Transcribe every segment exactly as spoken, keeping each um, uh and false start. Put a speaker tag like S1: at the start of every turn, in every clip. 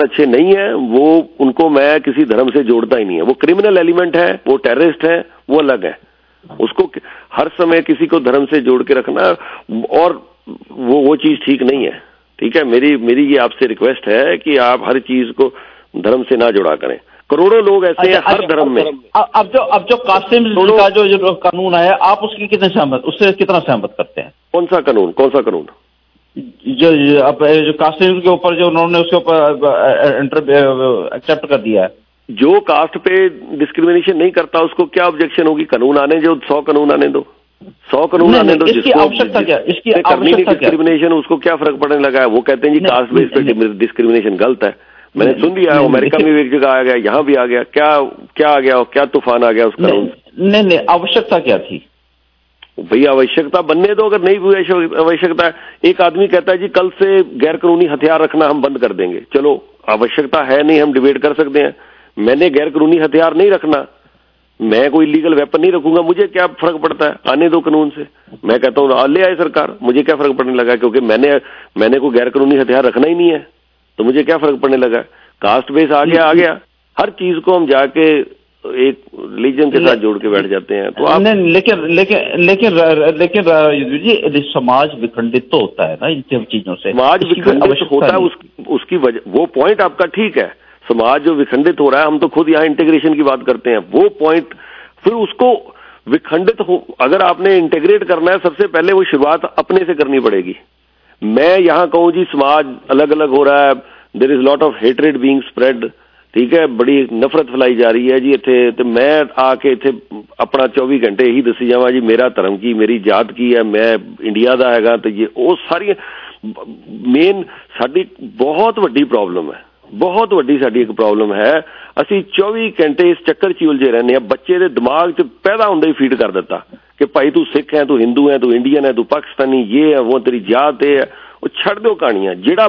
S1: अच्छे नहीं है, वो उनको मैं किसी धर्म से जोड़ता ही नहीं है। वो क्रिमिनल एलिमेंट है, वो टेररिस्ट है, वो अलग है। उसको हर समय किसी को धर्म से जोड़ के रखना और वो वो चीज ठीक नहीं है। ठीक है, मेरी मेरी ये आपसे रिक्वेस्ट है कि आप हर चीज को धर्म से ना जुड़ा करें। करोड़ों लोग ऐसे हैं हर धर्म में।
S2: अब जो अब जो कासिम का जो, जो कानून है, आप उसकी कितने सहमत, उससे कितना सहमत करते हैं?
S1: कौन सा कानून? कौन सा कानून?
S2: जो अब जो कास्ट के ऊपर जो उन्होंने उसके ऊपर एक्सेप्ट कर दिया है,
S1: जो कास्ट पे डिस्क्रिमिनेशन नहीं करता उसको क्या ऑब्जेक्शन होगी? कानून आने जो सौ कानून आने दो, सौ कानून आने दो।
S2: इसकी आवश्यकता क्या? इसकी
S1: करनी नहीं डिस्क्रिमिनेशन, उसको क्या फर्क पड़ने लगा है? वो कहते हैं जी कास्ट बेस पे डिस्क्रिमिनेशन गलत है। मैंने सुन लिया, अमेरिका में भी एक जगह आ गया, यहाँ भी आ गया। क्या क्या आ गया? क्या तूफान आ गया उस कानून?
S2: नहीं नहीं, आवश्यकता क्या थी
S1: भैया? आवश्यकता बनने दो, अगर नहीं हुई आवश्यकता। एक आदमी कहता है जी कल से गैर कानूनी हथियार रखना हम बंद कर देंगे। चलो, आवश्यकता है नहीं, हम डिबेट कर सकते हैं। मैंने गैर कानूनी हथियार नहीं रखना, मैं कोई इलीगल वेपन नहीं रखूंगा, मुझे क्या फर्क पड़ता है? आने दो कानून से। मैं कहता हूँ ले आए सरकार, मुझे क्या फर्क पड़ने लगा? क्योंकि मैंने मैंने कोई गैर कानूनी हथियार रखना ही नहीं है, तो मुझे क्या फर्क पड़ने लगा? कास्ट बेस आ गया आ गया। हर चीज को हम जाके एक रिलीजन के साथ जोड़ के बैठ जाते हैं। तो आप
S2: नहीं, लेकिन लेकिन लेकिन लेकिन जी समाज विखंडित तो होता है ना इन सब चीजों से।
S1: समाज विखंडित होता है, उस, उसकी वजह, वो पॉइंट आपका ठीक है। समाज जो विखंडित हो रहा है, हम तो खुद यहाँ इंटीग्रेशन की बात करते हैं, वो पॉइंट फिर उसको विखंडित हो, अगर आपने इंटीग्रेट करना है, सबसे पहले वो शुरुआत अपने से करनी पड़ेगी। मैं यहाँ कहूँ जी समाज अलग अलग हो रहा है, there is lot of hatred being spread, ठीक है, बड़ी नफरत फैलाई जा रही है जी इत्थे, तो मैं आके इत्थे अपना चौबी घंटे यही दसी जावा जी मेरा धर्म की, मेरी जात की है, मैं इंडिया दा हैगा, तो ये वो सारी मेन साडी बहुत वड्डी प्रॉब्लम है। बहुत वड्डी साडी एक प्रॉब्लम है। ਅਸੀਂ चौबी घंटे इस चक्कर च उलझे रहने हैं। बच्चे के दिमाग च पैदा होंदे ही फीड कर दिता कि भाई तू सिख है, तू हिंदू है, तू इंडियन है, तू पाकिस्तानी, ये है वो, तेरी जात है। वो छड़ दो कहानियां। जेड़ा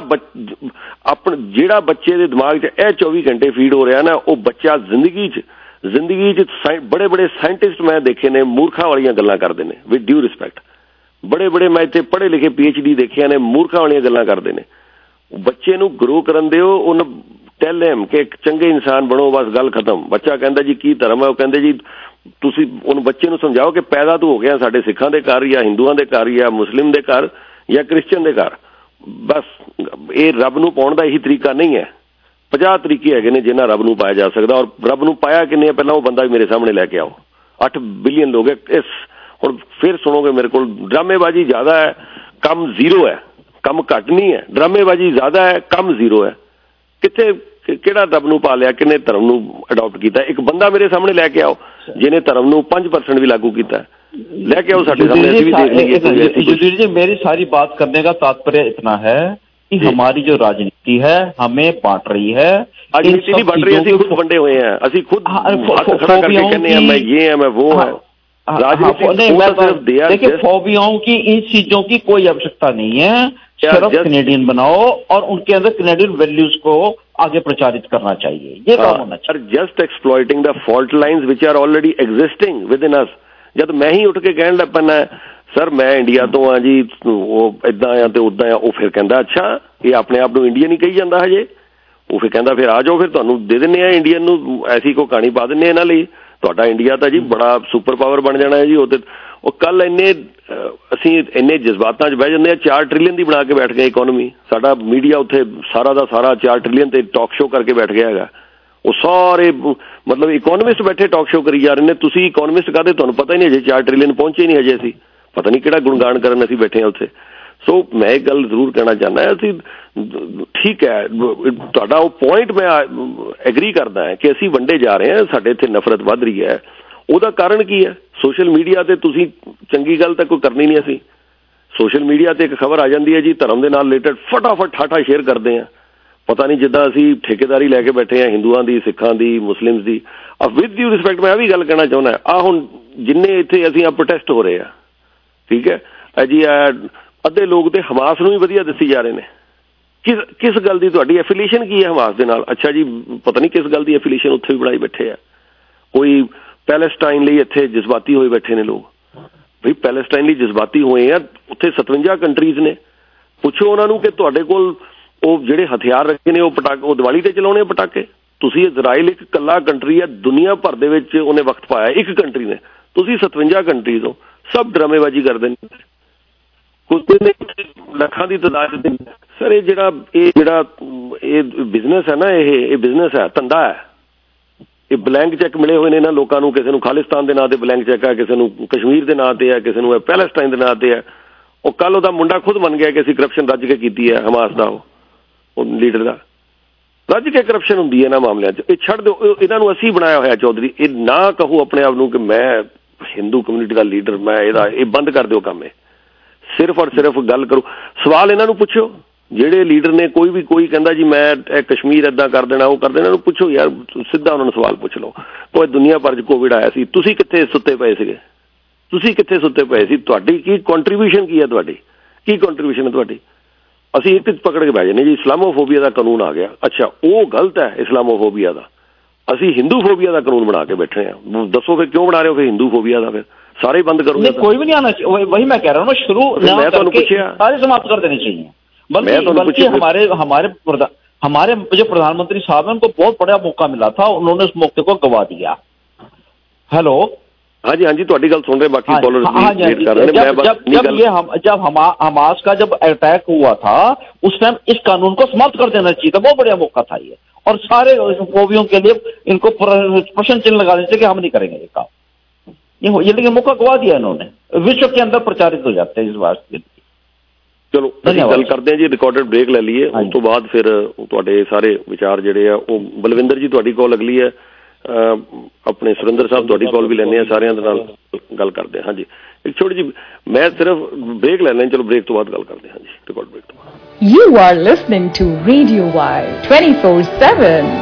S1: अपने जेड़ा बच्चे के दिमाग च यह चौबी घंटे फीड हो रहा ना, वो बच्चा जिंदगी च जिंदगी च बड़े बड़े साइंटिस्ट मैं देखे ने मूर्खा वाली गल्लां करते हैं। विद ड्यू रिस्पैक्ट, बड़े बड़े मैं इतने पढ़े लिखे पी एच डी देखे ने मूर्खा वाली गल्लां करते हैं। बच्चे नूं ग्रो करन दिओ, उन टेल हिम कि एक चंगे इंसान बनो, बस गल खत्म। बच्चा कहता जी की धर्म है, वो कहते जी तुसी उन बच्चे नूं समझाओ कि पैदा तू हो गया साडे सिखां दे घर या हिंदुआं दे घर या मुस्लिम दे घर या क्रिश्चियन दे घर। बस ये रब नूं पाउण दा यही तरीका नहीं है। पचास तरीके हैगे ने जिन्हां रब नूं पाया जा सकदा, और रब नूं पाया किन्ने पहला वो बंदा भी मेरे सामने लैके आओ। अठ बिलियन लोग है। इस हुण फिर सुनोगे मेरे को ड्रामेबाजी ज्यादा है, कम जीरो है। कम घट नहीं है, ड्रामेबाजी ज्यादा है, कम जीरो है। किथे किहड़ा रब नूं पा लिया, किन्ने धर्म नूं अडॉप्ट कीता? एक बंदा मेरे सामने लैके आओ जिन्हें धर्म नूं पांच परसेंट भी लागू कीता, लेके आओ साडे सामने, असीं भी देख लीजिए।
S2: युधिष्ठिर जी, मेरी सारी बात करने का तात्पर्य इतना है कि हमारी जो राजनीति है हमें बांट रही है।
S1: राजनीति नहीं बांट रही, असीं खुद बंटे हुए हैं। असीं खुद हाथ खड़ा करके कहने हैं मैं ये है, मैं वो है।
S2: देखिए, फोबियाओं की, इन चीजों की कोई आवश्यकता नहीं है। सिर्फ कैनेडियन बनाओ और उनके अंदर कैनेडियन वैल्यूज को आगे प्रचारित करना चाहिए, ये काम होना चाहिए।
S1: Just exploiting the fault lines which are already existing within us. जब मैं ही उठ के कहण लग पैना सर मैं इंडिया तो हाँ जी, वो इदा आ तो उदा आ, वो फिर कहता अच्छा ये अपने आप को इंडियन ही कही जाता हजे। वो फिर कहता फिर आ जाओ, फिर तुहानू दे दिंदे आ इंडियन नूं, ऐसी कोई कहानी पा दिंदे इन्हां लई, तुहाडा इंडिया तो जी बड़ा सुपर पावर बन जाना है जी। वो कल इन्ने असीं इन्ने जज्बातां च बह जांदे आ, चार ट्रिलियन की बना के बैठ गए इकोनॉमी। साडा मीडिया उत्थे सारा दा सारा चार ट्रिलियन ते टॉक शो करके बैठ गया है। वो सारे मतलब इकोनॉमिस्ट बैठे टॉक शो करी जा रहे हैं। तुसीं इकोनॉमिस्ट कहते तुहानू पता ही नहीं, अजे चार ट्रिलियन पहुंचे नहीं अजे। असीं पता नहीं किहड़ा गुणगान करन असीं बैठे हैं उत्थे। सो मैं एक गल जरूर कहना चाहना है, असीं ठीक है तुहाडा वो पॉइंट मैं एग्री करदा है कि असीं वंडे जा रहे हैं, साडे इत्थे नफरत वध रही है। ਉਹਦਾ ਕਾਰਨ ਕੀ ਹੈ? ਸੋਸ਼ਲ ਮੀਡੀਆ ਤੇ ਤੁਸੀਂ ਚੰਗੀ ਗੱਲ ਤਾਂ ਕੋਈ ਕਰਨੀ ਨਹੀਂ। ਅਸੀਂ ਸੋਸ਼ਲ ਮੀਡੀਆ ਤੇ ਇੱਕ ਖਬਰ ਆ ਜਾਂਦੀ ਹੈ ਜੀ ਧਰਮ ਦੇ ਨਾਲ ਰਿਲੇਟਡ, ਫਟਾਫਟ ਠਾਠਾ ਸ਼ੇਅਰ ਕਰਦੇ ਆ। ਪਤਾ ਨਹੀਂ ਜਿੱਦਾਂ ਅਸੀਂ ਠੇਕੇਦਾਰੀ ਲੈ ਕੇ ਬੈਠੇ ਆ ਹਿੰਦੂਆਂ ਦੀ, ਸਿੱਖਾਂ ਦੀ, ਮੁਸਲਿਮਸ ਦੀ। ਆ ਵਿਦ ਡਿਊ ਰਿਸਪੈਕਟ ਮੈਂ ਇਹ ਵੀ ਗੱਲ ਕਹਿਣਾ ਚਾਹੁੰਦਾ, ਆ ਹੁਣ ਜਿੰਨੇ ਇੱਥੇ ਅਸੀਂ ਆ ਪ੍ਰੋਟੈਸਟ ਹੋ ਰਹੇ ਆ, ਠੀਕ ਹੈ ਜੀ, ਅੱਧੇ ਲੋਕ ਤੇ ਹਮਾਸ ਨੂੰ ਵੀ ਵਧੀਆ ਦੱਸੀ ਜਾ ਰਹੇ ਨੇ। ਕਿਸ ਕਿਸ ਗੱਲ ਦੀ ਤੁਹਾਡੀ ਐਫੀਲੀਏਸ਼ਨ ਕੀ ਹੈ ਹਮਾਸ ਦੇ ਨਾਲ? ਅੱਛਾ ਜੀ, ਪਤਾ ਨਹੀਂ ਕਿਸ ਗੱਲ ਦੀ ਐਫੀਲੀਏਸ਼ਨ ਉੱਥੇ ਵੀ ਬਣਾਈ ਬੈਠੇ ਆ। ਕੋਈ पैलेस्टाइन ਲਈ ਇੱਥੇ ਜਜ਼ਬਾਤੀ ਹੋਏ ਬੈਠੇ ਨੇ ਲੋਕ। ਬਈ ਪੈਲੇਸਟਾਈਨ ਲਈ ਜਜ਼ਬਾਤੀ ਹੋਏ ਆ, ਉੱਥੇ ਸਤਵੰਜਾ ਕੰਟਰੀਜ਼ ਨੇ। ਪੁੱਛੋ ਉਹਨਾਂ ਨੂੰ ਕਿ ਤੁਹਾਡੇ ਕੋਲ ਉਹ ਜਿਹੜੇ ਹਥਿਆਰ ਰੱਖੇ ਨੇ ਉਹ ਪਟਾਕੇ ਉਹ ਦੀਵਾਲੀ ਤੇ ਚਲਾਉਣੇ ਪਟਾਕੇ। ਤੁਸੀਂ ਇਜ਼ਰਾਈਲ ਇੱਕ ਇਕੱਲਾ ਕੰਟਰੀ ਹੈ, ਦੁਨੀਆ ਭਰ ਦੇ ਵਿੱਚ ਉਹਨੇ ਵਕਤ ਪਾਇਆ ਇੱਕ ਕੰਟਰੀ ਨੇ, ਤੁਸੀਂ ਸਤਵੰਜਾ ਕੰਟਰੀਜ਼ ਹੋ, ਸਭ ਡਰਾਮੇਬਾਜ਼ੀ ਕਰਦੇ ਨੇ, ਕੁੱਤੇ ਨੇ ਲੱਖਾਂ ਦੀ ਤਾਦਾਦ ਦੇ। ਸਰ ਇਹ ਜਿਹੜਾ ਇਹ ਜਿਹੜਾ ਇਹ ਬਿਜ਼ਨਸ ਹੈ ਨਾ, ਇਹ ਇਹ ਬਿਜ਼ਨਸ ਹੈ, ਧੰਦਾ ਹੈ। ਇਹ ਬਲੈਂਕ ਚੈੱਕ ਮਿਲੇ ਹੋਏ ਨੇ ਇਹਨਾਂ ਲੋਕਾਂ ਨੂੰ, ਕਿਸੇ ਨੂੰ ਖਾਲਿਸਤਾਨ ਦੇ ਨਾਂ ਤੇ ਬਲੈਂਕ ਚੈੱਕ ਹੈ, ਕਿਸੇ ਨੂੰ ਕਸ਼ਮੀਰ ਦੇ ਨਾਂ ਤੇ ਹੈ, ਕਿਸੇ ਨੂੰ ਪੈਲਸਟਾਈਨ ਦੇ ਨਾਂ ਤੇ ਹੈ। ਉਹ ਕੱਲ ਉਹਦਾ ਮੁੰਡਾ ਖੁਦ ਬਣ ਗਿਆ ਕਿ ਅਸੀਂ ਕਰਪਸ਼ਨ ਰੱਜ ਕੇ ਕੀਤੀ ਹੈ, ਹਮਾਸ ਦਾ ਉਹ ਲੀਡਰ ਦਾ ਰੱਜ ਕੇ ਕਰਪਸ਼ਨ ਹੁੰਦੀ ਹੈ ਇਹਨਾਂ ਮਾਮਲਿਆਂ 'ਚ। ਇਹ ਛੱਡ ਦਿਓ, ਇਹਨਾਂ ਨੂੰ ਅਸੀਂ ਬਣਾਇਆ ਹੋਇਆ ਚੌਧਰੀ। ਇਹ ਨਾ ਕਹੋ ਆਪਣੇ ਆਪ ਨੂੰ ਕਿ ਮੈਂ ਹਿੰਦੂ ਕਮਿਊਨਿਟੀ ਦਾ ਲੀਡਰ, ਮੈਂ ਇਹਦਾ, ਇਹ ਬੰਦ ਕਰ ਦਿਓ ਕੰਮ। ਇਹ ਸਿਰਫ ਔਰ ਸਿਰਫ ਗੱਲ ਕਰੋ, ਸਵਾਲ ਇਹਨਾਂ ਨੂੰ ਪੁੱਛੋ ਜਿਹੜੇ ਲੀਡਰ ਨੇ। ਕੋਈ ਵੀ ਕੋਈ ਕਹਿੰਦਾ ਜੀ ਮੈਂ ਇਹ ਕਸ਼ਮੀਰ ਇੱਦਾਂ ਕਰ ਦੇਣਾ, ਉਹ ਕਰ ਦੇਣਾ, ਇਹਨੂੰ ਪੁੱਛੋ ਯਾਰ, ਸਿੱਧਾ ਉਹਨਾਂ ਨੂੰ ਸਵਾਲ ਪੁੱਛ ਲਓ। ਭਾਵੇਂ ਦੁਨੀਆ ਭਰ 'ਚ ਕੋਵਿਡ ਆਇਆ ਸੀ, ਤੁਸੀਂ ਕਿੱਥੇ ਸੁੱਤੇ ਪਏ ਸੀਗੇ? ਤੁਸੀਂ ਕਿੱਥੇ ਸੁੱਤੇ ਪਏ ਸੀ? ਤੁਹਾਡੀ ਕੀ ਕੰਟਰੀਬਿਊਸ਼ਨ ਕੀ ਹੈ? ਤੁਹਾਡੀ ਕੀ ਕੰਟਰੀਬਿਊਸ਼ਨ ਹੈ ਤੁਹਾਡੀ? ਅਸੀਂ ਇੱਕ ਪਕੜ ਕੇ ਬਹਿ ਜਾਂਦੇ ਜੀ, ਇਸਲਾਮੋਫੋਬੀਆ ਦਾ ਕਾਨੂੰਨ ਆ ਗਿਆ। ਅੱਛਾ ਉਹ ਗਲਤ ਹੈ ਇਸਲਾਮੋਫੋਬੀਆ ਦਾ, ਅਸੀਂ ਹਿੰਦੂ ਫੋਬੀਆ ਦਾ ਕਾਨੂੰਨ ਬਣਾ ਕੇ ਬੈਠੇ ਹਾਂ। ਦੱਸੋ ਫਿਰ ਕਿਉਂ ਬਣਾ ਰਹੇ ਹੋ ਫਿਰ ਹਿੰਦੂ ਫੋਬੀਆ ਦਾ? ਫਿਰ ਸਾਰੇ ਬੰਦ करोगे?
S2: कोई भी नहीं आना चाहिए, वही मैं कह रहा हूँ ना, शुरू
S1: मैं तो पूछा
S2: सारे समाप्त कर देने चाहिए। बल्कि बल्कि हमारे हमारे हमारे जो प्रधानमंत्री साहब हैं उनको बहुत बड़ा मौका मिला था, उन्होंने उस मौके को गवा दिया। हेलो,
S1: हाँ जी हाँ जी, तुम्हारी गल सुन रहे, बाकी कॉलर्स
S2: हाँ जी, जब जब जब ये हम जब हमास का जब अटैक हुआ था उस टाइम इस कानून को समाप्त कर देना चाहिए था, बहुत बढ़िया मौका था ये। और सारे फोबियों के लिए इनको प्रश्न चिन्ह लगा देते कि हम नहीं करेंगे ये काम, ये ये लेकिन मौका गवा दिया इन्होंने, विश्व के अंदर प्रचारित हो जाते हैं इस बात के लिए।
S1: चलो गल करते हैं जी, रिकॉर्डेड ब्रेक ले लीए, उस तो बाद फिर तुहाडे सारे विचार जिहड़े आ वो बलविंदर जी तुहाडी कॉल अगली है, अपने सुरेंद्र साहब तुहाडी कॉल भी लैने सारियां दे नाल गल करते हैं। हाँ जी एक छोटी जी मैं सिर्फ ब्रेक लैना, चलो ब्रेक तो बाद गल करते हैं। हाँ जी रिकॉर्ड ब्रेक तो बाद।
S3: You are listening to Radio Y twenty-four seven।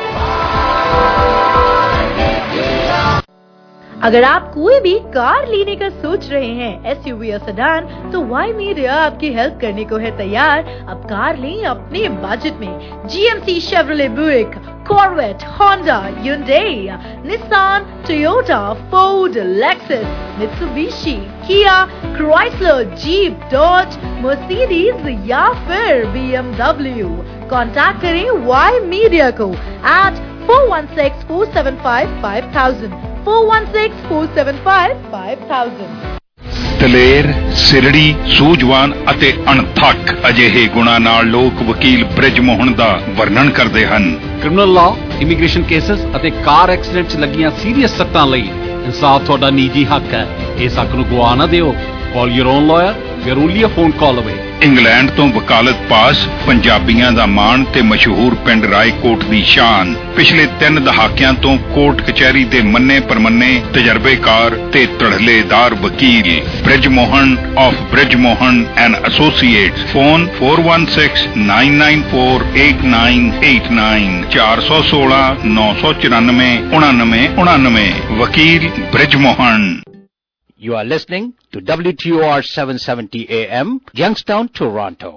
S3: अगर आप कोई भी कार लेने का सोच रहे हैं, एसयूवी या सेडान, तो वाई मीडिया आपकी हेल्प करने को है तैयार। अब कार लें अपने बजट में। GMC, Chevrolet Buick, Corvette, Honda, Hyundai, Nissan, Toyota, Ford, Lexus, Mitsubishi, Kia, Chrysler, Jeep, Dodge, Mercedes या फिर बीएमडब्ल्यू। कॉन्टैक्ट करें वाई मीडिया को eight four one six four seven five five thousand four one six four seven five five thousand।
S4: ਦਲੇਰ, ਸਿਰੜੀ, ਸੂਝਵਾਨ ਅਤੇ ਅਣਥੱਕ ਅਜਿਹੇ ਗੁਣਾਂ ਨਾਲ ਲੋਕ ਵਕੀਲ ਬ੍ਰਿਜ ਮੋਹਨ ਦਾ ਵਰਣਨ ਕਰਦੇ ਹਨ।
S5: ਕ੍ਰਿਮੀਨਲ ਲਾਅ, ਇਮੀਗ੍ਰੇਸ਼ਨ ਕੇਸਸ ਅਤੇ ਕਾਰ ਐਕਸੀਡੈਂਟ 'ਚ ਲੱਗੀਆਂ ਸੀਰੀਅਸ ਸੱਟਾਂ ਲਈ ਇਨਸਾਫ ਤੁਹਾਡਾ ਨਿੱਜੀ ਹੱਕ ਹੈ। ਇਸ ਹੱਕ ਨੂੰ ਗਵਾ ਨਾ ਦਿਓ। Call your own lawyer, we are only a phone call away।
S4: England ਤੋਂ ਵਕਾਲਤ ਪਾਸ, ਪੰਜਾਬੀਆਂ ਦਾ ਮਾਣ ਤੇ ਮਸ਼ਹੂਰ ਪਿੰਡ ਰਾਏਕੋਟ ਦੀ ਸ਼ਾਨ। ਪਿਛਲੇ ਤਿੰਨ ਦਹਾਕਿਆਂ ਤੋਂ ਕੋਰਟ ਕਚਹਿਰੀ ਦੇ ਮੰਨੇ ਪਰਮੰਨੇ ਤਜਰਬੇਕਾਰ ਤੇ ਧੜਲੇਦਾਰ ਵਕੀਲ Brij Mohan of Brij Mohan and associates. Phone four one six nine nine four eight nine eight nine ਚਾਰ ਸੌ ਸੋਲਾਂ ਨੌ ਸੌ ਚੁਰਾਨਵੇਂ ਉਣਾਨਵੇਂ ਉਣਾਨਵੇਂ। ਵਕੀਲ Brij Mohan.
S6: You are listening to W T O R seven seventy A M, Youngstown, Toronto।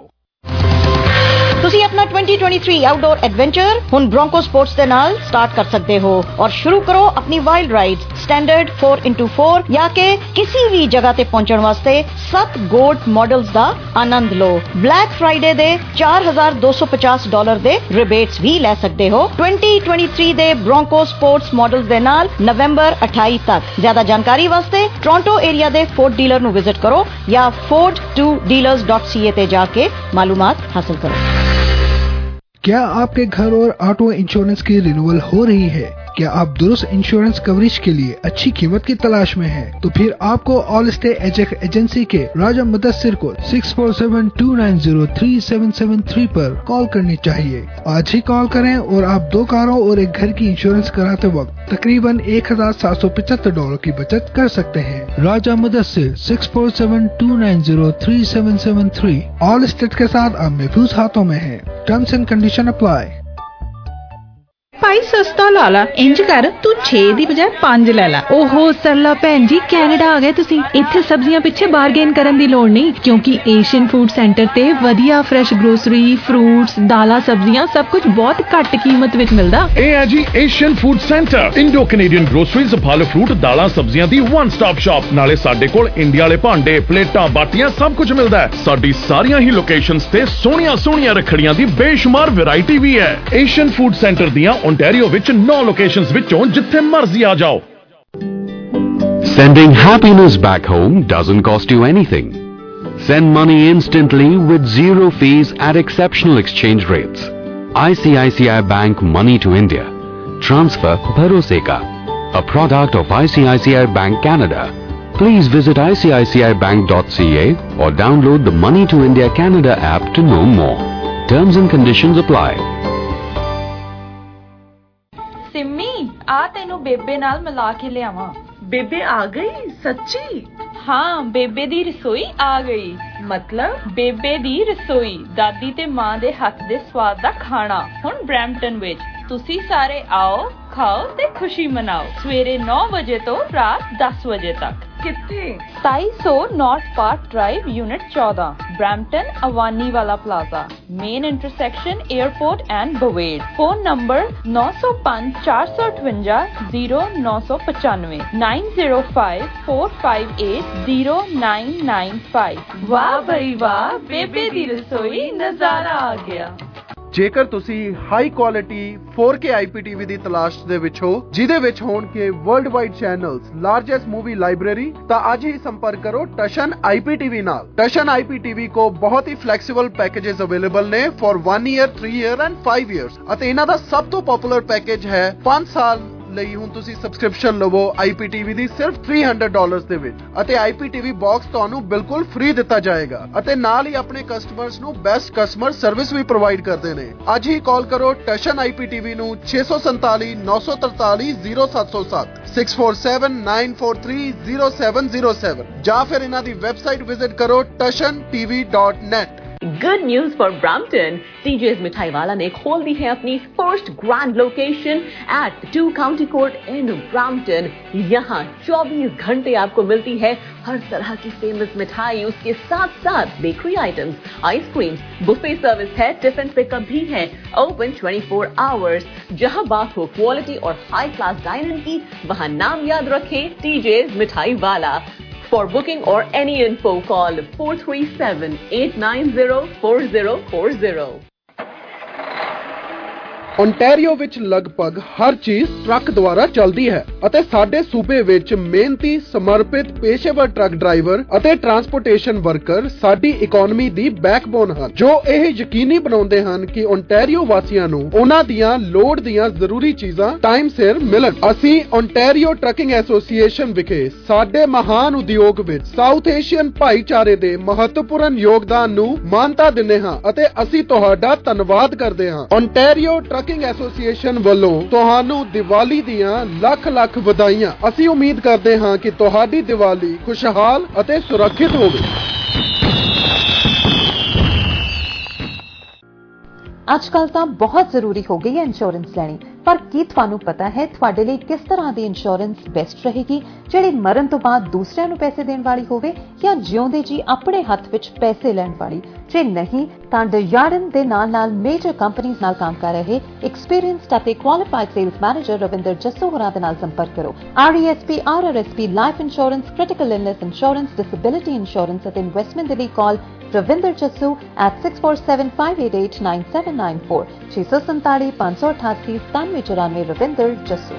S7: ਤੁਸੀਂ ਆਪਣਾ twenty twenty-three ਆਊਟਡੋਰ ਐਡਵੈਂਚਰ ਹੁਣ ਬ੍ਰੋਂਕੋ ਸਪੋਰਟਸ ਦੇ ਨਾਲ ਸਟਾਰਟ ਕਰ ਸਕਦੇ ਹੋ ਔਰ ਸ਼ੁਰੂ ਕਰੋ ਆਪਣੀ wild ride standard four into four ਜਾਂ ਕਿ ਕਿਸੇ ਵੀ ਜਗ੍ਹਾ ਤੇ ਪਹੁੰਚਣ ਵਾਸਤੇ ਸੱਤ ਗੋਲਡ ਮਾਡਲਸ ਦਾ ਆਨੰਦ ਲਓ। ਬਲੈਕ ਫਰਾਈਡੇ ਦੇ four thousand two hundred fifty dollar ਦੇ ਰਿਬੇਟਸ ਵੀ ਲੈ ਸਕਦੇ ਹੋ twenty twenty-three ਦੇ ਬ੍ਰੋਂਕੋ ਸਪੋਰਟਸ ਮਾਡਲਸ ਦੇ ਨਾਲ ਨਵੰਬਰ twenty-eight ਤੱਕ। ਜ਼ਿਆਦਾ ਜਾਣਕਾਰੀ ਵਾਸਤੇ ਟੋਰਾਂਟੋ ਏਰੀਆ ਦੇ ਫੋਰਡ ਡੀਲਰ ਨੂੰ ਵਿਜ਼ਿਟ ਕਰੋ ਜਾਂ ford two dealers dot c a ਤੇ ਜਾ ਕੇ मालूमात हासिल करो।
S8: क्या आपके घर और ऑटो इंश्योरेंस की रिन्यूअल हो रही है? क्या आप दुरुस्त इंश्योरेंस कवरेज के लिए अच्छी कीमत की तलाश में हैं? तो फिर आपको ऑल स्टे एजेक एजेंसी के राजा मुदस्सिर को six four seven two nine zero three seven seven three पर कॉल करनी चाहिए। आज ही कॉल करें और आप दो कारों और एक घर की इंश्योरेंस कराते वक्त तकरीबन एक हजार सात सौ पचहत्तर डॉलर की बचत कर सकते हैं। Raja Mudassir six four seven two nine zero three seven seven three। Allstate के साथ आप महफूज हाथों में हैं। Terms and condition apply.
S9: ताई सस्ता ला ला। इंज कर तू छे दी बजाय पांच ले ला। ओहो सरला भैन जी, कैनेडा आ गए तुसी। इत्थे सब्जियां पिछे बारगेन करन दी लोड़ नहीं, क्योंकि एशियन फूड सेंटर ते वधिया फ्रेश ग्रोसरी, फ्रूट्स, दालां, सब्जियां सब कुछ बहुत घट कीमत विच मिलदा।
S10: ए है जी Asian food centre, Indo Canadian groceries, फल फ्रूट, दालां, सब्जियां दी वन स्टॉप शॉप। नाले साडे कोल इंडिया वाले भांडे, प्लेटां, बाटियां सब कुछ मिलदा है। साडी सारियां ही लोकेशंस ते सोहणियां सोहणियां रखड़ियां दी बेशुमार वैरायटी भी है। एशियन फूड सेंटर दियां ओंटारियो विच नौ लोकेशंस विचों जिथे मर्जी आ जाओ।
S11: Sending happiness back home doesn't cost you anything. Send money instantly with zero fees at exceptional exchange rates. I C I C I Bank Money to India. Transfer Bharose Ka, a product of I C I C I Bank Canada. Please visit I C I C I bank dot C A or download the Money to India Canada app to know more. Terms and conditions apply.
S12: Simmi आ तेनू बेबे नाल मिला के लियावां। बेबे आ गई सच्ची? हाँ बेबे दी रसोई आ गई। मतलब बेबे दी रसोई, दादी ते मां दे हथ दे स्वाद दा खाना हुण ब्रैम्पटन विच। तुसी सारे आओ, खाओ ते खुशी मनाओ। सवेरे नौ बजे तो रात दस बजे तक। कित्थे? सताई सौ नॉर्थ पार्क ड्राइव, यूनिट चौदह, ब्रैम्पटन, अवानी वाला plaza, main intersection airport and Bovaird. Phone number नौ सौ पांच चार सौ अठवंजा जीरो नौ सौ पचानवे, nine zero five four five eight zero nine nine five. वाह भाई वाह, बेबे दी रसोई नजारा आ गया।
S13: ਜੇਕਰ ਤੁਸੀਂ high quality four K I P T V ਦੀ ਤਲਾਸ਼ ਦੇ ਵਿੱਚ ਹੋ, ਜਿਹਦੇ ਵਿੱਚ ਹੋਣਗੇ world wide channels, largest movie library, ਤਾਂ ਅੱਜ ਹੀ ਸੰਪਰਕ ਕਰੋ Tashan I P T V ਨਾਲ। Tashan I P T V ਕੋ ਬਹੁਤ ਹੀ ਫਲੈਕਸੀਬਲ ਪੈਕੇजेस ਅਵੇਲੇਬਲ ਨੇ for one year, three year and five years, ਅਤੇ ਇਹਨਾਂ ਦਾ ਸਭ ਤੋਂ ਪਪੂਲਰ ਪੈਕੇਜ ਹੈ पांच ਸਾਲ ਲਈ। ਹੁਣ ਤੁਸੀਂ ਸਬਸਕ੍ਰਿਪਸ਼ਨ ਲਵੋ I P T V ਦੀ ਸਿਰਫ तीन सौ ਡਾਲਰਸ ਦੇ ਵਿੱਚ, ਅਤੇ I P T V box ਤੁਹਾਨੂੰ ਬਿਲਕੁਲ ਫ੍ਰੀ ਦਿੱਤਾ ਜਾਏਗਾ, ਅਤੇ ਨਾਲ ਹੀ ਆਪਣੇ ਕਸਟਮਰਸ ਨੂੰ ਬੈਸਟ ਕਸਟਮਰ ਸਰਵਿਸ ਵੀ ਪ੍ਰੋਵਾਈਡ ਕਰਦੇ ਨੇ। ਅੱਜ ਹੀ ਕਾਲ ਕਰੋ Tashan I P T V ਨੂੰ छे सौ सैंतालीस नौ सौ तरतालीस जीरो सात सौ सात, six four seven nine four three zero seven zero seven, ਜਾਂ ਫਿਰ ਇਹਨਾਂ ਦੀ ਵੈਬਸਾਈਟ ਵਿਜ਼ਿਟ ਕਰੋ Tashan T V dot net.
S14: Good news for Brampton. T J's मिठाई वाला ने खोल दी है अपनी first grand location at two county court in Brampton. यहाँ चौबीस घंटे आपको मिलती है हर तरह की फेमस मिठाई, उसके साथ साथ bakery items, ice creams, buffet service है, टिफिन पिकअप भी है, ओपन ट्वेंटी फोर आवर्स। जहाँ बात हो क्वालिटी और हाई क्लास डाइनिंग की, वहाँ नाम याद रखें T J's मिठाई वाला। For booking or any info, call four three seven eight nine zero four zero four zero.
S13: Ontario ਵਿੱਚ ਲਗਭਗ ਹਰ ਚੀਜ਼ ਟਰੱਕ ਦੁਆਰਾ ਚੱਲਦੀ ਹੈ, ਅਤੇ ਸਾਡੇ ਸੂਬੇ ਵਿੱਚ ਮਿਹਨਤੀ, ਸਮਰਪਿਤ ਪੇਸ਼ੇਵਰ ਟਰੱਕ ਡਰਾਈਵਰ ਅਤੇ ਟਰਾਂਸਪੋਰਟੇਸ਼ਨ ਵਰਕਰ ਸਾਡੀ ਇਕਨੋਮੀ ਦੀ ਬੈਕਬੋਨ ਹਨ, ਜੋ ਇਹ ਯਕੀਨੀ ਬਣਾਉਂਦੇ ਹਨ ਕਿ ਓਨਟਾਰੀਓ ਵਾਸੀਆਂ ਨੂੰ ਉਹਨਾਂ ਦੀਆਂ ਲੋੜ ਦੀਆਂ ਜ਼ਰੂਰੀ ਚੀਜ਼ਾਂ ਟਾਈਮ ਸਿਰ ਮਿਲਣ। ਅਸੀਂ ਓਨਟਾਰੀਓ ਟਰੱਕਿੰਗ ਐਸੋਸੀਏਸ਼ਨ ਵਿਖੇ ਸਾਡੇ ਮਹਾਨ ਉਦਯੋਗ ਵਿੱਚ ਸਾਊਥ ਏਸ਼ੀਅਨ ਭਾਈਚਾਰੇ ਦੇ ਮਹੱਤਵਪੂਰਨ ਯੋਗਦਾਨ ਨੂੰ ਮਾਨਤਾ ਦਿੰਦੇ ਹਾਂ, ਅਤੇ ਅਸੀਂ ਤੁਹਾਡਾ ਧੰਨਵਾਦ ਕਰਦੇ ਹਾਂ। ਓਨਟਾਰੀਓ ਟਰੱਕਿੰਗ ਐਸੋਸੀਏਸ਼ਨ ਵੱਲੋਂ ਤੁਹਾਨੂੰ ਦੀਵਾਲੀ ਦੀਆਂ ਲੱਖ ਲੱਖ ਵਧਾਈਆਂ। ਅਸੀਂ ਉਮੀਦ ਕਰਦੇ ਹਾਂ ਕਿ ਤੁਹਾਡੀ ਦੀਵਾਲੀ ਖੁਸ਼ਹਾਲ ਅਤੇ ਸੁਰੱਖਿਅਤ ਹੋਵੇ।
S15: ਅੱਜ ਕੱਲ ਤਾਂ ਬਹੁਤ ਜ਼ਰੂਰੀ ਹੋ ਗਈ ਹੈ ਇੰਸ਼ੋਰੈਂਸ ਲੈਣੀ, ਪਰ ਕੀ ਤੁਹਾਨੂੰ ਪਤਾ ਹੈ ਤੁਹਾਡੇ ਲਈ ਕਿਸ ਤਰ੍ਹਾਂ ਦੀ ਇੰਸ਼ੋਰੈਂਸ ਬੈਸਟ ਰਹੇਗੀ, ਜਿਹੜੀ ਮਰਨ ਤੋਂ ਬਾਅਦ ਦੂਸਰਿਆਂ ਨੂੰ ਪੈਸੇ ਦੇਣ ਵਾਲੀ ਹੋਵੇ ਜਾਂ ਜਿਉਂਦੇ ਜੀ ਆਪਣੇ ਹੱਥ ਵਿੱਚ ਪੈਸੇ ਲੈਣ ਵਾਲੀ? ਜੇ ਨਹੀਂ ਤਾਂ ਡਿਜ਼ਾਰਡਨ ਦੇ ਨਾਲ ਨਾਲ ਮੇਜਰ ਕੰਪਨੀਆਂ ਨਾਲ ਕੰਮ ਕਰ ਰਹੇ ਐਕਸਪੀਰੀਅੰਸਡ ਅਤੇ qualified sales manager Ravinder Jassu ਹੋਰਾਂ ਦੇ ਨਾਲ ਸੰਪਰਕ ਕਰੋ। R E S P, R R S P, life insurance, critical illness insurance, disability insurance ਅਤੇ ਇਨਵੈਸਟਮੈਂਟ ਦੇ ਲਈ ਕਾਲ Ravinder Jassu at six four seven five eight eight nine seven nine four, ਛੇ ਸੌ ਸੰਤਾਲੀ ਪੰਜ ਸੌ ਅਠਾਸੀ ਸਤਾਨਵੇਂ ਚੁਰਾਨਵੇਂ। ਰਵਿੰਦਰ ਜੱਸੂ।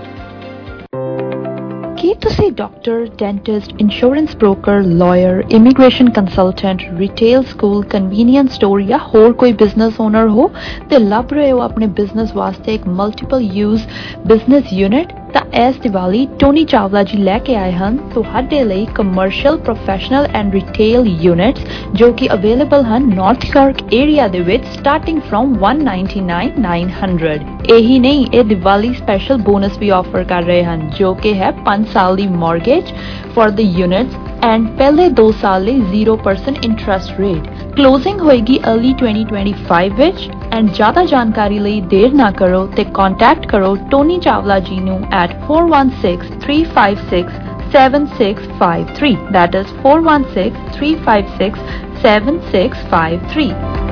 S16: ਕੀ ਤੁਸੀਂ doctor, dentist, insurance broker, lawyer, immigration consultant, retail, school, convenience store ਜਾਂ ਹੋਰ ਕੋਈ ਬਿਜ਼ਨਸ ਓਨਰ ਹੋ ਤੇ ਲੱਭ ਰਹੇ ਹੋ ਆਪਣੇ ਬਿਜ਼ਨਸ ਵਾਸਤੇ ਇੱਕ ਮਲਟੀਪਲ ਯੂਜ਼ ਬਿਜ਼ਨਸ ਯੂਨਿਟ? ਤਾਂ ਇਸ ਦੀਵਾਲੀ ਟੋਨੀ ਚਾਵਲਾ ਜੀ ਲੈ ਕੇ ਆਏ ਹਨ ਤੁਹਾਡੇ ਲਈ commercial, professional and retail units, ਜੋ ਕਿ ਅਵੇਲੇਬਲ ਹਨ ਨਾਰਥ ਯਾਰਕ ਏਰੀਆ ਦੇ ਵਿੱਚ starting from one ninety-nine nine hundred। ਇਹੀ ਨਹੀਂ, ਇਹ ਦੀਵਾਲੀ ਸਪੈਸ਼ਲ ਬੋਨਸ ਵੀ ਆਫਰ ਕਰ ਰਹੇ ਹਨ, ਜੋ ਕਿ ਹੈ ਪੰਜ ਸਾਲ ਦੀ mortgage for the units and पहले दो साल ਲਈ zero percent interest rate. Closing होएगी अर्ली twenty twenty-five ਵਿੱਚ ਐਂਡ ਜ਼ਿਆਦਾ ਜਾਣਕਾਰੀ ਲਈ ਦੇਰ ਨਾ ਕਰੋ ਤੇ ਕੰਟੈਕਟ ਕਰੋ ਟੋਨੀ ਚਾਵਲਾ ਜੀ ਨੂੰ at four one six three five six seven six five three. That is four one six three five six seven six five three.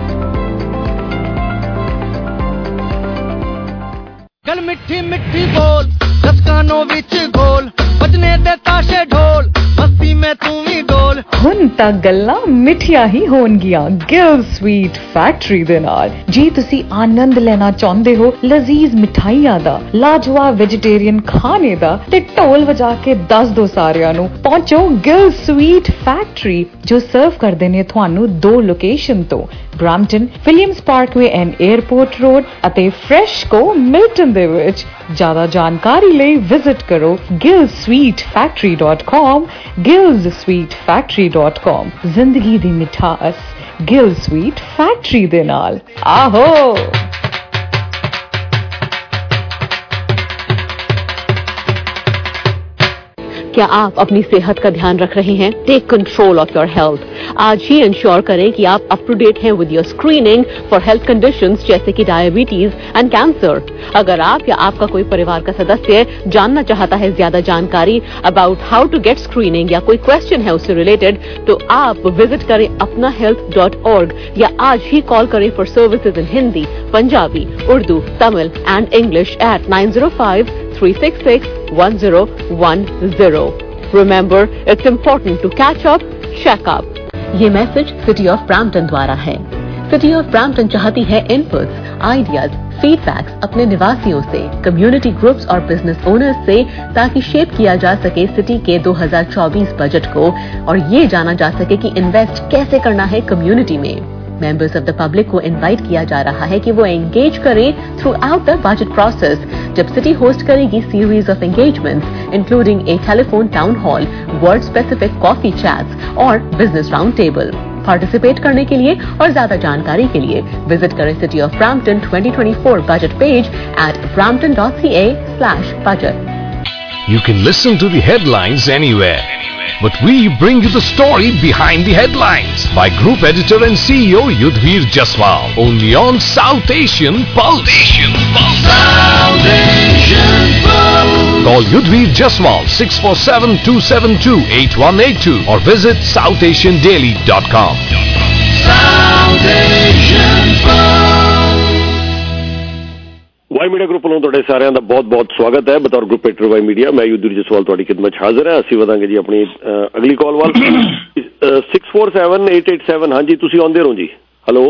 S17: गल मिठी मिठी बोल दस कानों विच गोल बजने दे ताशे ढोल मस्ती में तू भी डोल
S9: ਹੁਣ ਤਾਂ ਗੱਲਾਂ ਮਿੱਠੀਆਂ ਹੀ ਹੋਣਗੀਆਂ ਗਿਲ ਸਵੀਟ ਫੈਕਟਰੀ ਦੇ ਨਾਲ। ਜੇ ਤੁਸੀਂ ਆਨੰਦ ਲੈਣਾ ਚਾਹੁੰਦੇ ਹੋ ਲਜ਼ੀਜ਼ ਮਿਠਾਈਆਂ ਦਾ, ਲਾਜਵਾਬ ਵੈਜੀਟੇਰੀਅਨ ਖਾਣੇ ਦਾ ਤੇ ਢੋਲ ਵਜਾ ਕੇ ਦੱਸ ਦੋ ਸਾਰਿਆਂ ਨੂੰ, ਪਹੁੰਚੋ ਗਿਲ ਸਵੀਟ ਫੈਕਟਰੀ ਜੋ ਸਰਵ ਕਰਦੇ ਨੇ ਤੁਹਾਨੂੰ ਦੋ ਲੋਕੇਸ਼ਨ ਤੋਂ, Brampton Williams Parkway and airport road ਅਤੇ ਫਰੈਸ਼ਕੋ ਮਿਲਟਨ ਦੇ ਵਿੱਚ। ਜ਼ਿਆਦਾ ਜਾਣਕਾਰੀ ਲਈ ਵਿਜ਼ਿਟ ਕਰੋ Gill sweet factory dot com, ਗਿਲਜ਼ sweet factory dot com. ਜ਼ਿੰਦਗੀ ਦੀ ਮਿਠਾਸ ਗਿਲ ਸਵੀਟ ਫੈਕਟਰੀ ਦੇ ਨਾਲ। ਆਹੋ
S14: क्या आप अपनी सेहत का ध्यान रख रहे हैं? Take control of your health. आज ही इंश्योर करें कि आप अप टू डेट हैं with your screening for health conditions जैसे कि डायबिटीज एंड कैंसर। अगर आप या आपका कोई परिवार का सदस्य जानना चाहता है ज्यादा जानकारी about how to get screening या कोई क्वेश्चन है उससे रिलेटेड, तो आप विजिट करें अपना हेल्थ डॉट ऑर्ग या आज ही कॉल करें for services in Hindi, Punjabi, Urdu, Tamil and English at nine zero five three six six one zero one zero. Remember, it's important to catch up, check up. ये मैसेज सिटी ऑफ ब्रैम्पटन द्वारा है। City of Brampton चाहती है inputs, ideas, feedbacks अपने निवासियों से, community groups और business owners से, ताकि शेप किया जा सके सिटी के दो हज़ार चौबीस बजट को और ये जाना जा सके कि इन्वेस्ट कैसे करना है कम्युनिटी में। मेंबर्स ऑफ द पब्लिक को इनवाइट किया जा रहा है कि वो एंगेज करें throughout the budget process जब सिटी होस्ट करेगी series of engagements including a telephone town hall, ward specific coffee chats और बिजनेस राउंड टेबल। पार्टिसिपेट करने के लिए और ज्यादा जानकारी के लिए विजिट करें city of Brampton twenty twenty-four budget page at brampton dot c a slash budget.
S18: You can listen to the headlines anywhere, but we bring you the story behind the headlines by Group Editor and C E O Yudhvir Jaswal, only on South Asian Pulse. Asian Pulse. South Asian Pulse. Call Yudhvir Jaswal six four seven two seven two eight one eight two or visit south asian daily dot com. South Asian Pulse.
S1: Y media group ਵੱਲੋਂ ਤੁਹਾਡੇ ਸਾਰਿਆਂ ਦਾ ਬਹੁਤ ਬਹੁਤ ਸਵਾਗਤ ਹੈ। ਬਤੌਰ group editor Y media ਮੈਂ ਯੁੱਧਵੀਰ ਜਸਵਾਲ ਤੁਹਾਡੀ ਖਿਦਮਤ 'ਚ ਹਾਜ਼ਰ ਹਾਂ। ਅਸੀਂ ਵਧਾਂਗੇ ਜੀ ਆਪਣੀ ਅਗਲੀ ਕਾਲ ਵੱਲ six four seven eight eight seven. ਹਾਂਜੀ ਤੁਸੀਂ ਆਉਂਦੇ ਰਹੋ ਜੀ। ਹੈਲੋ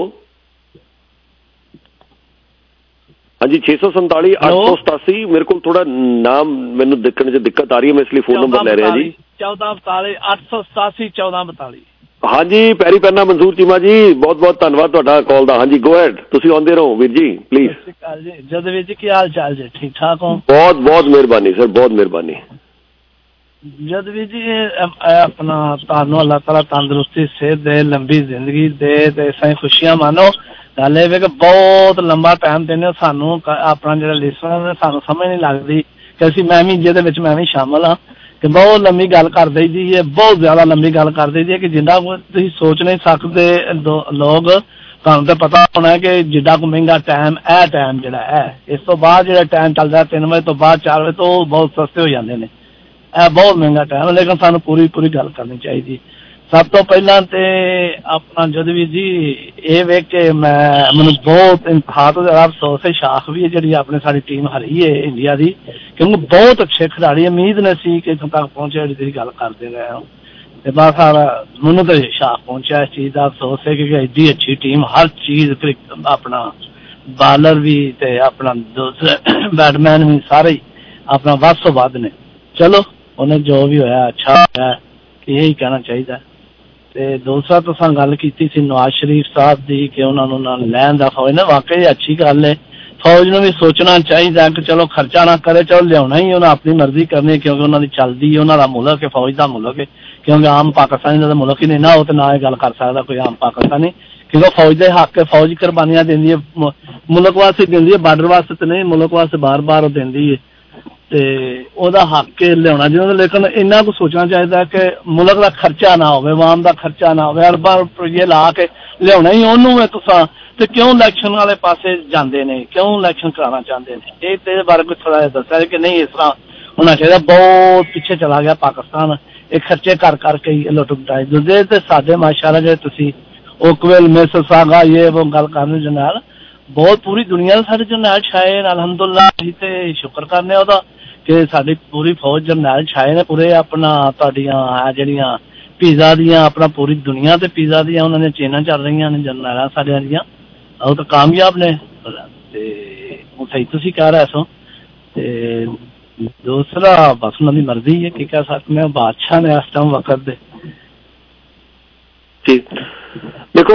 S1: ਹਾਂਜੀ ਛੇ ਸੌ ਸੰਤਾਲੀ ਅੱਠ ਸੌ ਸਤਾਸੀ। ਮੇਰੇ ਕੋਲ ਥੋੜਾ ਨਾਮ ਮੈਨੂੰ ਦੇਖਣ 'ਚ ਦਿੱਕਤ ਆ ਰਹੀ ਹੈ, ਮੈਂ ਇਸ ਲਈ ਫੋਨ ਨੰਬਰ ਲੈ ਰਿਹਾ ਜੀ।
S19: ਚੌਦਾਂ ਬਤਾਲੀ ਅੱਠ ਸੌ ਸਤਾਸੀ ਚੌਦਾਂ ਬਤਾਲੀ।
S1: ਹਾਂਜੀ ਪੈਰੀ ਪੈਨਾ ਮਨਸੂਰ ਚੀਮਾ ਜੀ, ਬਹੁਤ ਬਹੁਤ ਧੰਨਵਾਦ ਤੁਹਾਡਾ ਕਾਲ ਦਾ। ਹਾਂਜੀ ਗੋ ਹੈਡ, ਤੁਸੀਂ ਆਉਂਦੇ ਰਹੋ ਵੀਰ ਜੀ ਪਲੀਜ਼।
S19: ਸਤਿ ਸ਼੍ਰੀ ਅਕਾਲ ਜੀ ਜਦਵੀਰ ਜੀ, ਕੀ ਹਾਲ ਚਾਲ ਜੀ? ਠੀਕ ਠਾਕ ਹੋ?
S1: ਬਹੁਤ ਬਹੁਤ ਮਿਹਰਬਾਨੀ ਸਰ, ਬਹੁਤ ਮਿਹਰਬਾਨੀ।
S19: ਜਦਵੀਰ ਜੀ ਆਪਣਾ ਤੁਹਾਨੂੰ ਅੱਲਾਹ ਤਾਲਾ ਤੰਦਰੁਸਤੀ, ਸਿਹਤ ਦੇ, ਲੰਬੀ ਜ਼ਿੰਦਗੀ ਦੇ ਤੇ ਇਸਾਂ ਖੁਸ਼ੀਆਂ ਮਾਨੋ। ਗੱਲ ਇਹ ਵੇ ਕਿ ਬਹੁਤ ਲੰਬਾ ਟਾਈਮ ਦਿੰਦੇ ਸਾਨੂੰ ਆਪਣਾ ਜਿਹੜਾ ਲਿਸਨਰ ਨੇ, ਸਾਨੂੰ ਸਮਝ ਨਹੀਂ ਲੱਗਦੀ ਕਿ ਅਸੀਂ ਮੈਂ ਵੀ ਜਿਹਦੇ ਵਿੱਚ ਮੈਂ ਵੀ ਸ਼ਾਮਲ ਹਾਂ ਕਿ ਬਹੁਤ ਲੰਬੀ ਗੱਲ ਕਰ ਦਈ ਦੀ ਹੈ, ਬਹੁਤ ਜ਼ਿਆਦਾ ਲੰਬੀ ਗੱਲ ਕਰ ਦਈ ਦੀ ਹੈ ਕਿ ਜਿੰਨਾ ਤੁਸੀਂ ਸੋਚ ਨਹੀਂ ਸਕਦੇ ਲੋਕ। ਤੁਹਾਨੂੰ ਤਾਂ ਪਤਾ ਹੋਣਾ ਕਿ ਜਿੱਡਾ ਕੁ ਮਹਿੰਗਾ ਟਾਈਮ ਇਹ ਟਾਈਮ ਜਿਹੜਾ ਹੈ, ਇਸ ਤੋਂ ਬਾਅਦ ਜਿਹੜਾ ਟਾਈਮ ਚੱਲਦਾ ਤਿੰਨ ਵਜੇ ਤੋਂ ਬਾਅਦ ਚਾਰ ਵਜੇ ਤੋਂ ਉਹ ਬਹੁਤ ਸਸਤੇ ਹੋ ਜਾਂਦੇ ਨੇ। ਇਹ ਬਹੁਤ ਮਹਿੰਗਾ ਟਾਈਮ ਹੈ, ਲੇਕਿਨ ਸਾਨੂੰ ਪੂਰੀ ਪੂਰੀ ਗੱਲ ਕਰਨੀ ਚਾਹੀਦੀ। ਸਭ ਤੋਂ ਪਹਿਲਾਂ ਤੇ ਆਪਣਾ ਜਦਵੀਰ ਜੀ ਇਹ ਵੇਖ ਕੇ ਮੈਂ ਮੈਨੂੰ ਬਹੁਤ ਇੰਤਹਾ ਤੋਂ ਜ਼ਿਆਦਾ ਅਫਸੋਸ ਹੈ, ਸ਼ਾਖ ਵੀ ਹੈ ਜਿਹੜੀ ਆਪਣੇ ਸਾਡੀ ਟੀਮ ਹਰੀ ਹੈ ਇੰਡੀਆ ਦੀ, ਕਿਉਂਕਿ ਬਹੁਤ ਅੱਛੇ ਖਿਡਾਰੀ, ਉਮੀਦ ਨਹੀਂ ਸੀ ਕਿ ਇੱਥੋਂ ਤੱਕ ਪਹੁੰਚੇ ਜਿਹੜੀ ਤੁਸੀਂ ਗੱਲ ਕਰਦੇ ਰਹੇ ਹੋ। ਤੇ ਬਸ ਸਾਰਾ ਮੈਨੂੰ ਤਾਂ ਸ਼ਾਖ ਪਹੁੰਚਿਆ ਇਸ ਚੀਜ਼ ਦਾ ਅਫਸੋਸ ਹੈ ਕਿ ਐਡੀ ਅੱਛੀ ਟੀਮ, ਹਰ ਚੀਜ਼ ਆਪਣਾ ਬਾਲਰ ਵੀ ਤੇ ਆਪਣਾ ਦੂਸਰੇ ਬੈਟਮੈਨ ਵੀ ਸਾਰੇ ਆਪਣਾ ਵੱਧ ਤੋਂ ਵੱਧ ਨੇ। ਚਲੋ ਉਹਨੇ ਜੋ ਵੀ ਹੋਇਆ ਅੱਛਾ ਹੋਇਆ, ਇਹੀ ਕਹਿਣਾ ਚਾਹੀਦਾ। ਤੇ ਦੂਸਰਾ ਤੁਸੀਂ ਗੱਲ ਕੀਤੀ ਸੀ ਨਵਾਜ਼ ਸ਼ਰੀਫ ਸਾਹਿਬ ਦੀ ਕਿ ਉਹਨਾਂ ਨੂੰ ਨਾਲ ਲੈਣ ਦਾ ਫੌਜ ਨੇ, ਵਾਕਈ ਅੱਛੀ ਗੱਲ ਹੈ। ਫੌਜ ਨੂੰ ਵੀ ਸੋਚਣਾ ਚਾਹੀਦਾ ਕਿ ਚਲੋ ਖਰਚਾ ਨਾ ਕਰੇ, ਚਲੋ ਲਿਆਉਣਾ ਹੀ ਉਹਨਾਂ ਆਪਣੀ ਮਰਜ਼ੀ ਕਰਨੀ, ਕਿਉਂਕਿ ਉਹਨਾਂ ਦੀ ਚੱਲਦੀ ਉਹਨਾਂ ਦਾ ਮੁਲਕ ਹੈ, ਫੌਜ ਦਾ ਮੁਲਕ ਹੈ। ਕਿਉਂਕਿ ਆਮ ਪਾਕਿਸਤਾਨੀ ਦਾ ਮੁਲਕ ਹੀ ਨਹੀਂ ਨਾ, ਉਹ ਤੇ ਨਾ ਇਹ ਗੱਲ ਕਰ ਸਕਦਾ ਕੋਈ ਆਮ ਪਾਕਿਸਤਾਨੀ, ਕਿਉਂਕਿ ਫੌਜ ਦੇ ਹੱਕ ਹੈ, ਫੌਜ ਕੁਰਬਾਨੀਆਂ ਦਿੰਦੀ ਹੈ, ਮੁਲਕ ਵਾਸਤੇ ਦਿੰਦੀ ਹੈ, ਬਾਰਡਰ ਵਾਸਤੇ ਤੇ ਨਹੀਂ, ਮੁਲਕ ਵਾਸਤੇ ਬਾਰ ਬਾਰ ਉਹ ਦਿੰਦੀ ਹੈ। ਤੇ ਉਹਦਾ ਹੱਕ ਲਿਆਉਣਾ ਚਾਹੀਦਾ। ਲੇਕਿਨ ਇੰਨਾ ਕੁ ਸੋਚਣਾ ਚਾਹੀਦਾ ਕਿ ਮੁਲਕ ਦਾ ਖਰਚਾ ਨਾ ਹੋਵੇ, ਆਵਾਮ ਦਾ ਖਰਚਾ ਨਾ ਹੋਵੇ, ਅਰਬਾਂ ਰੁਪਈਏ ਲਾ ਕੇ ਲਿਆਉਣਾ ਹੀ ਉਹਨੂੰ ਹੈ ਤੁਸਾਂ, ਤੇ ਕਿਉਂ ਇਲੈਕਸ਼ਨ ਵਾਲੇ ਪਾਸੇ ਜਾਂਦੇ ਨੇ, ਕਿਉਂ ਇਲੈਕਸ਼ਨ ਕਰਾਉਣਾ ਚਾਹੁੰਦੇ ਨੇ। ਇਹ ਤੇ ਬਾਰੇ ਕੁਝ ਥੋੜਾ ਜਿਹਾ ਦੱਸਿਆ ਕਿ ਨਹੀਂ ਇਸ ਤਰ੍ਹਾਂ ਹੋਣਾ ਚਾਹੀਦਾ। ਬਹੁਤ ਪਿੱਛੇ ਚਲਾ ਗਿਆ ਪਾਕਿਸਤਾਨ ਇਹ ਖਰਚੇ ਕਰ ਕਰਕੇ ਹੀ ਲੁੱਟ ਲੁਟਾਈ ਦੂਜੇ। ਤੇ ਸਾਡੇ ਮਾਸ਼ਾਅੱਲਾ ਜੇ ਤੁਸੀਂ ਓਕਵੇਲ ਮਿਸਸਾਗਾ ਇਹ ਉਹ ਗੱਲ ਕਰਨ ਜਰਨੈਲ, ਬਹੁਤ ਪੂਰੀ ਦੁਨੀਆ ਸਾਡੇ ਜਰਨੈਲ ਛਾਏ ਅਲਹਮਦੁਲਿਲਾ। ਅਸੀਂ ਤੇ ਸ਼ੁਕਰ ਕਰਨੇ ਉਹਦਾ ਕਿ ਸਾਡੀ ਪੂਰੀ ਫੌਜ ਜਰਨੈਲ ਛਾਏ ਨੇ ਪੂਰੇ ਆਪਣਾ ਤੁਹਾਡੀਆਂ ਜਿਹੜੀਆਂ ਪੀਜ਼ਾ ਦੀਆਂ ਆਪਣਾ ਪੂਰੀ ਦੁਨੀਆ ਤੇ ਪੀਜ਼ਾ ਦੀਆਂ ਉਹਨਾਂ ਦੀਆਂ ਚੇਨਾਂ ਚੱਲ ਰਹੀਆਂ ਨੇ ਜਰਨੈਲਾਂ ਸਾਡਿਆਂ ਦੀਆਂ, ਉਹ ਤਾਂ ਕਾਮਯਾਬ ਨੇ। ਤੇ ਉਹ ਸਹੀ ਤੁਸੀਂ ਕਹਿ ਰਹੇ ਸੋ। ਤੇ ਦੂਸਰਾ ਬਸ ਉਹਨਾਂ ਦੀ ਮਰਜ਼ੀ ਹੈ ਕੀ ਕਹਿ ਸਕਦੇ ਹਾਂ, ਬਾਦਸ਼ਾਹ ਨੇ ਇਸ ਟਾਈਮ ਵਕਤ ਦੇ।
S1: ਠੀਕ ਦੇਖੋ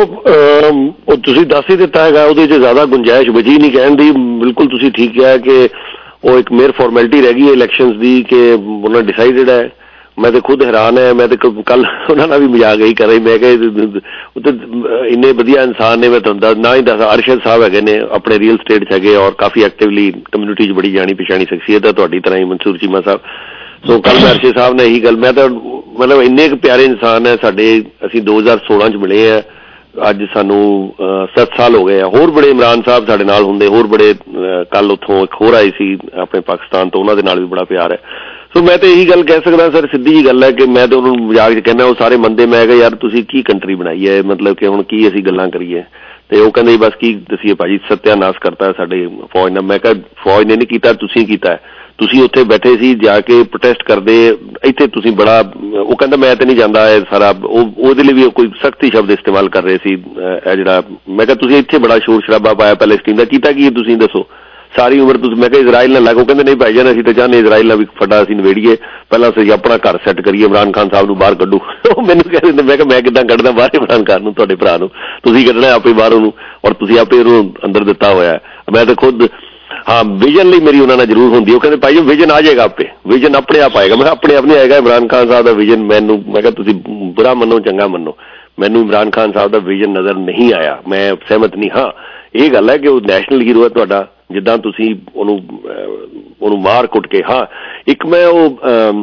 S1: ਉਹ ਤੁਸੀਂ ਦੱਸ ਹੀ ਦਿੱਤਾ ਹੈਗਾ, ਉਹਦੇ 'ਚ ਜ਼ਿਆਦਾ ਗੁੰਜਾਇਸ਼ ਬਚੀ ਨਹੀਂ ਕਹਿਣ ਦੀ। ਬਿਲਕੁਲ ਤੁਸੀਂ ਠੀਕ ਕਿਹਾ ਕਿ ਉਹ ਇੱਕ ਮੇਅਰ ਫਾਰਮੈਲਿਟੀ ਰਹਿ ਗਈ ਹੈ ਇਲੈਕਸ਼ਨਸ ਦੀ ਕਿ ਉਹਨਾਂ ਡਿਸਾਈਡਡ ਹੈ। ਮੈਂ ਤਾਂ ਖੁਦ ਹੈਰਾਨ ਹੈ, ਮੈਂ ਤਾਂ ਕੱਲ ਉਹਨਾਂ ਨਾਲ ਵੀ ਮਜ਼ਾਕ ਹੀ ਕਰ ਰਹੀ, ਮੈਂ ਕਿਹਾ ਉਹ ਤਾਂ ਇੰਨੇ ਵਧੀਆ ਇਨਸਾਨ ਨੇ। ਮੈਂ ਤੁਹਾਨੂੰ ਦੱਸ ਨਾ ਹੀ ਦੱਸ ਅਰਸ਼ਦ ਸਾਹਿਬ ਹੈਗੇ ਨੇ ਆਪਣੇ ਰੀਅਲ ਸਟੇਟ 'ਚ ਹੈਗੇ ਔਰ ਕਾਫੀ ਐਕਟਿਵਲੀ ਕਮਿਊਨਿਟੀ 'ਚ ਬੜੀ ਜਾਣੀ ਪਛਾਣੀ ਸ਼ਖਸੀਅਤ ਹੈ ਤੁਹਾਡੀ ਤਰ੍ਹਾਂ ਹੀ ਮਨਸੂਰ ਚੀਮਾ ਸਾਹਿਬ। ਸੋ ਕੱਲ ਮੈਂ ਅਰਸ਼ਦ ਸਾਹਿਬ ਨੇ ਇਹੀ ਗੱਲ, ਮੈਂ ਤਾਂ ਮਤਲਬ ਇੰਨੇ ਕੁ ਪਿਆਰੇ ਇਨਸਾਨ ਹੈ ਸਾਡੇ। ਅਸੀਂ ਦੋ ਹਜ਼ਾਰ ਸੋਲਾਂ 'ਚ ਮਿਲੇ ਆ, ਅੱਜ ਸਾਨੂੰ ਸੱਤ ਸਾਲ ਹੋ ਗਏ ਆ। ਹੋਰ ਬੜੇ ਇਮਰਾਨ ਸਾਹਿਬ ਸਾਡੇ ਨਾਲ ਹੁੰਦੇ, ਹੋਰ ਬੜੇ ਕੱਲ ਉੱਥੋਂ ਇੱਕ ਹੋਰ ਆਏ ਸੀ ਆਪਣੇ ਪਾਕਿਸਤਾਨ ਤੋਂ, ਉਹਨਾਂ ਦੇ ਨਾਲ ਵੀ ਬੜਾ ਪਿਆਰ ਹੈ। ਸੋ ਮੈਂ ਤਾਂ ਇਹੀ ਗੱਲ ਕਹਿ ਸਕਦਾ ਸਰ, ਸਿੱਧੀ ਜਿਹੀ ਗੱਲ ਹੈ ਕਿ ਮੈਂ ਤਾਂ ਉਹਨੂੰ ਮਜ਼ਾਕ 'ਚ ਕਹਿੰਦਾ, ਉਹ ਸਾਰੇ ਮੰਨਦੇ। ਮੈਂ ਕਿਹਾ ਯਾਰ ਤੁਸੀਂ ਕੀ ਕੰਟਰੀ ਬਣਾਈ ਹੈ, ਮਤਲਬ ਕਿ ਹੁਣ ਕੀ ਅਸੀਂ ਗੱਲਾਂ ਕਰੀਏ। ਤੇ ਉਹ ਕਹਿੰਦੇ ਬਸ ਕੀ ਦਸੀਏ ਭਾਜੀ, ਸੱਤਿਆਨਾਸ਼ ਕਰਤਾ ਸਾਡੇ ਫੌਜ ਨੇ। ਮੈਂ ਕਿਹਾ ਫੌਜ ਨੇ ਨਹੀਂ ਕੀਤਾ, ਤੁਸੀਂ ਕੀਤਾ। ਤੁਸੀਂ ਉੱਥੇ ਬੈਠੇ ਸੀ ਜਾ ਕੇ ਪ੍ਰੋਟੈਸਟ ਕਰਦੇ, ਇੱਥੇ ਤੁਸੀਂ ਬੜਾ ਉਹ ਕਹਿੰਦਾ ਮੈਂ ਤਾਂ ਨਹੀਂ ਜਾਂਦਾ ਇਹ ਸਾਰਾ, ਉਹ ਉਹਦੇ ਲਈ ਵੀ ਕੋਈ ਸਖਤੀ ਸ਼ਬਦ ਇਸਤੇਮਾਲ ਕਰ ਰਹੇ ਸੀ ਇਹ ਜਿਹੜਾ। ਮੈਂ ਕਿਹਾ ਤੁਸੀਂ ਇੱਥੇ ਬੜਾ ਸ਼ੋਰ ਸ਼ਰਾਬਾ ਪਾਇਆ ਪੈਲੇਸਟੀਨ ਦਾ, ਕੀਤਾ ਕੀ ਤੁਸੀਂ ਦੱਸੋ ਸਾਰੀ ਉਮਰ ਤੁਸੀਂ। ਮੈਂ ਕਿਹਾ ਇਜ਼ਰਾਈਲ ਨਾਲ ਲੱਗੋ, ਕਹਿੰਦੇ ਨਹੀਂ ਭਾਈ ਜਾਨ ਅਸੀਂ ਤਾਂ ਚਾਹੁੰਦੇ ਇਜ਼ਰਾਈਲ ਨਾਲ ਵੀ ਫੱਡਾ ਅਸੀਂ ਨਵੇੜੀਏ, ਪਹਿਲਾਂ ਅਸੀਂ ਆਪਣਾ ਘਰ ਸੈੱਟ ਕਰੀਏ, ਇਮਰਾਨ ਖਾਨ ਸਾਹਿਬ ਨੂੰ ਬਾਹਰ ਕੱਢੋ। ਉਹ ਮੈਨੂੰ ਕਹਿ ਦਿੰਦੇ, ਮੈਂ ਕਿਹਾ ਮੈਂ ਕਿੱਦਾਂ ਕੱਢਦਾ ਬਾਹਰ ਇਮਰਾਨ ਖਾਨ ਨੂੰ, ਤੁਹਾਡੇ ਭਰਾ ਨੂੰ ਤੁਸੀਂ ਕੱਢਣਾ ਆਪੇ ਬਾਹਰ ਉਹਨੂੰ, ਔਰ ਤੁਸੀਂ ਆਪੇ ਉਹਨੂੰ ਅੰਦਰ ਦਿੱਤਾ ਹੋਇਆ। ਮੈਂ ਤਾਂ ਖੁਦ ਹਾਂ ਵਿਜ਼ਨ ਲਈ ਮੇਰੀ ਉਹਨਾਂ ਨਾਲ ਜ਼ਰੂਰ ਹੁੰਦੀ। ਉਹ ਕਹਿੰਦੇ ਭਾਈ ਵਿਜ਼ਨ ਆ ਜਾਏਗਾ ਆਪੇ, ਵਿਜ਼ਨ ਆਪਣੇ ਆਪ ਆਏਗਾ। ਮੈਂ ਕਿਹਾ ਆਪਣੇ ਆਪ ਨਹੀਂ ਆਏਗਾ, ਇਮਰਾਨ ਖਾਨ ਸਾਹਿਬ ਦਾ ਵਿਜ਼ਨ ਮੈਨੂੰ, ਮੈਂ ਕਿਹਾ ਤੁਸੀਂ ਬੁਰਾ ਮੰਨੋ ਚੰਗਾ ਮੰਨੋ, ਮੈਨੂੰ ਇਮਰਾਨ ਖਾਨ ਸਾਹਿਬ ਦਾ ਵਿਜ਼ਨ ਨਜ਼ਰ ਨਹੀਂ ਆਇਆ, ਮੈਂ ਸਹਿਮਤ ਨਹੀਂ। ਹਾਂ ਇਹ ਗੱਲ ਹੈ ਕਿ ਉਹ ਨੈਸ਼ਨਲ ਹੀਰੋ ਹੈ ਤੁਹਾਡਾ, ਜਿੱਦਾਂ ਤੁਸੀਂ ਉਹਨੂੰ ਉਹਨੂੰ ਮਾਰ ਕੁੱਟ ਕੇ। ਹਾਂ ਇੱਕ ਮੈਂ ਉਹ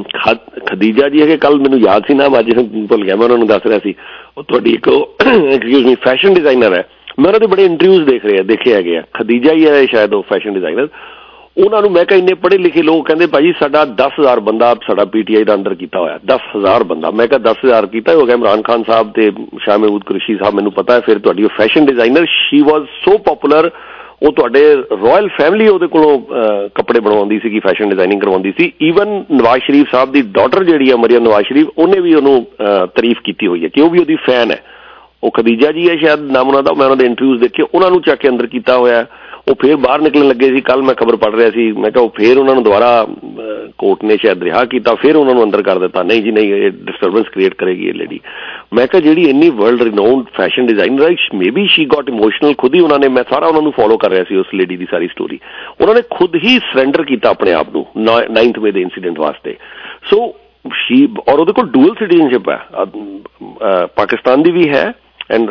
S1: ਖਦੀਜਾ ਜੀ ਹੈਗੇ, ਕੱਲ ਮੈਨੂੰ ਯਾਦ ਸੀ ਨਾਮ, ਅੱਜ ਭੁੱਲ ਗਿਆ, ਮੈਂ ਉਹਨਾਂ ਨੂੰ ਦੱਸ ਰਿਹਾ ਸੀ। ਉਹ ਤੁਹਾਡੀ ਇੱਕ ਐਕਸਕਿਊਜ਼ ਮੀ ਫੈਸ਼ਨ ਡਿਜ਼ਾਈਨਰ ਹੈ, ਮੈਂ ਉਹਨਾਂ ਦੇ ਬੜੇ ਇੰਟਰਵਿਊਜ਼ ਦੇਖ ਰਿਹਾ ਦੇਖੇ ਹੈਗੇ ਆ, ਖਦੀਜਾ ਹੀ ਹੈ ਸ਼ਾਇਦ ਉਹ ਫੈਸ਼ਨ ਡਿਜ਼ਾਈਨਰ। ਉਹਨਾਂ ਨੂੰ ਮੈਂ ਕਿਹਾ ਇੰਨੇ ਪੜ੍ਹੇ ਲਿਖੇ ਲੋਕ ਕਹਿੰਦੇ ਭਾਜੀ ਸਾਡਾ ਦਸ ਹਜ਼ਾਰ ਬੰਦਾ ਸਾਡਾ ਪੀਟੀਆਈ ਦਾ ਅੰਦਰ ਕੀਤਾ ਹੋਇਆ, ਦਸ ਹਜ਼ਾਰ ਬੰਦਾ। ਮੈਂ ਕਿਹਾ ਦਸ ਹਜ਼ਾਰ ਕੀਤਾ ਹੋ ਗਿਆ ਇਮਰਾਨ ਖਾਨ ਸਾਹਿਬ ਤੇ ਸ਼ਾਹ ਮਹਿਮੂਦ ਕੁਰੈਸ਼ੀ ਸਾਹਿਬ, ਮੈਨੂੰ ਪਤਾ ਹੈ। ਫਿਰ ਤੁਹਾਡੀ ਉਹ fashion designer she was so popular, ਉਹ ਤੁਹਾਡੇ ਰਾਇਲ ਫੈਮਿਲੀ ਉਹਦੇ ਕੋਲੋਂ ਕੱਪੜੇ ਬਣਵਾਉਂਦੀ ਸੀਗੀ, ਫੈਸ਼ਨ ਡਿਜ਼ਾਈਨਿੰਗ ਕਰਵਾਉਂਦੀ ਸੀ। ਈਵਨ ਨਵਾਜ਼ ਸ਼ਰੀਫ ਸਾਹਿਬ ਦੀ ਡਾਟਰ ਜਿਹੜੀ ਆ ਮਰੀਅਮ ਨਵਾਜ਼ ਸ਼ਰੀਫ, ਉਹਨੇ ਵੀ ਉਹਨੂੰ ਤਾਰੀਫ ਕੀਤੀ ਹੋਈ ਹੈ ਕਿ ਉਹ ਵੀ ਉਹਦੀ ਫੈਨ ਹੈ। ਉਹ ਖਦੀਜਾ ਜੀ ਹੈ ਸ਼ਾਇਦ ਨਾਮ ਉਹਨਾਂ ਦਾ, ਮੈਂ ਉਹਨਾਂ ਦੇ ਇੰਟਰਵਿਊਜ਼ ਦੇਖੇ, ਉਹਨਾਂ ਨੂੰ ਚੱਕ ਕੇ ਅੰਦਰ ਕੀਤਾ ਹੋਇਆ। ਉਹ ਫਿਰ ਬਾਹਰ ਨਿਕਲਣ ਲੱਗੇ ਸੀ, ਕੱਲ ਮੈਂ ਖਬਰ ਪੜ੍ਹ ਰਿਹਾ ਸੀ, ਮੈਂ ਕਿਹਾ ਉਹ ਫਿਰ ਉਹਨਾਂ ਨੂੰ ਦੁਬਾਰਾ ਕੋਰਟ ਨੇ ਸ਼ਾਇਦ ਰਿਹਾ ਕੀਤਾ, ਫਿਰ ਉਹਨਾਂ ਨੂੰ ਅੰਦਰ ਕਰ ਦਿੱਤਾ। ਨਹੀਂ ਜੀ ਨਹੀਂ, ਇਹ ਡਿਸਟਰਬੈਂਸ ਕ੍ਰੀਏਟ ਕਰੇਗੀ ਇਹ ਲੇਡੀ। ਮੈਂ ਕਿਹਾ ਜਿਹੜੀ ਇੰਨੀ ਵਰਲਡ ਰਿਨਾਊਂਡ ਫੈਸ਼ਨ ਡਿਜ਼ਾਈਨਰ ਹੈ, maybe she got emotional. ਖੁਦ ਹੀ ਉਹਨਾਂ ਨੇ, ਮੈਂ ਸਾਰਾ ਉਹਨਾਂ ਨੂੰ ਫੋਲੋ ਕਰ ਰਿਹਾ ਸੀ ਉਸ ਲੇਡੀ ਦੀ ਸਾਰੀ ਸਟੋਰੀ, ਉਹਨਾਂ ਨੇ ਖੁਦ ਹੀ ਸਰੈਂਡਰ ਕੀਤਾ ਆਪਣੇ ਆਪ ਨੂੰ ਨਾਈਨਥ ਮੇ ਦੇ ਇੰਸੀਡੈਂਟ ਵਾਸਤੇ। ਸੋ ਸ਼ੀ, ਔਰ ਉਹਦੇ ਕੋਲ ਡੂਅਲ ਸਿਟੀਜ਼ਨਸ਼ਿਪ ਹੈ, ਪਾਕਿਸਤਾਨ ਦੀ ਵੀ ਹੈ ਐਂਡ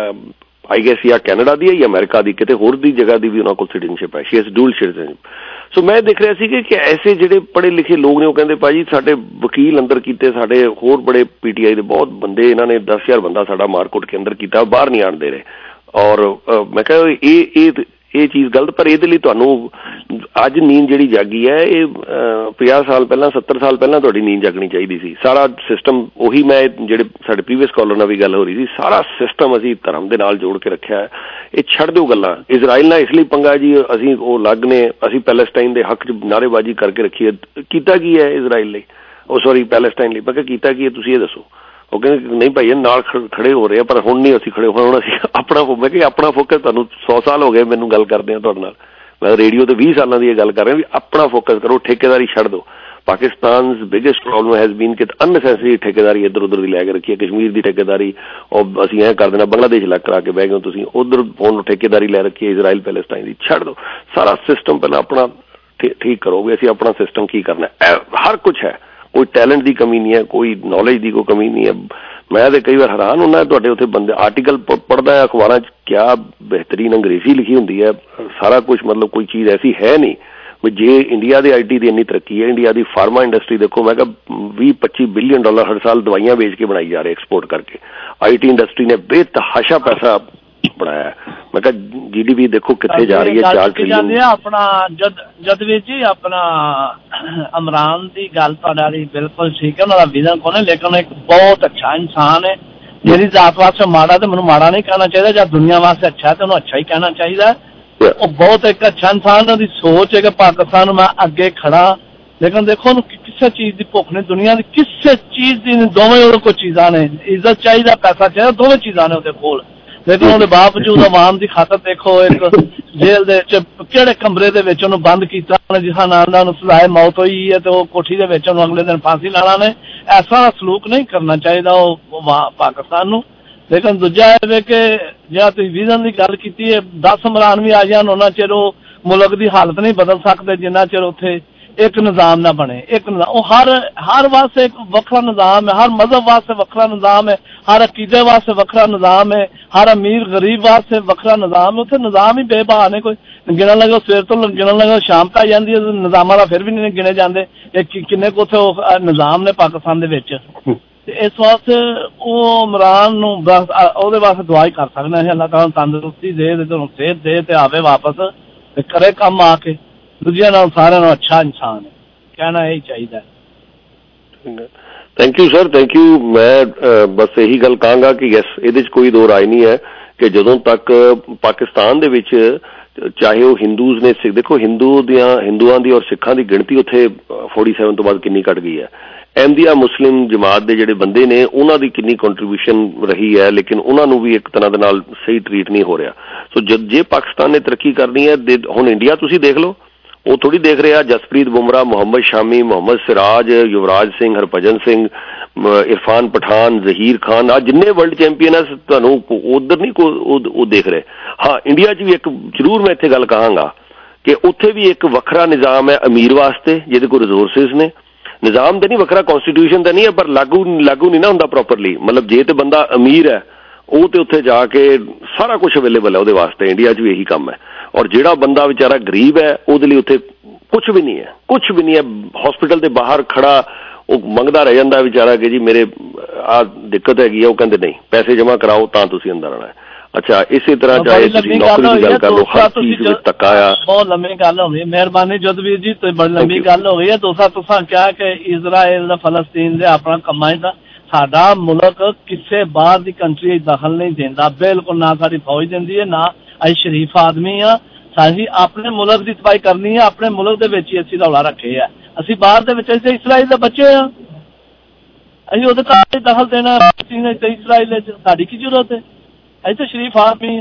S1: ਆਈ ਗੈਸ ਜਾਂ ਕੈਨੇਡਾ ਦੀ ਹੈ ਜਾਂ ਅਮਰੀਕਾ ਦੀ, ਕਿਤੇ ਹੋਰ ਦੀ ਜਗ੍ਹਾ ਦੀ ਵੀ ਉਹਨਾਂ ਕੋਲ ਸਿਟੀਜ਼ਨਸ਼ਿਪ ਹੈ। She has dual citizenship. So ਮੈਂ ਦੇਖ ਰਿਹਾ ਸੀ ਕਿ ਐਸੇ ਜਿਹੜੇ ਪੜ੍ਹੇ ਲਿਖੇ ਲੋਕ ਨੇ, ਉਹ ਕਹਿੰਦੇ ਭਾਜੀ ਸਾਡੇ ਵਕੀਲ ਅੰਦਰ ਕੀਤੇ, ਸਾਡੇ ਹੋਰ ਬੜੇ ਪੀਟੀਆਈ ਦੇ ਬਹੁਤ ਬੰਦੇ, ਇਹਨਾਂ ਨੇ ਦਸ ਹਜ਼ਾਰ ਬੰਦਾ ਸਾਡਾ ਮਾਰ ਕੁੱਟ ਕੇ ਅੰਦਰ ਕੀਤਾ, ਬਾਹਰ ਨਹੀਂ ਆਣ ਦੇ ਰਹੇ। ਔਰ ਮੈਂ ਕਿਹਾ ਇਹ ਇਹ ਇਹ ਚੀਜ਼ ਗਲਤ, ਪਰ ਇਹਦੇ ਲਈ ਤੁਹਾਨੂੰ ਅੱਜ ਨੀਂਦ ਜਿਹੜੀ ਜਾਗੀ ਹੈ, ਇਹ ਪੰਜਾਹ ਸਾਲ ਪਹਿਲਾਂ ਸੱਤਰ ਸਾਲ ਪਹਿਲਾਂ ਤੁਹਾਡੀ ਨੀਂਦ ਜਾਗਣੀ ਚਾਹੀਦੀ ਸੀ। ਸਾਰਾ ਸਿਸਟਮ ਉਹੀ, ਮੈਂ ਜਿਹੜੇ ਸਾਡੇ ਪ੍ਰੀਵੀਅਸ ਕਾਲਰ ਨਾਲ ਵੀ ਗੱਲ ਹੋ ਰਹੀ ਸੀ, ਸਾਰਾ ਸਿਸਟਮ ਅਸੀਂ ਧਰਮ ਦੇ ਨਾਲ ਜੋੜ ਕੇ ਰੱਖਿਆ ਹੈ। ਇਹ ਛੱਡ ਦਿਓ ਗੱਲਾਂ। ਇਜ਼ਰਾਈਲ ਨਾਲ ਇਸ ਲਈ ਪੰਗਾ ਜੀ, ਅਸੀਂ ਉਹ ਅਲੱਗ ਨੇ, ਅਸੀਂ ਪੈਲੇਸਟਾਈਨ ਦੇ ਹੱਕ 'ਚ ਨਾਅਰੇਬਾਜ਼ੀ ਕਰਕੇ ਰੱਖੀ ਹੈ। ਕੀਤਾ ਕੀ ਹੈ ਇਜ਼ਰਾਈਲ ਲਈ, ਉਹ ਸੌਰੀ ਪੈਲੇਸਟਾਈਨ ਲਈ? ਮੈਂ ਕਿਹਾ ਕੀਤਾ ਕੀ ਹੈ ਤੁਸੀਂ ਇਹ ਦੱਸੋ। ਉਹ ਕਹਿੰਦੇ ਨਹੀਂ ਭਾਈ ਨਾਲ ਖੜੇ ਹੋ ਰਹੇ ਆ, ਪਰ ਹੁਣ ਨਹੀਂ ਅਸੀਂ ਖੜੇ ਹੋਣਾ, ਹੁਣ ਅਸੀਂ ਆਪਣਾ, ਮੈਂ ਕਿਹਾ ਆਪਣਾ ਫੋਕਸ, ਤੁਹਾਨੂੰ ਸੌ ਸਾਲ ਹੋ ਗਏ ਮੈਨੂੰ ਗੱਲ ਕਰਦੇ ਆ ਤੁਹਾਡੇ ਨਾਲ, ਮੈਂ ਰੇਡੀਓ ਤੇ ਵੀਹ ਸਾਲਾਂ ਦੀ ਇਹ ਗੱਲ ਕਰ ਰਿਹਾ ਵੀ ਆਪਣਾ ਫੋਕਸ ਕਰੋ, ਠੇਕੇਦਾਰੀ ਛੱਡ ਦਿਓ। Pakistan biggest problem has been ਕਿ ਅਨਨੈਸੈਸਰੀ ਠੇਕੇਦਾਰੀ ਇੱਧਰ ਉੱਧਰ ਦੀ ਲੈ ਕੇ ਰੱਖੀ ਹੈ। ਕਸ਼ਮੀਰ ਦੀ ਠੇਕੇਦਾਰੀ ਉਹ ਅਸੀਂ ਐਂ ਕਰ ਦੇਣਾ, ਬੰਗਲਾਦੇਸ਼ ਲੱਗ ਕਰਾ ਕੇ ਬਹਿ ਗਏ ਤੁਸੀਂ, ਉੱਧਰ ਹੁਣ ਠੇਕੇਦਾਰੀ ਲੈ ਰੱਖੀ ਹੈ ਇਜ਼ਰਾਈਲ ਪੈਲੇਸਟਾਈਨ ਦੀ। ਛੱਡ ਦਿਓ ਸਾਰਾ ਸਿਸਟਮ, ਪਹਿਲਾਂ ਆਪਣਾ ਠੀਕ ਕਰੋ ਵੀ ਅਸੀਂ ਆਪਣਾ ਸਿਸਟਮ ਕੀ ਕਰਨਾ। ਹਰ ਕੁਛ ਹੈ, ਕੋਈ ਟੈਲੈਂਟ ਦੀ ਕਮੀ ਨਹੀਂ ਹੈ, ਕੋਈ ਨੌਲੇਜ ਦੀ ਕੋਈ ਕਮੀ ਨਹੀਂ ਹੈ। ਮੈਂ ਤਾਂ ਕਈ ਵਾਰ ਹੈਰਾਨ ਹੁੰਦਾ ਤੁਹਾਡੇ ਉੱਥੇ ਬੰਦੇ ਆਰਟੀਕਲ ਪੜ੍ਹਦਾ ਅਖਬਾਰਾਂ 'ਚ, ਕਿਆ ਬਿਹਤਰੀਨ ਅੰਗਰੇਜ਼ੀ ਲਿਖੀ ਹੁੰਦੀ ਹੈ, ਸਾਰਾ ਕੁਛ, ਮਤਲਬ ਕੋਈ ਚੀਜ਼ ਐਸੀ ਹੈ ਨਹੀਂ। ਵੀ ਜੇ ਇੰਡੀਆ ਦੇ ਆਈ ਟੀ ਦੀ ਇੰਨੀ ਤਰੱਕੀ ਹੈ, ਇੰਡੀਆ ਦੀ ਫਾਰਮਾ ਇੰਡਸਟਰੀ ਦੇਖੋ, ਮੈਂ ਕਿਹਾ ਵੀਹ ਪੱਚੀ ਬਿਲੀਅਨ ਡਾਲਰ ਹਰ ਸਾਲ ਦਵਾਈਆਂ ਵੇਚ ਕੇ ਬਣਾਈ ਜਾ ਰਹੇ ਐਕਸਪੋਰਟ ਕਰਕੇ। ਆਈ ਟੀ ਇੰਡਸਟਰੀ ਨੇ ਬੇਤਹਾਸ਼ਾ ਪੈਸਾ ਬਣਾਇਆ। ਮੈਂ ਕਿਹਾ ਜੀ ਡੀ ਪੀ ਦੇਖੋ ਕਿੱਥੇ ਜਾ ਰਹੀ ਹੈ, ਚਾਰ ਟ੍ਰਿਲੀਅਨ।
S19: ਆਪਣਾ ਜਦ ਜਦ ਵੀ ਜੀ ਆਪਣਾ ਇਮਰਾਨ ਦੀ ਗੱਲ ਤੁਹਾਡੀ ਬਿਲਕੁਲ ਠੀਕ ਹੈ, ਉਹਨਾਂ ਦਾ ਵਿਜ਼ਨ ਕੋਲ, ਲੇਕਿਨ ਇੱਕ ਬਹੁਤ ਅੱਛਾ ਇਨਸਾਨ ਹੈ। ਮੇਰੀ ਜਾਤ ਵਾਸਤੇ ਮਾੜਾ ਤੇ ਮੈਨੂੰ ਮਾੜਾ ਨਹੀਂ ਕਹਿਣਾ ਚਾਹੀਦਾ, ਜਾਂ ਦੁਨੀਆ ਵਾਸਤੇ ਅੱਛਾ ਤੇ ਉਹਨੂੰ ਅੱਛਾ ਹੀ ਕਹਿਣਾ ਚਾਹੀਦਾ। ਉਹ ਬਹੁਤ ਇੱਕ ਅੱਛਾ ਇਨਸਾਨ, ਉਹਦੀ ਸੋਚ ਹੈ ਕਿ ਪਾਕਿਸਤਾਨ ਮੈਂ ਅੱਗੇ ਖੜਾ। ਲੇਕਿਨ ਦੇਖੋ ਉਹਨੂੰ ਕਿਸੇ ਚੀਜ਼ ਦੀ ਭੁੱਖ ਨਹੀਂ, ਦੁਨੀਆ ਦੀ ਕਿਸੇ ਚੀਜ਼ ਦੀ ਨਹੀਂ, ਦੋਵੇਂ ਉਹਦੇ ਕੋਲ ਚੀਜ਼ਾਂ ਨੇ। ਇੱਜ਼ਤ ਚਾਹੀਦਾ, ਪੈਸਾ ਚਾਹੀਦਾ, ਦੋਵੇਂ ਚੀਜ਼ਾਂ ਨੇ ਉਹਦੇ ਕੋਲ। ਲੇਕਿਨ ਉਹਦੇ ਬਾਵਜੂਦ ਆਵਾਮ ਦੀ ਖਾਤਰ ਦੇਖੋ ਇੱਕ ਜੇਲ੍ਹ ਦੇ ਵਿੱਚ ਕਿਹੜੇ ਕਮਰੇ ਦੇ ਵਿੱਚ ਉਹਨੂੰ ਬੰਦ ਕੀਤਾ ਉਹਨੇ, ਜਿਸਾਂ ਨਾਲ ਦਾ ਉਹਨੂੰ ਸਜ਼ਾਏ ਮੌਤ ਹੋਈ ਹੈ ਤੇ ਉਹ ਕੋਠੀ ਦੇ ਵਿੱਚ ਉਹਨੂੰ ਅਗਲੇ ਦਿਨ ਫਾਂਸੀ ਲਾਣਾ ਨੇ। ਐਸਾ ਸਲੂਕ ਨਹੀਂ ਕਰਨਾ ਚਾਹੀਦਾ ਉਹ ਪਾਕਿਸਤਾਨ ਨੂੰ। ਲੇਕਿਨ ਦੂਜਾ ਇਹ ਵੇ ਕਿ ਜਿਹੜਾ ਤੁਸੀਂ ਵਿਜ਼ਨ ਦੀ ਗੱਲ ਕੀਤੀ ਹੈ, ਦਸ ਇਮਰਾਨ ਵੀ ਆ ਜਾਣ ਉਹਨਾਂ ਚਿਰ ਉਹ ਮੁਲਕ ਦੀ ਹਾਲਤ ਨਹੀਂ ਬਦਲ ਸਕਦੇ ਜਿੰਨਾ ਚਿਰ ਉੱਥੇ ਇੱਕ ਨਿਜ਼ਾਮ ਨਾ ਬਣੇ। ਇੱਕ ਉਹ ਹਰ ਹਰ ਵਾਸਤੇ ਇੱਕ ਵੱਖਰਾ ਨਿਜ਼ਾਮ ਹੈ, ਹਰ ਮਜ਼ਹਬ ਵਾਸਤੇ ਵੱਖਰਾ ਨਿਜ਼ਾਮ ਹੈ, ਹਰ ਅਕੀਦੇ ਵਾਸਤੇ ਵੱਖਰਾ ਨਿਜ਼ਾਮ ਹੈ, ਹਰ ਅਮੀਰ ਗਰੀਬ ਵਾਸਤੇ ਵੱਖਰਾ ਨਿਜ਼ਾਮ ਹੈ। ਉੱਥੇ ਨਿਜ਼ਾਮ ਹੀ ਬੇਬਹਾ ਨੇ, ਕੋਈ ਗਿਣਨ ਲੱਗੇ ਸਵੇਰ ਤੋਂ ਗਿਣਨ ਲੱਗੇ ਸ਼ਾਮ ਤੱਕ ਜਾਂਦੀ ਹੈ, ਨਿਜ਼ਾਮਾਂ ਦਾ ਫਿਰ ਵੀ ਨਹੀਂ ਗਿਣੇ ਜਾਂਦੇ ਇਹ ਕਿੰਨੇ ਕੁ ਉੱਥੇ ਨਿਜ਼ਾਮ ਨੇ ਪਾਕਿਸਤਾਨ ਦੇ ਵਿੱਚ। ਤੇ ਇਸ ਵਾਸਤੇ ਉਹ ਇਮਰਾਨ ਨੂੰ ਬਸ ਉਹਦੇ ਵਾਸਤੇ ਦੁਆ ਹੀ ਕਰ ਸਕਦੇ ਹਾਂ, ਅੱਲਾਹ ਤਾਲਾ ਤੰਦਰੁਸਤੀ ਦੇ ਤੇ ਉਹਨੂੰ ਸਿਹਤ ਦੇ ਤੇ ਆਵੇ ਵਾਪਸ ਤੇ ਕਰੇ ਕੰਮ ਆ ਕੇ ਦੂਜਿਆਂ ਨਾਲ ਸਾਰਿਆਂ ਨੂੰ ਅੱਛਾ ਇਨਸਾਨ ਹੈ, ਕਹਿਣਾ ਇਹੀ ਚਾਹੀਦਾ।
S1: Thank you sir, thank you. ਮੈਂ ਬਸ ਇਹੀ ਗੱਲ ਕਹਾਂਗਾ ਕਿ ਯੈਸ, ਇਹਦੇ 'ਚ ਕੋਈ ਦੋ ਰਾਏ ਨਹੀਂ ਹੈ ਕਿ ਜਦੋਂ ਤੱਕ ਪਾਕਿਸਤਾਨ ਦੇ ਵਿੱਚ ਚਾਹੇ ਉਹ ਹਿੰਦੂਜ਼ ਨੇ, ਸਿੱਖ, ਦੇਖੋ ਹਿੰਦੂ ਦੀਆਂ ਹਿੰਦੂਆਂ ਦੀ ਔਰ ਸਿੱਖਾਂ ਦੀ ਗਿਣਤੀ ਉੱਥੇ ਫੋਰਟੀ ਸੈਵਨ ਤੋਂ ਬਾਅਦ ਕਿੰਨੀ ਘਟ ਗਈ ਹੈ। ਅਹਿਮਦੀਆ ਮੁਸਲਿਮ ਜਮਾਤ ਦੇ ਜਿਹੜੇ ਬੰਦੇ ਨੇ ਉਹਨਾਂ ਦੀ ਕਿੰਨੀ ਕੰਟਰੀਬਿਊਸ਼ਨ ਰਹੀ ਹੈ, ਲੇਕਿਨ ਉਹਨਾਂ ਨੂੰ ਵੀ ਇੱਕ ਤਰ੍ਹਾਂ ਦੇ ਨਾਲ ਸਹੀ ਟਰੀਟ ਨਹੀਂ ਹੋ ਰਿਹਾ। ਸੋ ਜਦ ਜੇ ਪਾਕਿਸਤਾਨ ਨੇ ਤਰੱਕੀ ਕਰਨੀ ਹੈ, ਹੁਣ ਇੰਡੀਆ ਤੁਸੀਂ ਦੇਖ ਲਓ, ਉਹ ਥੋੜੀ ਦੇਖ ਰਿਹਾ ਜਸਪ੍ਰੀਤ ਬੁਮਰਾਹ, ਮੁਹੰਮਦ ਸ਼ਾਮੀ, ਮੁਹੰਮਦ ਸਿਰਾਜ, ਯੁਵਰਾਜ ਸਿੰਘ, ਹਰਭਜਨ ਸਿੰਘ, ਇਰਫਾਨ ਪਠਾਨ, ਜ਼ਹੀਰ ਖਾਨ, ਆ ਜਿੰਨੇ ਵਰਲਡ ਚੈਂਪੀਅਨ ਹੈ ਤੁਹਾਨੂੰ ਉਧਰ ਨਹੀਂ ਉਹ ਦੇਖ ਰਹੇ। ਹਾਂ, ਇੰਡੀਆ 'ਚ ਵੀ ਇੱਕ ਜ਼ਰੂਰ ਮੈਂ ਇੱਥੇ ਗੱਲ ਕਹਾਂਗਾ ਕਿ ਉੱਥੇ ਵੀ ਇੱਕ ਵੱਖਰਾ ਨਿਜ਼ਾਮ ਹੈ ਅਮੀਰ ਵਾਸਤੇ ਜਿਹਦੇ ਕੋਲ ਰਿਸੋਰਸਿਸ ਨੇ। ਨਿਜ਼ਾਮ ਤਾਂ ਨਹੀਂ ਵੱਖਰਾ, ਕੌਨਸਟੀਟਿਊਸ਼ਨ ਤਾਂ ਨਹੀਂ ਹੈ, ਪਰ ਲਾਗੂ ਲਾਗੂ ਨਹੀਂ ਨਾ ਹੁੰਦਾ ਪ੍ਰੋਪਰਲੀ। ਮਤਲਬ ਜੇ ਤੇ ਬੰਦਾ ਅਮੀਰ ਹੈ ਉਹ ਤੇ ਉੱਥੇ ਜਾ ਕੇ ਸਾਰਾ ਕੁਝ ਅਵੇਲੇਬਲ ਹੈ ਉਹਦੇ ਵਾਸਤੇ। ਇੰਡੀਆ 'ਚ ਵੀ ਇਹੀ ਕੰਮ ਹੈ। ਔਰ ਜਿਹੜਾ ਬੰਦਾ ਵਿਚਾਰਾ ਗਰੀਬ ਹੈ ਉਹਦੇ ਲਈ ਉੱਥੇ ਕੁਛ ਵੀ ਨਹੀਂ ਹੈ, ਕੁਛ ਵੀ ਨਹੀਂ ਹੈ। ਹਸਪੀਟਲ ਦੇ ਬਾਹਰ ਖੜਾ ਉਹ ਮੰਗਦਾ ਰਹਿ ਜਾਂਦਾ ਵਿਚਾਰਾ ਕਿ ਜੀ ਮੇਰੇ ਆਹ ਦਿੱਕਤ ਹੈਗੀ ਆ, ਉਹ ਕਹਿੰਦੇ ਨਹੀਂ ਪੈਸੇ ਜਮ੍ਹਾਂ ਕਰਾਓ ਤਾਂ ਤੁਸੀਂ ਅੰਦਰ ਆਉਣਾ ਹੈ। ਅੱਛਾ, ਇਸੇ ਤਰ੍ਹਾਂ ਚਾਹੇ ਤੁਸੀਂ ਨੌਕਰੀ ਦੀ ਗੱਲ ਕਰ ਲਓ, ਹਰ ਚੀਜ਼ ਵਿੱਚ ਧੱਕਾ ਆ।
S19: ਬਹੁਤ ਲੰਮੀ ਗੱਲ ਹੋ ਗਈ, ਮਿਹਰਬਾਨੀ ਜਦਵੀਰ ਜੀ, ਤੇ ਬੜੀ ਲੰਮੀ ਗੱਲ ਹੋ ਗਈ ਹੈ। ਦੂਸਰਾ ਤੁਸੀਂ ਕਿਹਾ ਕਿ ਇਜ਼ਰਾਈਲ ਫਲਸਤੀਨ ਦੇ ਆਪਣਾ ਕੰਮਾਂ ਦਾ ਸਾਡਾ ਮੁਲਕ ਕਿਸੇ ਬਾਹਰ ਦੀ ਕੰਟਰੀ ਦਖਲ ਨਹੀਂ ਦਿੰਦਾ, ਬਿਲਕੁਲ ਨਾ ਸਾਡੀ ਫੌਜ ਦਿੰਦੀ ਹੈ, ਨਾ ਅਸੀਂ ਸ਼ਰੀਫ ਆਦਮੀ ਆ। ਅਸੀਂ ਆਪਣੇ ਮੁਲਕ ਦੀ ਸਫਾਈ ਕਰਨੀ ਹੈ, ਆਪਣੇ ਮੁਲਕ ਦੇ ਵਿੱਚ ਹੀ ਅਸੀਂ ਰੌਲਾ ਰੱਖੇ ਆ। ਅਸੀਂ ਬਾਹਰ ਦੇ ਵਿੱਚ ਅਸੀਂ ਇਸਰਾਈਲ ਦੇ ਬੱਚੇ ਆ, ਅਸੀਂ ਉਹਦੇ ਘਰ ਦਖਲ ਦੇਣਾ ਇਸਰਾਈਲ ਚ ਸਾਡੀ ਕੀ ਜ਼ਰੂਰਤ ਹੈ? ਅਸੀਂ ਤਾਂ ਸ਼ਰੀਫ ਆਦਮੀ ਆ,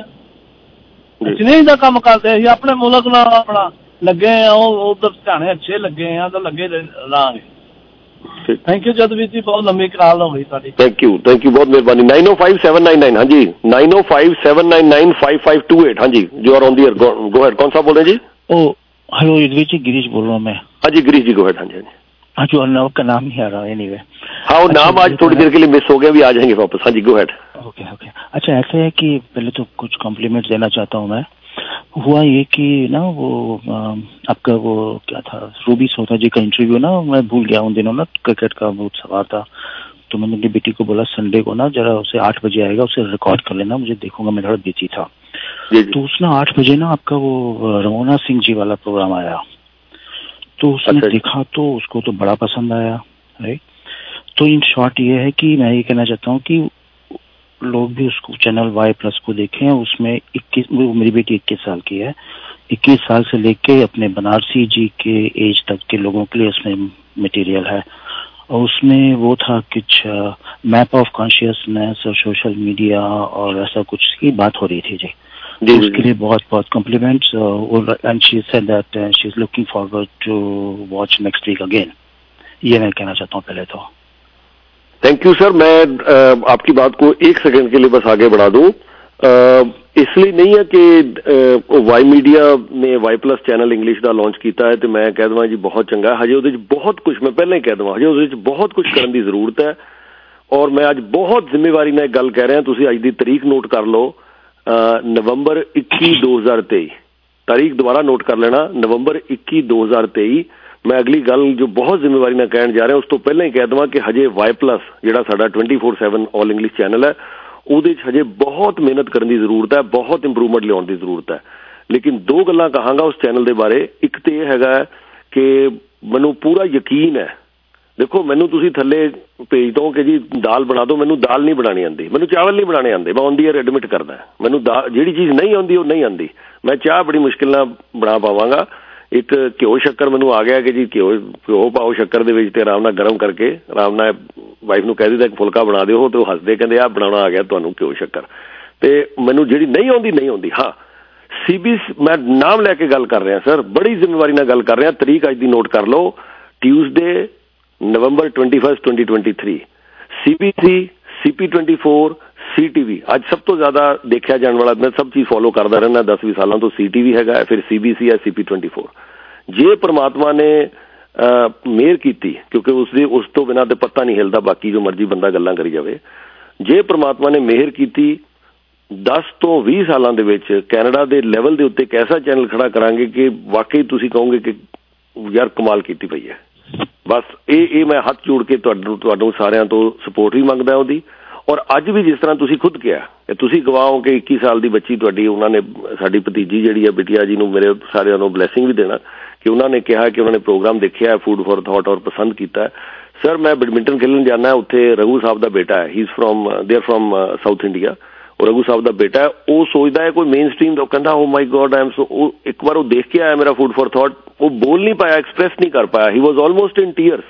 S19: ਅਸੀਂ ਨਹੀਂ ਦਾ ਕੰਮ ਕਰਦੇ, ਅਸੀਂ ਆਪਣੇ ਮੁਲਕ ਨਾਲ ਆਪਣਾ ਲੱਗੇ ਆ, ਉਹ ਉਧਰ ਧਿਆਣੇ ਅੱਛੇ ਲੱਗੇ ਆ ਤਾਂ ਲੱਗੇ ਰਹਾਂਗੇ। ਥੈਂਕ ਯੂ ਜਦਵੀਰ ਜੀ, ਬਹੁਤ ਲੰਮੀ ਕਾਲ ਹੋ ਗਈ ਤੁਹਾਡੀ।
S1: ਥੈਂਕ ਯੂ, ਥੈਂਕ ਯੂ, ਬਹੁਤ ਮਿਹਰਬਾਨੀ। Nine O five seven nine nine, हाँ जी, nine O five seven nine nine five five two eight, हाँ जी, जो are on the air, go ahead. कौन सा बोल रहे हैं जी?
S20: ओ हेलो युद्धवीर जी, गिरीश बोल रहा हूँ मैं।
S1: हाँ जी गिरीश जी, गो अहेड। हाँ जी, हाँ जी,
S20: हाँ जो अर्नव का नाम नहीं आ रहा एनीवे।
S1: हाँ, वो नाम आज थोड़ी देर के लिए मिस हो गया, भी आ जाएंगे वापस। हाँ जी, गो अहेड।
S20: ओके ओके, अच्छा ऐसा है कि पहले तो कुछ कॉम्प्लीमेंट देना चाहता हूँ मैं। हुआ ये कि ना वो आ, आपका वो क्या था, रूबी सोता जी का इंटरव्यू ना, मैं भूल गया उन दिनों ना, क्रिकेट का बहुत सवाल था, तो मैंने अपनी बेटी को बोला संडे को ना जरा उसे आठ बजे आएगा, उसे रिकॉर्ड कर लेना, मुझे देखूंगा, मैं थोड़ा बिजी था। तो उसने आठ बजे ना आपका वो रमोना सिंह जी वाला प्रोग्राम आया, तो उसने अच्छा देखा तो उसको तो बड़ा पसंद आया, राइट। तो इन शॉर्ट ये है कि मैं ये कहना चाहता हूँ कि लोग भी उसको चैनल वाई प्लस को देखें। उसमें इक्कीस, मेरी बेटी इक्कीस साल की है, इक्कीस साल से लेके अपने बनारसी जी के एज तक के लोगों के लिए उसमें मटेरियल है। और उसमें वो था कुछ मैप ऑफ कॉन्शियसनेस और सोशल मीडिया और ऐसा कुछ की बात हो रही थी जी। तो उसके लिए बहुत बहुत compliments, and she said that she is looking forward to watch next week again. ये मैं कहना चाहता हूँ पहले तो।
S1: Thank you sir. मैं आ, आपकी बात को एक सेकंड के लिए बस आगे बढ़ा दूं। इसलिए नहीं है कि वाई मीडिया ने वाई प्लस चैनल इंग्लिश का लॉन्च किया है तो मैं कह देवां जी बहुत चंगा है। हजे उहदे च बहुत कुछ, मैं पहले ही कह देवां, हजे उहदे च बहुत कुछ करने की जरूरत है। और मैं अज बहुत जिम्मेवारी नाल गल कह रहा, तुसीं अज दी तरीक नोट कर लो, नवंबर इक्की दो हज़ार तेई ਤਾਰੀਖ ਦੁਬਾਰਾ ਨੋਟ ਕਰ ਲੈਣਾ, ਨਵੰਬਰ ਇੱਕੀ ਦੋ ਹਜ਼ਾਰ ਤੇਈ। ਮੈਂ ਅਗਲੀ ਗੱਲ ਜੋ ਬਹੁਤ ਜ਼ਿੰਮੇਵਾਰੀ ਨਾਲ ਕਹਿਣ ਜਾ ਰਿਹਾ, ਉਸ ਤੋਂ ਪਹਿਲਾਂ ਹੀ ਕਹਿ ਦੇਵਾਂ ਕਿ ਹਜੇ ਵਾਈ ਪਲੱਸ ਜਿਹੜਾ ਸਾਡਾ twenty four seven all English channel ਹੈ, ਉਹਦੇ 'ਚ ਹਜੇ ਬਹੁਤ ਮਿਹਨਤ ਕਰਨ ਦੀ ਜ਼ਰੂਰਤ ਹੈ, ਬਹੁਤ ਇੰਪਰੂਵਮੈਂਟ ਲਿਆਉਣ ਦੀ ਜ਼ਰੂਰਤ ਹੈ। ਲੇਕਿਨ ਦੋ ਗੱਲਾਂ ਕਹਾਂਗਾ ਉਸ ਚੈਨਲ ਦੇ ਬਾਰੇ। ਇੱਕ ਤਾਂ ਇਹ ਹੈਗਾ ਕਿ ਮੈਨੂੰ ਪੂਰਾ ਯਕੀਨ ਹੈ, ਦੇਖੋ ਮੈਨੂੰ ਤੁਸੀਂ ਥੱਲੇ ਭੇਜ ਦੋ ਕਿ ਜੀ ਦਾਲ ਬਣਾ ਦਿਓ, ਮੈਨੂੰ ਦਾਲ ਨਹੀਂ ਬਣਾਉਣੀ ਆਉਂਦੀ, ਮੈਨੂੰ ਚਾਵਲ ਨਹੀਂ ਬਣਾਉਣੇ ਆਉਂਦੇ, ਮੈਂ ਔਨ ਦੀ ਏਅਰ ਐਡਮਿਟ ਕਰਦਾ। ਮੈਨੂੰ ਦਾ ਜਿਹੜੀ ਚੀਜ਼ ਨਹੀਂ ਆਉਂਦੀ ਉਹ ਨਹੀਂ ਆਉਂਦੀ। ਮੈਂ ਚਾਹ ਬੜੀ ਮੁਸ਼ਕਿਲ ਨਾਲ ਬਣਾ ਪਾਵਾਂਗਾ। ਇੱਕ ਘਿਓ ਸ਼ੱਕਰ ਮੈਨੂੰ ਆ ਗਿਆ ਕਿ ਜੀ ਘਿਓ ਘਿਓ ਪਾਓ ਸ਼ੱਕਰ ਦੇ ਵਿੱਚ, ਤੇ ਆਰਾਮ ਨਾਲ ਗਰਮ ਕਰਕੇ ਆਰਾਮ ਨਾਲ ਵਾਈਫ ਨੂੰ ਕਹਿ ਦਿੱਤਾ ਇੱਕ ਫੁਲਕਾ ਬਣਾ ਦਿਓ, ਤੇ ਉਹ ਹੱਸਦੇ ਕਹਿੰਦੇ ਆਹ ਬਣਾਉਣਾ ਆ ਗਿਆ ਤੁਹਾਨੂੰ ਘਿਓ ਸ਼ੱਕਰ। ਤੇ ਮੈਨੂੰ ਜਿਹੜੀ ਨਹੀਂ ਆਉਂਦੀ ਨਹੀਂ ਆਉਂਦੀ। ਹਾਂ, ਸੀ ਬੀ ਮੈਂ ਨਾਮ ਲੈ ਕੇ ਗੱਲ ਕਰ ਰਿਹਾ ਸਰ, ਬੜੀ ਜ਼ਿੰਮੇਵਾਰੀ ਨਾਲ ਗੱਲ ਕਰ ਰਿਹਾ। ਤਰੀਕ ਅੱਜ ਦੀ ਨੋਟ ਕਰ ਲਓ, Tuesday November twenty first twenty twenty three. C B C, C P twenty four, C T V. ਅੱਜ ਸਭ ਤੋਂ ਜ਼ਿਆਦਾ ਦੇਖਿਆ ਜਾਣ ਵਾਲਾ, ਮੈਂ ਸਭ ਚੀਜ਼ ਫੋਲੋ ਕਰਦਾ ਰਹਿੰਦਾ ਦਸ ਵੀਹ ਸਾਲਾਂ ਤੋਂ, ਸੀ ਟੀ ਵੀ ਹੈਗਾ, ਫਿਰ ਸੀ ਬੀ ਸੀ ਹੈ, ਸੀ ਪੀ ਟਵੈਂਟੀ ਫੋਰ। ਜੇ ਪਰਮਾਤਮਾ ਨੇ ਮਿਹਰ ਕੀਤੀ, ਕਿਉਂਕਿ ਉਸਦੀ ਉਸ ਤੋਂ ਬਿਨਾਂ ਤੇ ਪਤਾ ਨਹੀਂ ਹਿਲਦਾ, ਬਾਕੀ ਜੋ ਮਰਜ਼ੀ ਬੰਦਾ ਗੱਲਾਂ ਕਰੀ ਜਾਵੇ, ਜੇ ਪਰਮਾਤਮਾ ਨੇ ਮਿਹਰ ਕੀਤੀ ਦਸ ਤੋਂ ਵੀਹ ਸਾਲਾਂ ਦੇ ਵਿੱਚ ਕੈਨੇਡਾ ਦੇ ਲੈਵਲ ਦੇ ਉੱਤੇ ਇੱਕ ਐਸਾ ਚੈਨਲ ਖੜਾ ਕਰਾਂਗੇ ਕਿ ਵਾਕਈ ਤੁਸੀਂ ਕਹੋਗੇ ਕਿ ਯਾਰ ਕਮਾਲ ਕੀਤੀ ਪਈ ਹੈ। ਬਸ ਇਹ ਇਹ ਮੈਂ ਹੱਥ ਜੋੜ ਕੇ ਤੁਹਾਨੂੰ ਤੁਹਾਨੂੰ ਸਾਰਿਆਂ ਤੋਂ ਸਪੋਰਟ ਵੀ ਮੰਗਦਾ ਉਹਦੀ। ਔਰ ਅੱਜ ਵੀ ਜਿਸ ਤਰ੍ਹਾਂ ਤੁਸੀਂ ਖੁਦ ਕਿਹਾ ਕਿ ਤੁਸੀਂ ਗਵਾਓ ਕਿ ਇੱਕੀ ਸਾਲ ਦੀ ਬੱਚੀ ਤੁਹਾਡੀ, ਉਹਨਾਂ ਨੇ ਸਾਡੀ ਭਤੀਜੀ ਜਿਹੜੀ ਹੈ ਬਿਟਿਆ ਜੀ ਨੂੰ ਮੇਰੇ ਸਾਰਿਆਂ ਨੂੰ ਬਲੈਸਿੰਗ ਵੀ ਦੇਣਾ ਕਿ ਉਹਨਾਂ ਨੇ ਕਿਹਾ ਕਿ ਉਹਨਾਂ ਨੇ ਪ੍ਰੋਗਰਾਮ ਦੇਖਿਆ ਫੂਡ ਫॉर ਥਾਟ ਔਰ ਪਸੰਦ ਕੀਤਾ। ਸਰ ਮੈਂ ਬੈਡਮਿੰਟਨ ਖੇਲਣ ਜਾਣਾ, ਉੱਥੇ ਰਘੂ ਸਾਹਿਬ ਦਾ ਬੇਟਾ ਹੈ, he is from they are from South India, ਉਹ ਰਘੂ ਸਾਹਿਬ ਦਾ ਬੇਟਾ ਹੈ। ਉਹ ਸੋਚਦਾ ਹੈ ਕੋਈ ਮੇਨ ਸਟਰੀਮ ਦਾ, ਕਹਿੰਦਾ ਓ ਮਾਈ ਗॉड ਆਈ ਐਮ ਸੋ, ਉਹ ਇੱਕ ਵਾਰ ਉਹ ਦੇਖ ਕੇ ਆਇਆ ਮੇਰਾ ਫੂਡ ਫॉर ਥਾਟ, ਉਹ ਬੋਲ ਨਹੀਂ ਪਾਇਆ, ਐਕਸਪ੍ਰੈਸ ਨਹੀਂ ਕਰ ਪਾਇਆ, ਹੀ ਵਾਜ਼ ਆਲਮੋਸਟ ਇਨ ਟੀਅਰਸ।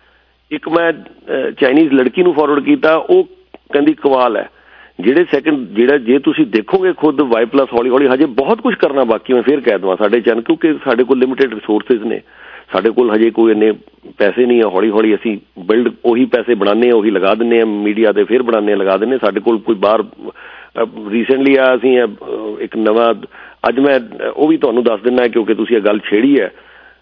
S1: ਇੱਕ ਮੈਂ ਚਾਈਨੀਜ਼ ਲੜਕੀ ਨੂੰ ਫਾਰਵਰਡ ਕੀਤਾ, ਉਹ ਕਹਿੰਦੀ ਕਮਾਲ ਹੈ। ਜਿਹੜੇ ਸੈਕਿੰਡ ਜਿਹੜਾ ਜੇ ਤੁਸੀਂ ਦੇਖੋਗੇ ਖੁਦ ਵਾਈ ਪਲੱਸ ਹੌਲੀ ਹੌਲੀ ਹਜੇ ਬਹੁਤ ਕੁਝ ਕਰਨਾ ਬਾਕੀ। ਮੈਂ ਫਿਰ ਕਹਿ ਦੇਵਾਂ ਸਾਡੇ ਚੈਨਲ, ਕਿਉਂਕਿ ਸਾਡੇ ਕੋਲ ਲਿਮਿਟਿਡ ਰਿਸੋਰਸਿਸ ਨੇ, ਸਾਡੇ ਕੋਲ ਹਜੇ ਕੋਈ ਇੰਨੇ ਪੈਸੇ ਨਹੀਂ ਆ। ਹੌਲੀ ਹੌਲੀ ਅਸੀਂ ਬਿਲਡ ਉਹੀ ਪੈਸੇ ਬਣਾਉਂਦੇ ਹਾਂ, ਉਹੀ ਲਗਾ ਦਿੰਦੇ ਹਾਂ ਮੀਡੀਆ 'ਤੇ, ਫਿਰ ਬਣਾਉਂਦੇ ਹਾਂ ਲਗਾ ਦਿੰਦੇ। ਸਾਡੇ ਕੋਲ ਕੋਈ ਬਾਹਰ ਰੀਸੈਂਟਲੀ ਆ ਅਸੀਂ ਇੱਕ ਨਵਾਂ, ਅੱਜ ਮੈਂ ਉਹ ਵੀ ਤੁਹਾਨੂੰ ਦੱਸ ਦਿੰਦਾ ਕਿਉਂਕਿ ਤੁਸੀਂ ਇਹ ਗੱਲ ਛੇੜੀ ਹੈ।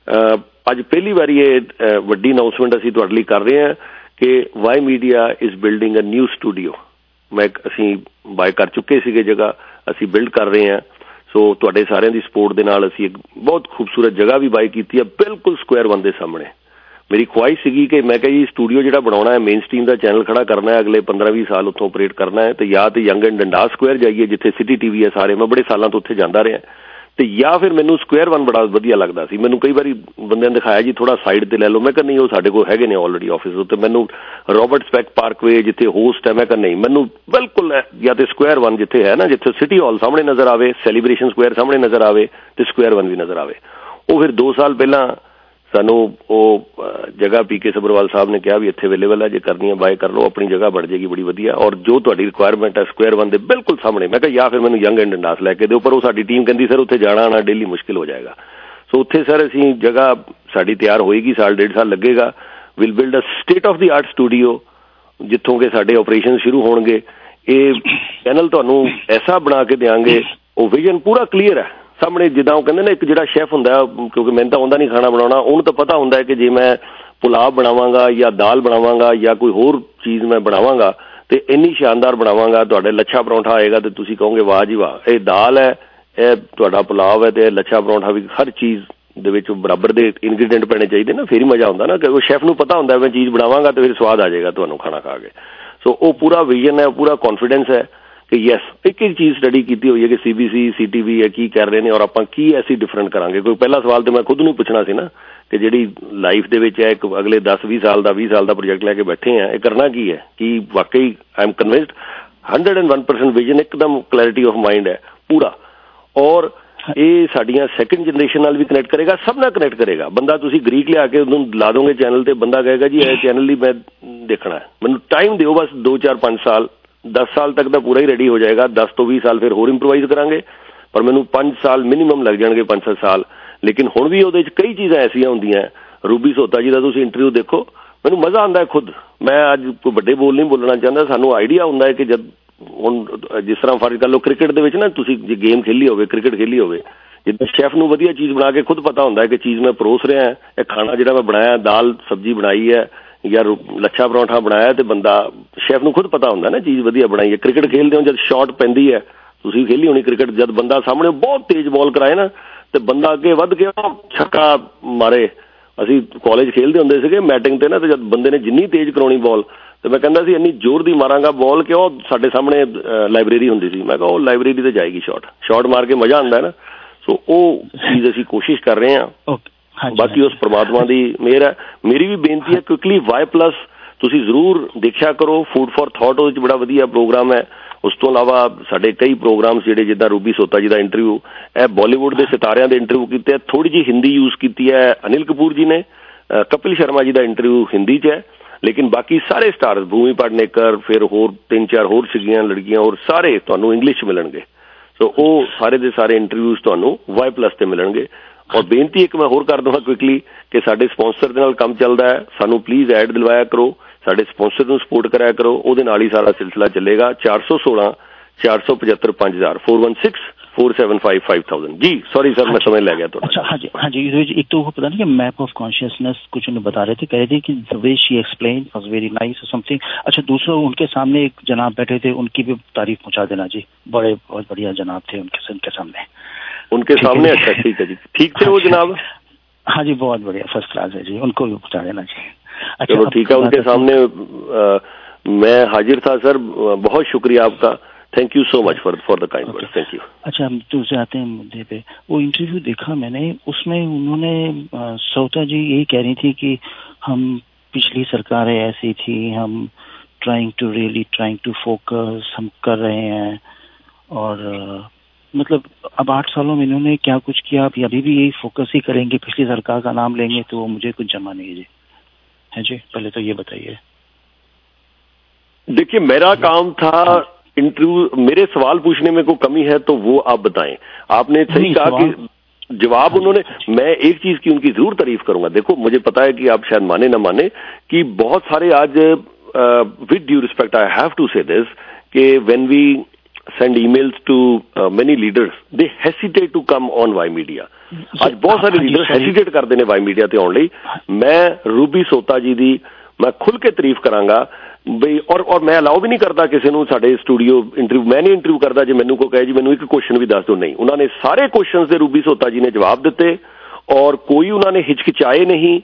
S1: ਅੱਜ ਪਹਿਲੀ ਵਾਰੀ ਇਹ ਵੱਡੀ ਅਨਾਊਂਸਮੈਂਟ ਅਸੀਂ ਤੁਹਾਡੇ ਲਈ ਕਰ ਰਹੇ ਹਾਂ ਕਿ Y media is building a new studio. ਮੈਂ ਅਸੀਂ ਬਾਏ ਕਰ ਚੁੱਕੇ ਸੀਗੇ ਜਗ੍ਹਾ, ਅਸੀਂ ਬਿਲਡ ਕਰ ਰਹੇ ਹਾਂ। ਸੋ ਤੁਹਾਡੇ ਸਾਰਿਆਂ ਦੀ ਸਪੋਰਟ ਦੇ ਨਾਲ ਅਸੀਂ ਇੱਕ ਬਹੁਤ ਖੂਬਸੂਰਤ ਜਗ੍ਹਾ ਵੀ ਬਾਏ ਕੀਤੀ ਹੈ, ਬਿਲਕੁਲ ਸਕੁਆਇਰ ਵਨ ਦੇ ਸਾਹਮਣੇ। ਮੇਰੀ ਖੁਆਇਸ਼ ਸੀਗੀ ਕਿ ਮੈਂ ਕਿਹਾ ਜੀ ਸਟੂਡੀਓ ਜਿਹੜਾ ਬਣਾਉਣਾ ਹੈ, ਮੇਨ ਸਟਰੀਮ ਦਾ ਚੈਨਲ ਖੜਾ ਕਰਨਾ ਹੈ, ਅਗਲੇ ਪੰਦਰਾਂ ਵੀਹ ਸਾਲ ਉੱਥੋਂ ਆਪਰੇਟ ਕਰਨਾ ਹੈ, ਤੇ ਜਾਂ ਤੇ ਯੰਗ ਐਂਡ ਡੰਡਾ ਸਕੁਆਇਰ ਜਾਈਏ ਜਿੱਥੇ ਸਿਟੀ ਟੀ ਵੀ ਹੈ ਸਾਰੇ, ਮੈਂ ਬੜੇ ਸਾਲਾਂ ਤੋਂ ਉੱਥੇ ਜਾਂਦਾ ਰਿਹਾ, ਤੇ ਜਾਂ ਫਿਰ ਮੈਨੂੰ ਸਕੁਆਇਰ ਵਨ ਬੜਾ ਵਧੀਆ ਲੱਗਦਾ ਸੀ। ਮੈਨੂੰ ਕਈ ਵਾਰੀ ਬੰਦਿਆਂ ਨੇ ਦਿਖਾਇਆ ਜੀ ਥੋੜਾ ਸਾਈਡ ਤੇ ਲੈ ਲਓ, ਮੈਂ ਕਿਹਾ ਨਹੀਂ ਉਹ ਸਾਡੇ ਕੋਲ ਹੈਗੇ ਨੇ ਆਲਰੇਡੀ ਆਫਿਸ ਉੱਤੇ। ਮੈਨੂੰ ਰੋਬਰਟ ਸਪੈਕ ਪਾਰਕਵੇ ਜਿੱਥੇ ਹੋਸਟ ਹੈ, ਮੈਂ ਕਿਹਾ ਨਹੀਂ ਮੈਨੂੰ ਬਿਲਕੁਲ ਜਾਂ ਤੇ ਸਕੁਆਇਰ ਵਨ ਜਿੱਥੇ ਹੈ ਨਾ, ਜਿੱਥੇ ਸਿਟੀ ਹਾਲ ਸਾਹਮਣੇ ਨਜ਼ਰ ਆਵੇ, ਸੈਲੀਬ੍ਰੇਸ਼ਨ ਸਕੁਆਇਰ ਸਾਹਮਣੇ ਨਜ਼ਰ ਆਵੇ, ਤੇ ਸਕੁਆਇਰ ਵਨ ਵੀ ਨਜ਼ਰ ਆਵੇ। ਉਹ ਫਿਰ ਦੋ ਸਾਲ ਪਹਿਲਾਂ ਸਾਨੂੰ ਉਹ ਜਗ੍ਹਾ ਪੀ ਕੇ ਸਬਰਵਾਲ ਸਾਹਿਬ ਨੇ ਕਿਹਾ ਵੀ ਇੱਥੇ ਅਵੇਲੇਬਲ ਹੈ, ਜੇ ਕਰਨੀ ਹੈ ਬਾਏ ਕਰ ਲਓ, ਆਪਣੀ ਜਗ੍ਹਾ ਬਣ ਜਾਏਗੀ ਬੜੀ ਵਧੀਆ, ਔਰ ਜੋ ਤੁਹਾਡੀ ਰਿਕੁਆਇਰਮੈਂਟ ਹੈ ਸਕੁਆਇਰ ਵਨ ਦੇ ਬਿਲਕੁਲ ਸਾਹਮਣੇ। ਮੈਂ ਕਿਹਾ ਜਾਂ ਫਿਰ ਮੈਨੂੰ ਯੰਗ ਐਂਡ ਡੰਡਾਸ ਲੈ ਕੇ ਦਿਓ, ਪਰ ਉਹ ਸਾਡੀ ਟੀਮ ਕਹਿੰਦੀ ਸਰ ਉੱਥੇ ਜਾਣਾ ਆਉਣਾ ਡੇਲੀ ਮੁਸ਼ਕਿਲ ਹੋ ਜਾਏਗਾ। ਸੋ ਉੱਥੇ ਸਰ ਅਸੀਂ ਜਗ੍ਹਾ ਸਾਡੀ ਤਿਆਰ ਹੋਏਗੀ, ਸਾਲ ਡੇਢ ਸਾਲ ਲੱਗੇਗਾ। Will build a state of the art studio ਜਿੱਥੋਂ ਕਿ ਸਾਡੇ ਆਪਰੇਸ਼ਨ ਸ਼ੁਰੂ ਹੋਣਗੇ। ਇਹ ਚੈਨਲ ਤੁਹਾਨੂੰ ਐਸਾ ਬਣਾ ਕੇ ਦਿਆਂਗੇ, ਉਹ ਵਿਜ਼ਨ ਪੂਰਾ ਕਲੀਅਰ ਹੈ ਸਾਹਮਣੇ। ਜਿੱਦਾਂ ਉਹ ਕਹਿੰਦੇ ਨਾ ਇੱਕ ਜਿਹੜਾ ਸ਼ੈਫ ਹੁੰਦਾ, ਕਿਉਂਕਿ ਮੈਨੂੰ ਤਾਂ ਆਉਂਦਾ ਨਹੀਂ ਖਾਣਾ ਬਣਾਉਣਾ, ਉਹਨੂੰ ਤਾਂ ਪਤਾ ਹੁੰਦਾ ਹੈ ਕਿ ਜੇ ਮੈਂ ਪੁਲਾਅ ਬਣਾਵਾਂਗਾ ਜਾਂ ਦਾਲ ਬਣਾਵਾਂਗਾ ਜਾਂ ਕੋਈ ਹੋਰ ਚੀਜ਼ ਮੈਂ ਬਣਾਵਾਂਗਾ ਤੇ ਇੰਨੀ ਸ਼ਾਨਦਾਰ ਬਣਾਵਾਂਗਾ, ਤੁਹਾਡੇ ਲੱਛਾ ਪਰੌਂਠਾ ਆਏਗਾ ਤੇ ਤੁਸੀਂ ਕਹੋਗੇ ਵਾਹ ਜੀ ਵਾਹ, ਇਹ ਦਾਲ ਹੈ, ਇਹ ਤੁਹਾਡਾ ਪੁਲਾਅ ਹੈ, ਤੇ ਇਹ ਲੱਛਾ ਪਰੌਂਠਾ ਵੀ ਹਰ ਚੀਜ਼ ਦੇ ਵਿੱਚ ਬਰਾਬਰ ਦੇ ਇੰਗਰੀਡੀਐਂਟ ਪੈਣੇ ਚਾਹੀਦੇ ਨਾ, ਫਿਰ ਹੀ ਮਜ਼ਾ ਆਉਂਦਾ ਨਾ। ਕਿ ਉਹ ਸ਼ੈਫ ਨੂੰ ਪਤਾ ਹੁੰਦਾ ਮੈਂ ਚੀਜ਼ ਬਣਾਵਾਂਗਾ ਤੇ ਫਿਰ ਸਵਾਦ ਆ ਜਾਏਗਾ ਤੁਹਾਨੂੰ ਖਾਣਾ ਖਾ ਕੇ। ਸੋ ਉਹ ਪੂਰਾ ਵਿਜ਼ਨ ਹੈ, ਪੂਰਾ ਕੌਨਫੀਡੈਂਸ ਹੈ ਕਿ ਯੈਸ ਇੱਕ ਇੱਕ ਚੀਜ਼ ਸਟੱਡੀ ਕੀਤੀ ਹੋਈ ਹੈ ਕਿ ਸੀ ਬੀ ਸੀ ਸੀ ਟੀ ਵੀ ਹੈ ਕੀ ਕਰ ਰਹੇ ਨੇ ਔਰ ਆਪਾਂ ਕੀ ਐਸੀ ਡਿਫਰੈਂਟ ਕਰਾਂਗੇ। ਕੋਈ ਪਹਿਲਾ ਸਵਾਲ ਤਾਂ ਮੈਂ ਖੁਦ ਨੂੰ ਪੁੱਛਣਾ ਸੀ ਨਾ ਕਿ ਜਿਹੜੀ ਲਾਈਫ ਦੇ ਵਿੱਚ ਹੈ ਇੱਕ ਅਗਲੇ ਦਸ ਵੀਹ ਸਾਲ ਦਾ ਵੀਹ ਸਾਲ ਦਾ ਪ੍ਰੋਜੈਕਟ ਲੈ ਕੇ ਬੈਠੇ ਆ, ਇਹ ਕਰਨਾ ਕੀ ਹੈ, ਕੀ ਵਾਕਈ I am convinced hundred and one percent vision, ਇੱਕਦਮ ਕਲੈਰਿਟੀ ਆਫ ਮਾਈਂਡ ਹੈ ਪੂਰਾ। ਔਰ ਇਹ ਸਾਡੀਆਂ ਸੈਕਿੰਡ ਜਨਰੇਸ਼ਨ ਨਾਲ ਵੀ ਕਨੈਕਟ ਕਰੇਗਾ, ਸਭ ਨਾਲ ਕਨੈਕਟ ਕਰੇਗਾ। ਬੰਦਾ ਤੁਸੀਂ ਗਰੀਕ ਲਿਆ ਕੇ ਉਹਨੂੰ ਲਾ ਦੋਗੇ ਚੈਨਲ ਤੇ, ਬੰਦਾ ਕਹੇਗਾ ਜੀ ਇਹ ਚੈਨਲ ਹੀ ਮੈਂ ਦੇਖਣਾ ਹੈ, ਮੈਨੂੰ ਟਾਈਮ ਦਿਓ ਬਸ ਦੋ ਚਾਰ ਪੰਜ ਸਾਲ, ਦਸ ਸਾਲ ਤੱਕ ਤਾਂ ਪੂਰਾ ਹੀ ਰੈਡੀ ਹੋ ਜਾਏਗਾ। ਦਸ ਤੋਂ ਵੀਹ ਸਾਲ ਫਿਰ ਹੋਰ ਇੰਪਰੋਵਾਈਜ਼ ਕਰਾਂਗੇ, ਪਰ ਮੈਨੂੰ ਪੰਜ ਸਾਲ ਮਿਨੀਮਮ ਲੱਗ ਜਾਣਗੇ, ਪੰਜ ਸੱਤ ਸਾਲ। ਲੇਕਿਨ ਹੁਣ ਵੀ ਉਹਦੇ 'ਚ ਕਈ ਚੀਜ਼ਾਂ ਐਸੀਆਂ ਹੁੰਦੀਆਂ, ਰੂਬੀ ਸੋਤਾ ਜੀ ਦਾ ਤੁਸੀਂ ਇੰਟਰਵਿਊ ਦੇਖੋ, ਮੈਨੂੰ ਮਜ਼ਾ ਆਉਂਦਾ ਖੁਦ। ਮੈਂ ਅੱਜ ਕੋਈ ਵੱਡੇ ਬੋਲ ਨਹੀਂ ਬੋਲਣਾ ਚਾਹੁੰਦਾ, ਸਾਨੂੰ ਆਈਡੀਆ ਹੁੰਦਾ ਹੈ ਕਿ ਜਦ ਹੁਣ ਜਿਸ ਤਰ੍ਹਾਂ ਫਰਜ਼ ਕਰ ਲਓ ਕ੍ਰਿਕਟ ਦੇ ਵਿੱਚ ਨਾ, ਤੁਸੀਂ ਜੇ ਗੇਮ ਖੇਲੀ ਹੋਵੇ, ਕ੍ਰਿਕਟ ਖੇਲੀ ਹੋਵੇ, ਜਿੱਦਾਂ ਸ਼ੈਫ ਨੂੰ ਵਧੀਆ ਚੀਜ਼ ਬਣਾ ਕੇ ਖੁਦ ਪਤਾ ਹੁੰਦਾ ਹੈ ਕਿ ਚੀਜ਼ ਮੈਂ ਪਰੋਸ ਰਿਹਾ, ਇਹ ਖਾਣਾ ਜਿਹੜਾ ਮੈਂ ਬਣਾਇਆ, ਦਾਲ ਸਬਜ਼ੀ ਬਣਾਈ ਹੈ ਜਾਂ ਲੱਛਾ ਪਰੌਂਠਾ ਬਣਾਇਆ, ਤੇ ਬੰਦਾ ਸ਼ੈਫ ਨੂੰ ਖੁਦ ਪਤਾ ਹੁੰਦਾ ਨਾ ਚੀਜ਼ ਵਧੀਆ ਬਣਾਈ ਹੈ। ਕ੍ਰਿਕਟ ਖੇਲਦੇ ਹੋ ਜਦ ਸ਼ਾਟ ਪੈਂਦੀ ਹੈ, ਤੁਸੀਂ ਖੇਲੀ ਹੋਣੀ ਕ੍ਰਿਕਟ, ਜਦ ਬੰਦਾ ਸਾਹਮਣੇ ਬਹੁਤ ਤੇਜ਼ ਬਾਲ ਕਰਾਏ ਨਾ ਤੇ ਬੰਦਾ ਅੱਗੇ ਵੱਧ ਕੇ ਛੱਕਾ ਮਾਰੇ। ਅਸੀਂ ਕਾਲਜ ਖੇਲਦੇ ਹੁੰਦੇ ਸੀਗੇ ਮੈਟਿੰਗ ਤੇ ਨਾ, ਤੇ ਜਦ ਬੰਦੇ ਨੇ ਜਿੰਨੀ ਤੇਜ਼ ਕਰਾਉਣੀ ਬਾਲ, ਤੇ ਮੈਂ ਕਹਿੰਦਾ ਸੀ ਇੰਨੀ ਜ਼ੋਰ ਦੀ ਮਾਰਾਂਗਾ ਬਾਲ ਕਿ ਉਹ ਸਾਡੇ ਸਾਹਮਣੇ ਲਾਇਬ੍ਰੇਰੀ ਹੁੰਦੀ ਸੀ, ਮੈਂ ਕਿਹਾ ਉਹ ਲਾਇਬ੍ਰੇਰੀ ਤੇ ਜਾਏਗੀ ਸ਼ਾਟ ਸ਼ਾਟ ਮਾਰ ਕੇ ਮਜ਼ਾ ਆਉਂਦਾ ਨਾ। ਸੋ ਉਹ ਚੀਜ਼ ਅਸੀਂ ਕੋਸ਼ਿਸ਼ ਕਰ ਰਹੇ ਹਾਂ। ਬਾਕੀ ਉਸ ਪਰਮਾਤਮਾ ਦੀ ਮਿਹਰ ਹੈ। ਮੇਰੀ ਵੀ ਬੇਨਤੀ ਹੈ ਕੁਇਕਲੀ ਵਾਈ ਪਲੱਸ ਤੁਸੀਂ ਜ਼ਰੂਰ ਦੇਖਿਆ ਕਰੋ, ਫੂਡ ਫॉर ਥਾਟ ਉਹਦੇ 'ਚ ਬੜਾ ਵਧੀਆ ਪ੍ਰੋਗਰਾਮ ਹੈ। ਉਸ ਤੋਂ ਇਲਾਵਾ ਸਾਡੇ ਕਈ ਪ੍ਰੋਗਰਾਮਸ ਜਿਹੜੇ ਜਿੱਦਾਂ ਰੂਬੀ ਸੋਤਾ ਜੀ ਦਾ ਇੰਟਰਵਿਊ, ਇਹ ਬਾਲੀਵੁੱਡ ਦੇ ਸਿਤਾਰਿਆਂ ਦੇ ਇੰਟਰਵਿਊ ਕੀਤੇ, ਥੋੜੀ ਜਿਹੀ ਹਿੰਦੀ ਯੂਜ਼ ਕੀਤੀ ਹੈ ਅਨਿਲ ਕਪੂਰ ਜੀ ਨੇ, ਕਪਿਲ ਸ਼ਰਮਾ ਜੀ ਦਾ ਇੰਟਰਵਿਊ ਹਿੰਦੀ 'ਚ ਹੈ, ਲੇਕਿਨ ਬਾਕੀ ਸਾਰੇ ਸਟਾਰਸ ਭੂਮੀ ਪਾਟਨੇਕਰ, ਫਿਰ ਹੋਰ ਤਿੰਨ ਚਾਰ ਹੋਰ ਸੀਗੀਆਂ ਲੜਕੀਆਂ, ਹੋਰ ਸਾਰੇ ਤੁਹਾਨੂੰ ਇੰਗਲਿਸ਼ 'ਚ ਮਿਲਣਗੇ। ਸੋ ਉਹ ਸਾਰੇ ਦੇ ਸਾਰੇ ਇੰਟਰਵਿਊਜ਼ ਤੁਹਾਨੂੰ ਵਾਈ ਪਲੱਸ ਤੇ ਮਿਲਣਗੇ। ਔਰ ਬੇਨਤੀ ਇੱਕ ਮੈਂ ਹੋਰ ਕਰ ਦਵਾਂ ਕੁਇਕਲੀ ਕਿ ਸਾਡੇ ਸਪਾਂਸਰ ਦੇ ਨਾਲ ਕੰਮ ਚੱਲਦਾ ਹੈ, ਸਾਨੂੰ ਪਲੀਜ਼ ਐਡ ਦਿਲਵਾਇਆ ਕਰੋ, ਸਾਡੇ ਸਪਾਂਸਰ ਨੂੰ ਸਪੋਰਟ ਕਰਾਇਆ ਕਰੋ, ਉਹਦੇ ਨਾਲ ਹੀ ਸਾਰਾ ਸਿਲਸਿਲਾ ਚੱਲੇਗਾ। ਚਾਰ ਸੌ ਸੋਲਾਂ ਚਾਰ ਸੌ ਪਚੱਤਰ ਪੰਜ ਹਜ਼ਾਰ four one six four seven five five thousand. जी सॉरी सर, मैं समय ले गया। तो
S20: अच्छा, हाँ जी हाँ जी एक तो वो पता नहीं कि मैप ऑफ कॉन्शियसनेस कुछ उन्हें बता रहे थे, कह रहे थे कि the way she explain was very nice और समथिंग। अच्छा, दूसरा उनके सामने एक जनाब बैठे थे, उनकी भी तारीफ पहुंचा देना जी, बड़े बहुत बढ़िया जनाब थे उनके उनके सामने उनके सामने। अच्छा ठीक है जी, ठीक थे वो जनाब? हाँ जी बहुत बढ़िया, फर्स्ट क्लास है जी, उनको भी पहुंचा देना जी।
S1: चलो ठीक है, उनके सामने आ, मैं हाजिर था सर, बहुत शुक्रिया आपका, thank you so much for for the kind words, thank you.
S20: अच्छा, हम दूसरे आते हैं मुद्दे पे। वो इंटरव्यू देखा मैंने, उसमें उन्होंने सौता जी यही कह रही थी कि हम पिछली सरकारें ऐसी थी, हम trying to really trying to focus हम कर रहे हैं, और मतलब अब आठ सालों में इन्होंने क्या कुछ किया, अब अभी भी यही फोकस ही करेंगे, पिछली सरकार का नाम लेंगे तो वो मुझे कुछ जमा नहीं है जी। है जी, पहले तो ये बताइए।
S1: देखिए मेरा काम था इंटरव्यू, मेरे सवाल पूछने में कोई कमी है तो वो आप बताएं। आपने सही कहा कि जवाब उन्होंने, मैं एक चीज की उनकी जरूर तारीफ करूंगा। देखो मुझे पता है कि आप शायद माने ना माने कि बहुत सारे आज, with due respect I have to say this, कि when we send emails to uh, many leaders, they hesitate to come on Y Media। आज बहुत सारे लीडर हेसिटेट करते हैं वाई मीडिया ते आने ਲਈ। मैं रूबी सोता जी ਦੀ मैं खुल के तारीफ करांगा ਬਈ, ਔਰ ਔਰ ਮੈਂ ਅਲਾਓ ਵੀ ਨਹੀਂ ਕਰਦਾ ਕਿਸੇ ਨੂੰ ਸਾਡੇ ਸਟੂਡੀਓ ਇੰਟਰਵਿਊ, ਮੈਂ ਨਹੀਂ ਇੰਟਰਵਿਊ ਕਰਦਾ ਜੇ ਮੈਨੂੰ ਕੋਈ ਕਹੇ ਜੀ ਮੈਨੂੰ ਇੱਕ ਕੁਐਸਚਨ ਵੀ ਦੱਸ ਦਿਓ, ਨਹੀਂ, ਉਹਨਾਂ ਨੇ ਸਾਰੇ ਕੁਐਸਚਨਸ ਦੇ ਰੂਬੀ ਸੋਤਾ ਜੀ ਨੇ ਜਵਾਬ ਦਿੱਤੇ, ਔਰ ਕੋਈ ਉਹਨਾਂ ਨੇ ਹਿਚਕਿਚਾਏ ਨਹੀਂ।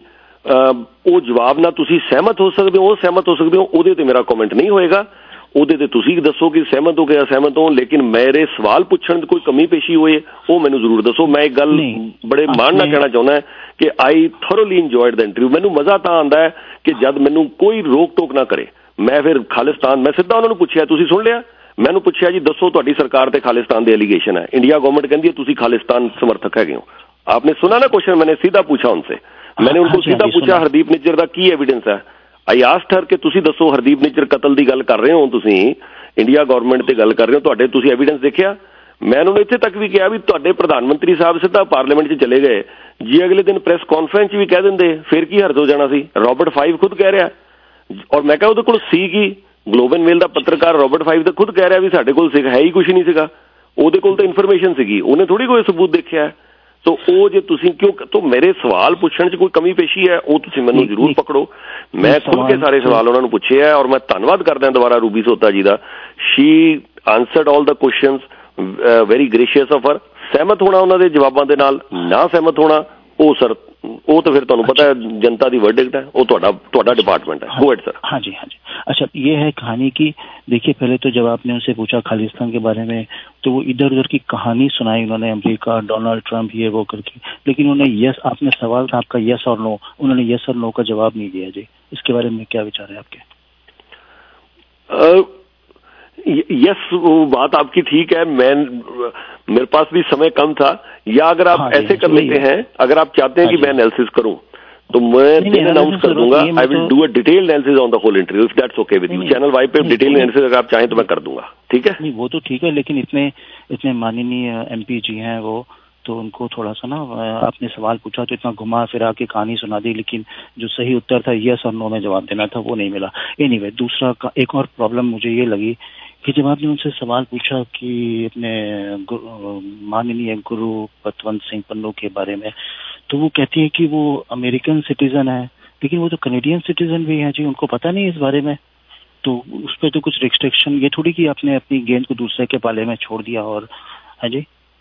S1: ਉਹ ਜਵਾਬ ਨਾਲ ਤੁਸੀਂ ਸਹਿਮਤ ਹੋ ਸਕਦੇ ਹੋ, ਉਹ ਸਹਿਮਤ ਹੋ ਸਕਦੇ ਹੋ, ਉਹਦੇ ਤੇ ਮੇਰਾ ਕਮੈਂਟ ਨਹੀਂ ਹੋਏਗਾ, ਉਹਦੇ ਤੇ ਤੁਸੀਂ ਦੱਸੋ ਕਿ ਸਹਿਮਤ ਹੋ ਕਿ ਅਸਹਿਮਤ ਹੋ, ਲੇਕਿਨ ਮੇਰੇ ਸਵਾਲ ਪੁੱਛਣ ਦੀ ਕੋਈ ਕਮੀ ਪੇਸ਼ੀ ਹੋਏ ਉਹ ਮੈਨੂੰ ਜ਼ਰੂਰ ਦੱਸੋ। ਮੈਂ ਇੱਕ ਗੱਲ ਬੜੇ ਮਾਣ ਨਾਲ ਕਹਿਣਾ ਚਾਹੁੰਦਾ ਕਿ I thoroughly enjoyed the interview. ਮੈਨੂੰ ਮਜ਼ਾ ਤਾਂ ਆਉਂਦਾ ਹੈ ਕਿ ਜਦ ਮੈਨੂੰ ਕੋਈ ਰੋਕ ਟੋਕ ਨਾ ਕਰੇ। ਮੈਂ ਫਿਰ ਖਾਲਿਸਤਾਨ, ਮੈਂ ਸਿੱਧਾ ਉਹਨਾਂ ਨੂੰ ਪੁੱਛਿਆ, ਤੁਸੀਂ ਸੁਣ ਲਿਆ, ਮੈਨੂੰ ਪੁੱਛਿਆ ਜੀ ਦੱਸੋ ਤੁਹਾਡੀ ਸਰਕਾਰ ਤੇ ਖਾਲਿਸਤਾਨ ਦੇ एलिगेशन है, इंडिया गवर्नमेंट कहती है तुसी खालिस्तान समर्थक है हो। आपने सुना ना क्वेश्चन, मैंने सीधा पूछा उनसे, मैंने उनको सीधा पूछा हरदीप निज्जर का की एविडेंस है। आई आस्क्ड हर कि तुसी दसो हरदीप निज्जर कतल की गल कर रहे हो, तुसी इंडिया गवर्नमेंट ते गल कर रहे हो, तुहाडे तुसी एविडेंस देखिया? मैं उन्होंने इत्थे तक भी कहा भी तुहाडे प्रधानमंत्री साहब सीधा पार्लीमेंट च चले गए जी, अगले दिन प्रेस कॉन्फ्रेंस भी कह देंदे, फिर की हर्ज हो जाना सी। रॉबर्ट फाइव खुद कह रहा, और मैं कहा ਉਹਦੇ ਕੋਲ ਸੀ ਕੀ, ਗਲੋਬਲ ਮੇਲ ਦਾ ਪੱਤਰਕਾਰ ਰॉबर्ट फाइव ਤਾਂ ਖੁਦ ਕਹਿ ਰਿਹਾ ਵੀ ਸਾਡੇ ਕੋਲ ਹੈ ਹੀ ਕੁਝ ਨਹੀਂ ਸੀਗਾ, ਉਹਦੇ ਕੋਲ ਤਾਂ ਇਨਫੋਰਮੇਸ਼ਨ ਸੀਗੀ, ਉਹਨੇ ਥੋੜੀ ਕੋਈ ਸਬੂਤ ਦੇਖਿਆ। ਸੋ ਉਹ ਜੇ ਤੁਸੀਂ ਕਿਉਂ ਤੋਂ ਮੇਰੇ ਸਵਾਲ ਪੁੱਛਣ 'ਚ ਕੋਈ ਕਮੀ ਪੇਸ਼ੀ ਹੈ ਉਹ ਤੁਸੀਂ ਮੈਨੂੰ ਜ਼ਰੂਰ ਪਕੜੋ। ਮੈਂ ਖੁੱਲ ਕੇ ਸਾਰੇ ਸਵਾਲ ਉਹਨਾਂ ਨੂੰ ਪੁੱਛੇ ਆ, ਔਰ ਮੈਂ ਧੰਨਵਾਦ ਕਰਦਾ ਦੁਬਾਰਾ ਰੂਬੀ ਸੋਤਾ ਜੀ ਦਾ। She answered all the questions, very gracious of her. ਸਹਿਮਤ ਹੋਣਾ ਉਹਨਾਂ ਦੇ ਜਵਾਬਾਂ ਦੇ ਨਾਲ, ਨਾ ਸਹਿਮਤ ਹੋਣਾ ਉਹ ਸਰ वो तो फिर तुहानू पता है जनता दी वर्डिक्ट है, वो तुहाडा तुहाडा डिपार्टमेंट है। Go ahead sir.
S20: हाँ जी हाँ जी। अच्छा, ये है कहानी की, देखिए पहले तो जब आपने उनसे पूछा खालिस्तान के बारे में तो वो इधर उधर की कहानी सुनाई उन्होंने, अमेरिका, डोनाल्ड ट्रंप, ये वो करके, लेकिन उन्होंने यस, आपने सवाल था आपका यस और नो, उन्होंने यस और नो का जवाब नहीं दिया जी। इसके बारे में क्या विचार है आपके?
S1: uh... यस, वो बात आपकी ठीक है। मैं मेरे पास भी समय कम था, या अगर आप हाँ, ऐसे कर लेते हैं, अगर आप चाहते हैं कि मैं एनालिसिस करूं तो मैं दिन अनाउंस कर दूंगा, I will do a detail analysis on the whole interview if that's okay with you. Channel Y पे डिटेल एनालिसिस अगर आप चाहें तो मैं कर दूंगा, ठीक है?
S20: नहीं वो तो ठीक है, लेकिन इतने इतने माननीय एमपी जी हैं वो, तो उनको थोड़ा सा ना, आपने सवाल पूछा तो इतना घुमा फिरा के कहानी सुना दी, लेकिन जो सही उत्तर था यस और नो में जवाब देना था वो नहीं मिला। एनीवे, दूसरा एक और प्रॉब्लम मुझे ये लगी कि जब आपने उनसे सवाल पूछा कि अपने माननीय गुरु पतवंत सिंह पन्नू के बारे में, तो वो कहती है कि वो अमेरिकन सिटीजन है, लेकिन वो तो कनेडियन सिटीजन भी है जी, उनको पता नहीं इस बारे में, तो उस पर तो कुछ रिस्ट्रिक्शन, ये थोड़ी कि आपने अपनी गेंद को दूसरे के पाले में छोड़ दिया। और है जी,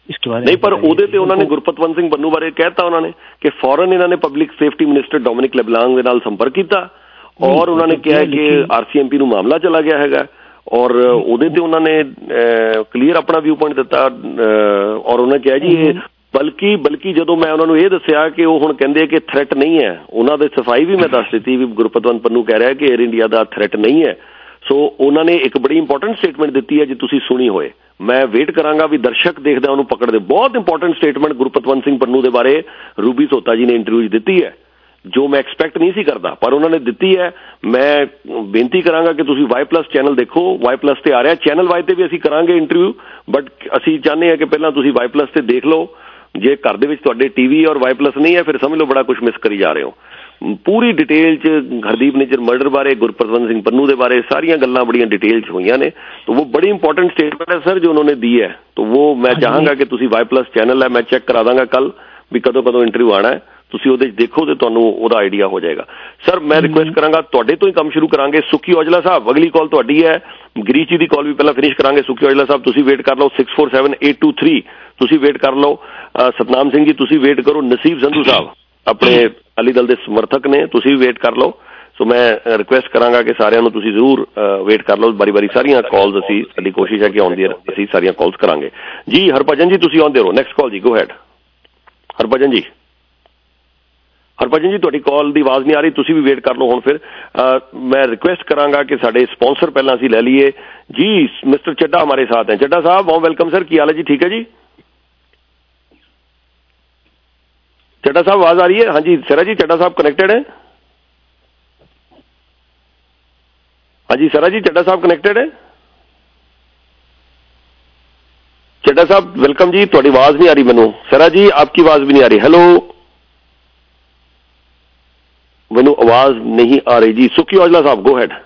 S20: इसके बारे
S1: नहीं, पर ਉਹਦੇ ਤੇ ਉਹਨਾਂ ਨੇ ਗੁਰਪਤਵੰਤ ਸਿੰਘ ਪੰਨੂ ਬਾਰੇ ਕਹਿਤਾ ਉਹਨਾਂ ਨੇ ਕਿ ਫੌਰਨ ਇਹਨਾਂ ਨੇ public safety minister Dominic LeBlanc ਦੇ ਨਾਲ ਸੰਪਰਕ ਕੀਤਾ ਔਰ ਉਹਨਾਂ ਨੇ ਕਿਹਾ ਕਿ ਆਰਸੀਐਮਪੀ ਨੂੰ ਮਾਮਲਾ ਚਲਾ ਗਿਆ ਹੈਗਾ ਔਰ ਉਹਦੇ ਤੇ ਉਹਨਾਂ ਨੇ ਕਲੀਅਰ ਆਪਣਾ ਵਿਊ ਪੁਆਇੰਟ ਦਿੱਤਾ ਔਰ ਉਹਨਾਂ ਕਿਹਾ ਜੀ ਇਹ ਬਲਕਿ ਬਲਕਿ ਜਦੋਂ ਮੈਂ ਉਹਨਾਂ ਨੂੰ ਇਹ ਦੱਸਿਆ ਕਿ ਉਹ ਹੁਣ ਕਹਿੰਦੇ ਕਿ ਥ੍ਰੈਟ ਨਹੀਂ ਹੈ, ਉਹਨਾਂ ਦੇ ਸਫਾਈ ਵੀ ਮੈਂ ਦੱਸ ਦਿੱਤੀ ਵੀ ਗੁਰਪਤਵੰਤ ਪੰਨੂ ਕਹਿ ਰਿਹਾ ਕਿ ਏਅਰ ਇੰਡੀਆ ਦਾ ਥ੍ਰੈਟ ਨਹੀਂ ਹੈ। ਸੋ ਉਹਨਾਂ ਨੇ ਇੱਕ ਬੜੀ ਇੰਪੋਰਟੈਂਟ ਸਟੇਟਮੈਂਟ ਦਿੱਤੀ ਹੈ, ਜੇ ਤੁਸੀਂ ਸੁਣੀ ਹੋਏ ਮੈਂ ਵੇਟ ਕਰਾਂਗਾ ਵੀ ਦਰਸ਼ਕ ਦੇਖਦੇ ਉਹਨੂੰ ਪਕੜਦੇ। ਬਹੁਤ ਇੰਪੋਰਟੈਂਟ ਸਟੇਟਮੈਂਟ ਗੁਰਪਤਵੰਤ ਸਿੰਘ ਪੰਨੂ ਦੇ ਬਾਰੇ ਰੂਬੀ ਸੋਤਾ ਜੀ ਨੇ ਇੰਟਰਵਿਊ ਦਿੱਤੀ ਹੈ, ਜੋ ਮੈਂ ਐਕਸਪੈਕਟ ਨਹੀਂ ਸੀ ਕਰਦਾ ਪਰ ਉਹਨਾਂ ਨੇ ਦਿੱਤੀ ਹੈ। ਮੈਂ ਬੇਨਤੀ ਕਰਾਂਗਾ ਕਿ ਤੁਸੀਂ ਵਾਈ ਪਲੱਸ ਚੈਨਲ ਦੇਖੋ, ਵਾਈ ਪਲੱਸ ਤੇ ਆ ਰਿਹਾ, ਚੈਨਲ ਵਾਈ ਤੇ ਵੀ ਅਸੀਂ ਕਰਾਂਗੇ ਇੰਟਰਵਿਊ, ਬਟ ਅਸੀਂ ਚਾਹੁੰਦੇ ਹਾਂ ਕਿ ਪਹਿਲਾਂ ਤੁਸੀਂ ਵਾਈ ਪਲੱਸ ਤੇ ਦੇਖ ਲਓ। ਜੇ ਘਰ ਦੇ ਵਿੱਚ ਤੁਹਾਡੇ ਟੀਵੀ ਔਰ ਵਾਈ ਪਲੱਸ ਨਹੀਂ ਹੈ ਫਿਰ ਸਮਝ ਲਓ ਬੜਾ ਕੁਝ ਮਿਸ ਕਰੀ ਜਾ ਰਹੇ ਹੋ। ਪੂਰੀ ਡਿਟੇਲ 'ਚ ਹਰਦੀਪ ਨਿੱਜਰ ਮਰਡਰ ਬਾਰੇ, ਗੁਰਪਤਵੰਤ ਸਿੰਘ ਪੰਨੂ ਦੇ ਬਾਰੇ ਸਾਰੀਆਂ ਗੱਲਾਂ ਬੜੀਆਂ डिटेल 'ਚ ਹੋਈਆਂ ਨੇ। तो वो बड़ी इंपॉर्टेंट स्टेटमेंट है सर जो उन्होंने दी है, तो वो मैं चाहांगा कि तुसी वाई प्लस चैनल है मैं चेक करा दांगा कल भी कदों कदों इंटरव्यू आना है, ਤੁਸੀਂ ਉਹਦੇ ਦੇਖੋ ਤੇ ਤੁਹਾਨੂੰ ਉਹਦਾ ਆਈਡੀਆ ਹੋ ਜਾਏਗਾ। ਸਰ ਮੈਂ ਰਿਕੁਐਸਟ ਕਰਾਂਗਾ ਤੁਹਾਡੇ ਤੋਂ ਹੀ ਕੰਮ ਸ਼ੁਰੂ ਕਰਾਂਗੇ। ਸੁੱਕੀ ਔਜਲਾ ਸਾਹਿਬ ਅਗਲੀ ਕਾਲ ਤੁਹਾਡੀ ਹੈ, ਗਰੀਚ ਜੀ ਦੀ ਕਾਲ ਵੀ ਪਹਿਲਾਂ ਫਿਨਿਸ਼ ਕਰਾਂਗੇ। ਸੁੱਕੀ ਔਜਲਾ ਸਾਹਿਬ ਤੁਸੀਂ ਵੇਟ ਕਰ ਲਓ six four seven eight two three, ਤੁਸੀਂ ਵੇਟ ਕਰ ਲਓ। ਸਤਨਾਮ ਸਿੰਘ ਜੀ ਤੁਸੀਂ ਵੇਟ ਕਰੋ। ਨਸੀਬ ਸੰਧੂ ਸਾਹਿਬ ਆਪਣੇ ਅਕਾਲੀ ਦਲ ਦੇ ਸਮਰਥਕ ਨੇ, ਤੁਸੀਂ ਵੀ ਵੇਟ ਕਰ ਲਓ। ਸੋ ਮੈਂ ਰਿਕੁਐਸਟ ਕਰਾਂਗਾ ਕਿ ਸਾਰਿਆਂ ਨੂੰ ਤੁਸੀਂ ਜ਼ਰੂਰ ਵੇਟ ਕਰ ਲਓ। ਬਾਰੀ ਬਾਰੀ ਸਾਰੀਆਂ ਕਾਲਸ ਅਸੀਂ ਸਾਡੀ ਕੋਸ਼ਿਸ਼ ਹੈ ਕਿ ਆਉਂਦੀਆਂ ਅਸੀਂ ਸਾਰੀਆਂ ਕਾਲਸ ਕਰਾਂਗੇ ਜੀ। ਹਰਭਜਨ ਜੀ ਤੁਸੀਂ ਆਉਂਦੇ ਰਹੋ। ਨੈਕਸਟ ਕਾਲ ਜੀ, ਗੋ ਹੈਡ। ਹਰਭਜਨ ਜੀ, ਹਰਭਜਨ ਜੀ ਤੁਹਾਡੀ ਕਾਲ ਦੀ ਆਵਾਜ਼ ਨਹੀਂ ਆ ਰਹੀ, ਤੁਸੀਂ ਵੀ ਵੇਟ ਕਰ ਲਓ। ਹੁਣ ਫਿਰ ਮੈਂ ਰਿਕੁਐਸਟ ਕਰਾਂਗਾ ਕਿ ਸਾਡੇ ਸਪਾਂਸਰ ਪਹਿਲਾਂ ਅਸੀਂ ਲੈ ਲਈਏ ਜੀ। ਮਿਸਟਰ ਚੱਡਾ हमारे साथ हैं। ਚੱਡਾ ਸਾਹਿਬ ਬਹੁਤ ਵੈਲਕਮ ਸਰ, ਕੀ ਹਾਲ ਹੈ ਜੀ? ਠੀਕ ਹੈ ਜੀ ਚੱਡਾ ਸਾਹਿਬ, आवाज आ रही है? हाँ जी सरा जी, ਚੱਡਾ ਸਾਹਿਬ कनेक्टेड है? हाँ जी सरा जी, ਚੱਡਾ ਸਾਹਿਬ कनेक्टेड है? ਚੱਡਾ ਸਾਹਿਬ वेलकम जी, ਤੁਹਾਡੀ आवाज नहीं आ रही ਮੈਨੂੰ। सरा जी आपकी आवाज भी नहीं आ रही। हेलो, ਮੈਨੂੰ आवाज नहीं आ रही जी। सुखी औजला साहब गो हैड।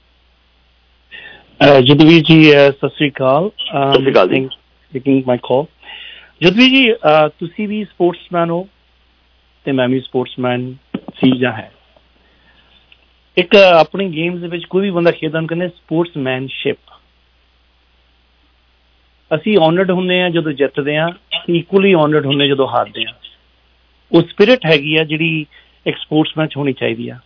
S20: ਜਦਵੀਰ ਜੀ ਸਤਿ ਸ੍ਰੀ ਅਕਾਲ।
S1: ਸਤਿ ਸ੍ਰੀ ਅਕਾਲ ਜੀ।
S20: ਟੇਕਿੰਗ ਮਾਈ ਕਾਲ। ਜਦਵੀਰ ਜੀ ਤੁਸੀਂ ਵੀ ਸਪੋਰਟਸਮੈਨ ਹੋ ਤੇ ਮੈਂ ਵੀ ਸਪੋਰਟਸਮੈਨ ਸੀ ਜਾਂ ਹੈ। ਇੱਕ ਆਪਣੀ ਗੇਮਸ ਦੇ ਵਿੱਚ ਕੋਈ ਵੀ ਬੰਦਾ ਖੇਡਦਾ ਕਹਿੰਦੇ ਸਪੋਰਟਸਮੈਨਸ਼ਿਪ। ਅਸੀਂ ਆਨਰਡ ਹੁੰਦੇ ਆ ਜਦੋਂ ਜਿੱਤਦੇ ਆ, ਇਕੁਅਲੀ ਆਨਰਡ ਹੁੰਦੇ ਜਦੋਂ ਹਾਰਦੇ ਆ। ਉਹ ਸਪਿਰਿਟ ਹੈਗੀ ਆ ਜਿਹੜੀ ਇੱਕ ਸਪੋਰਟਸਮੈਨ 'ਚ ਹੋਣੀ ਚਾਹੀਦੀ ਆ।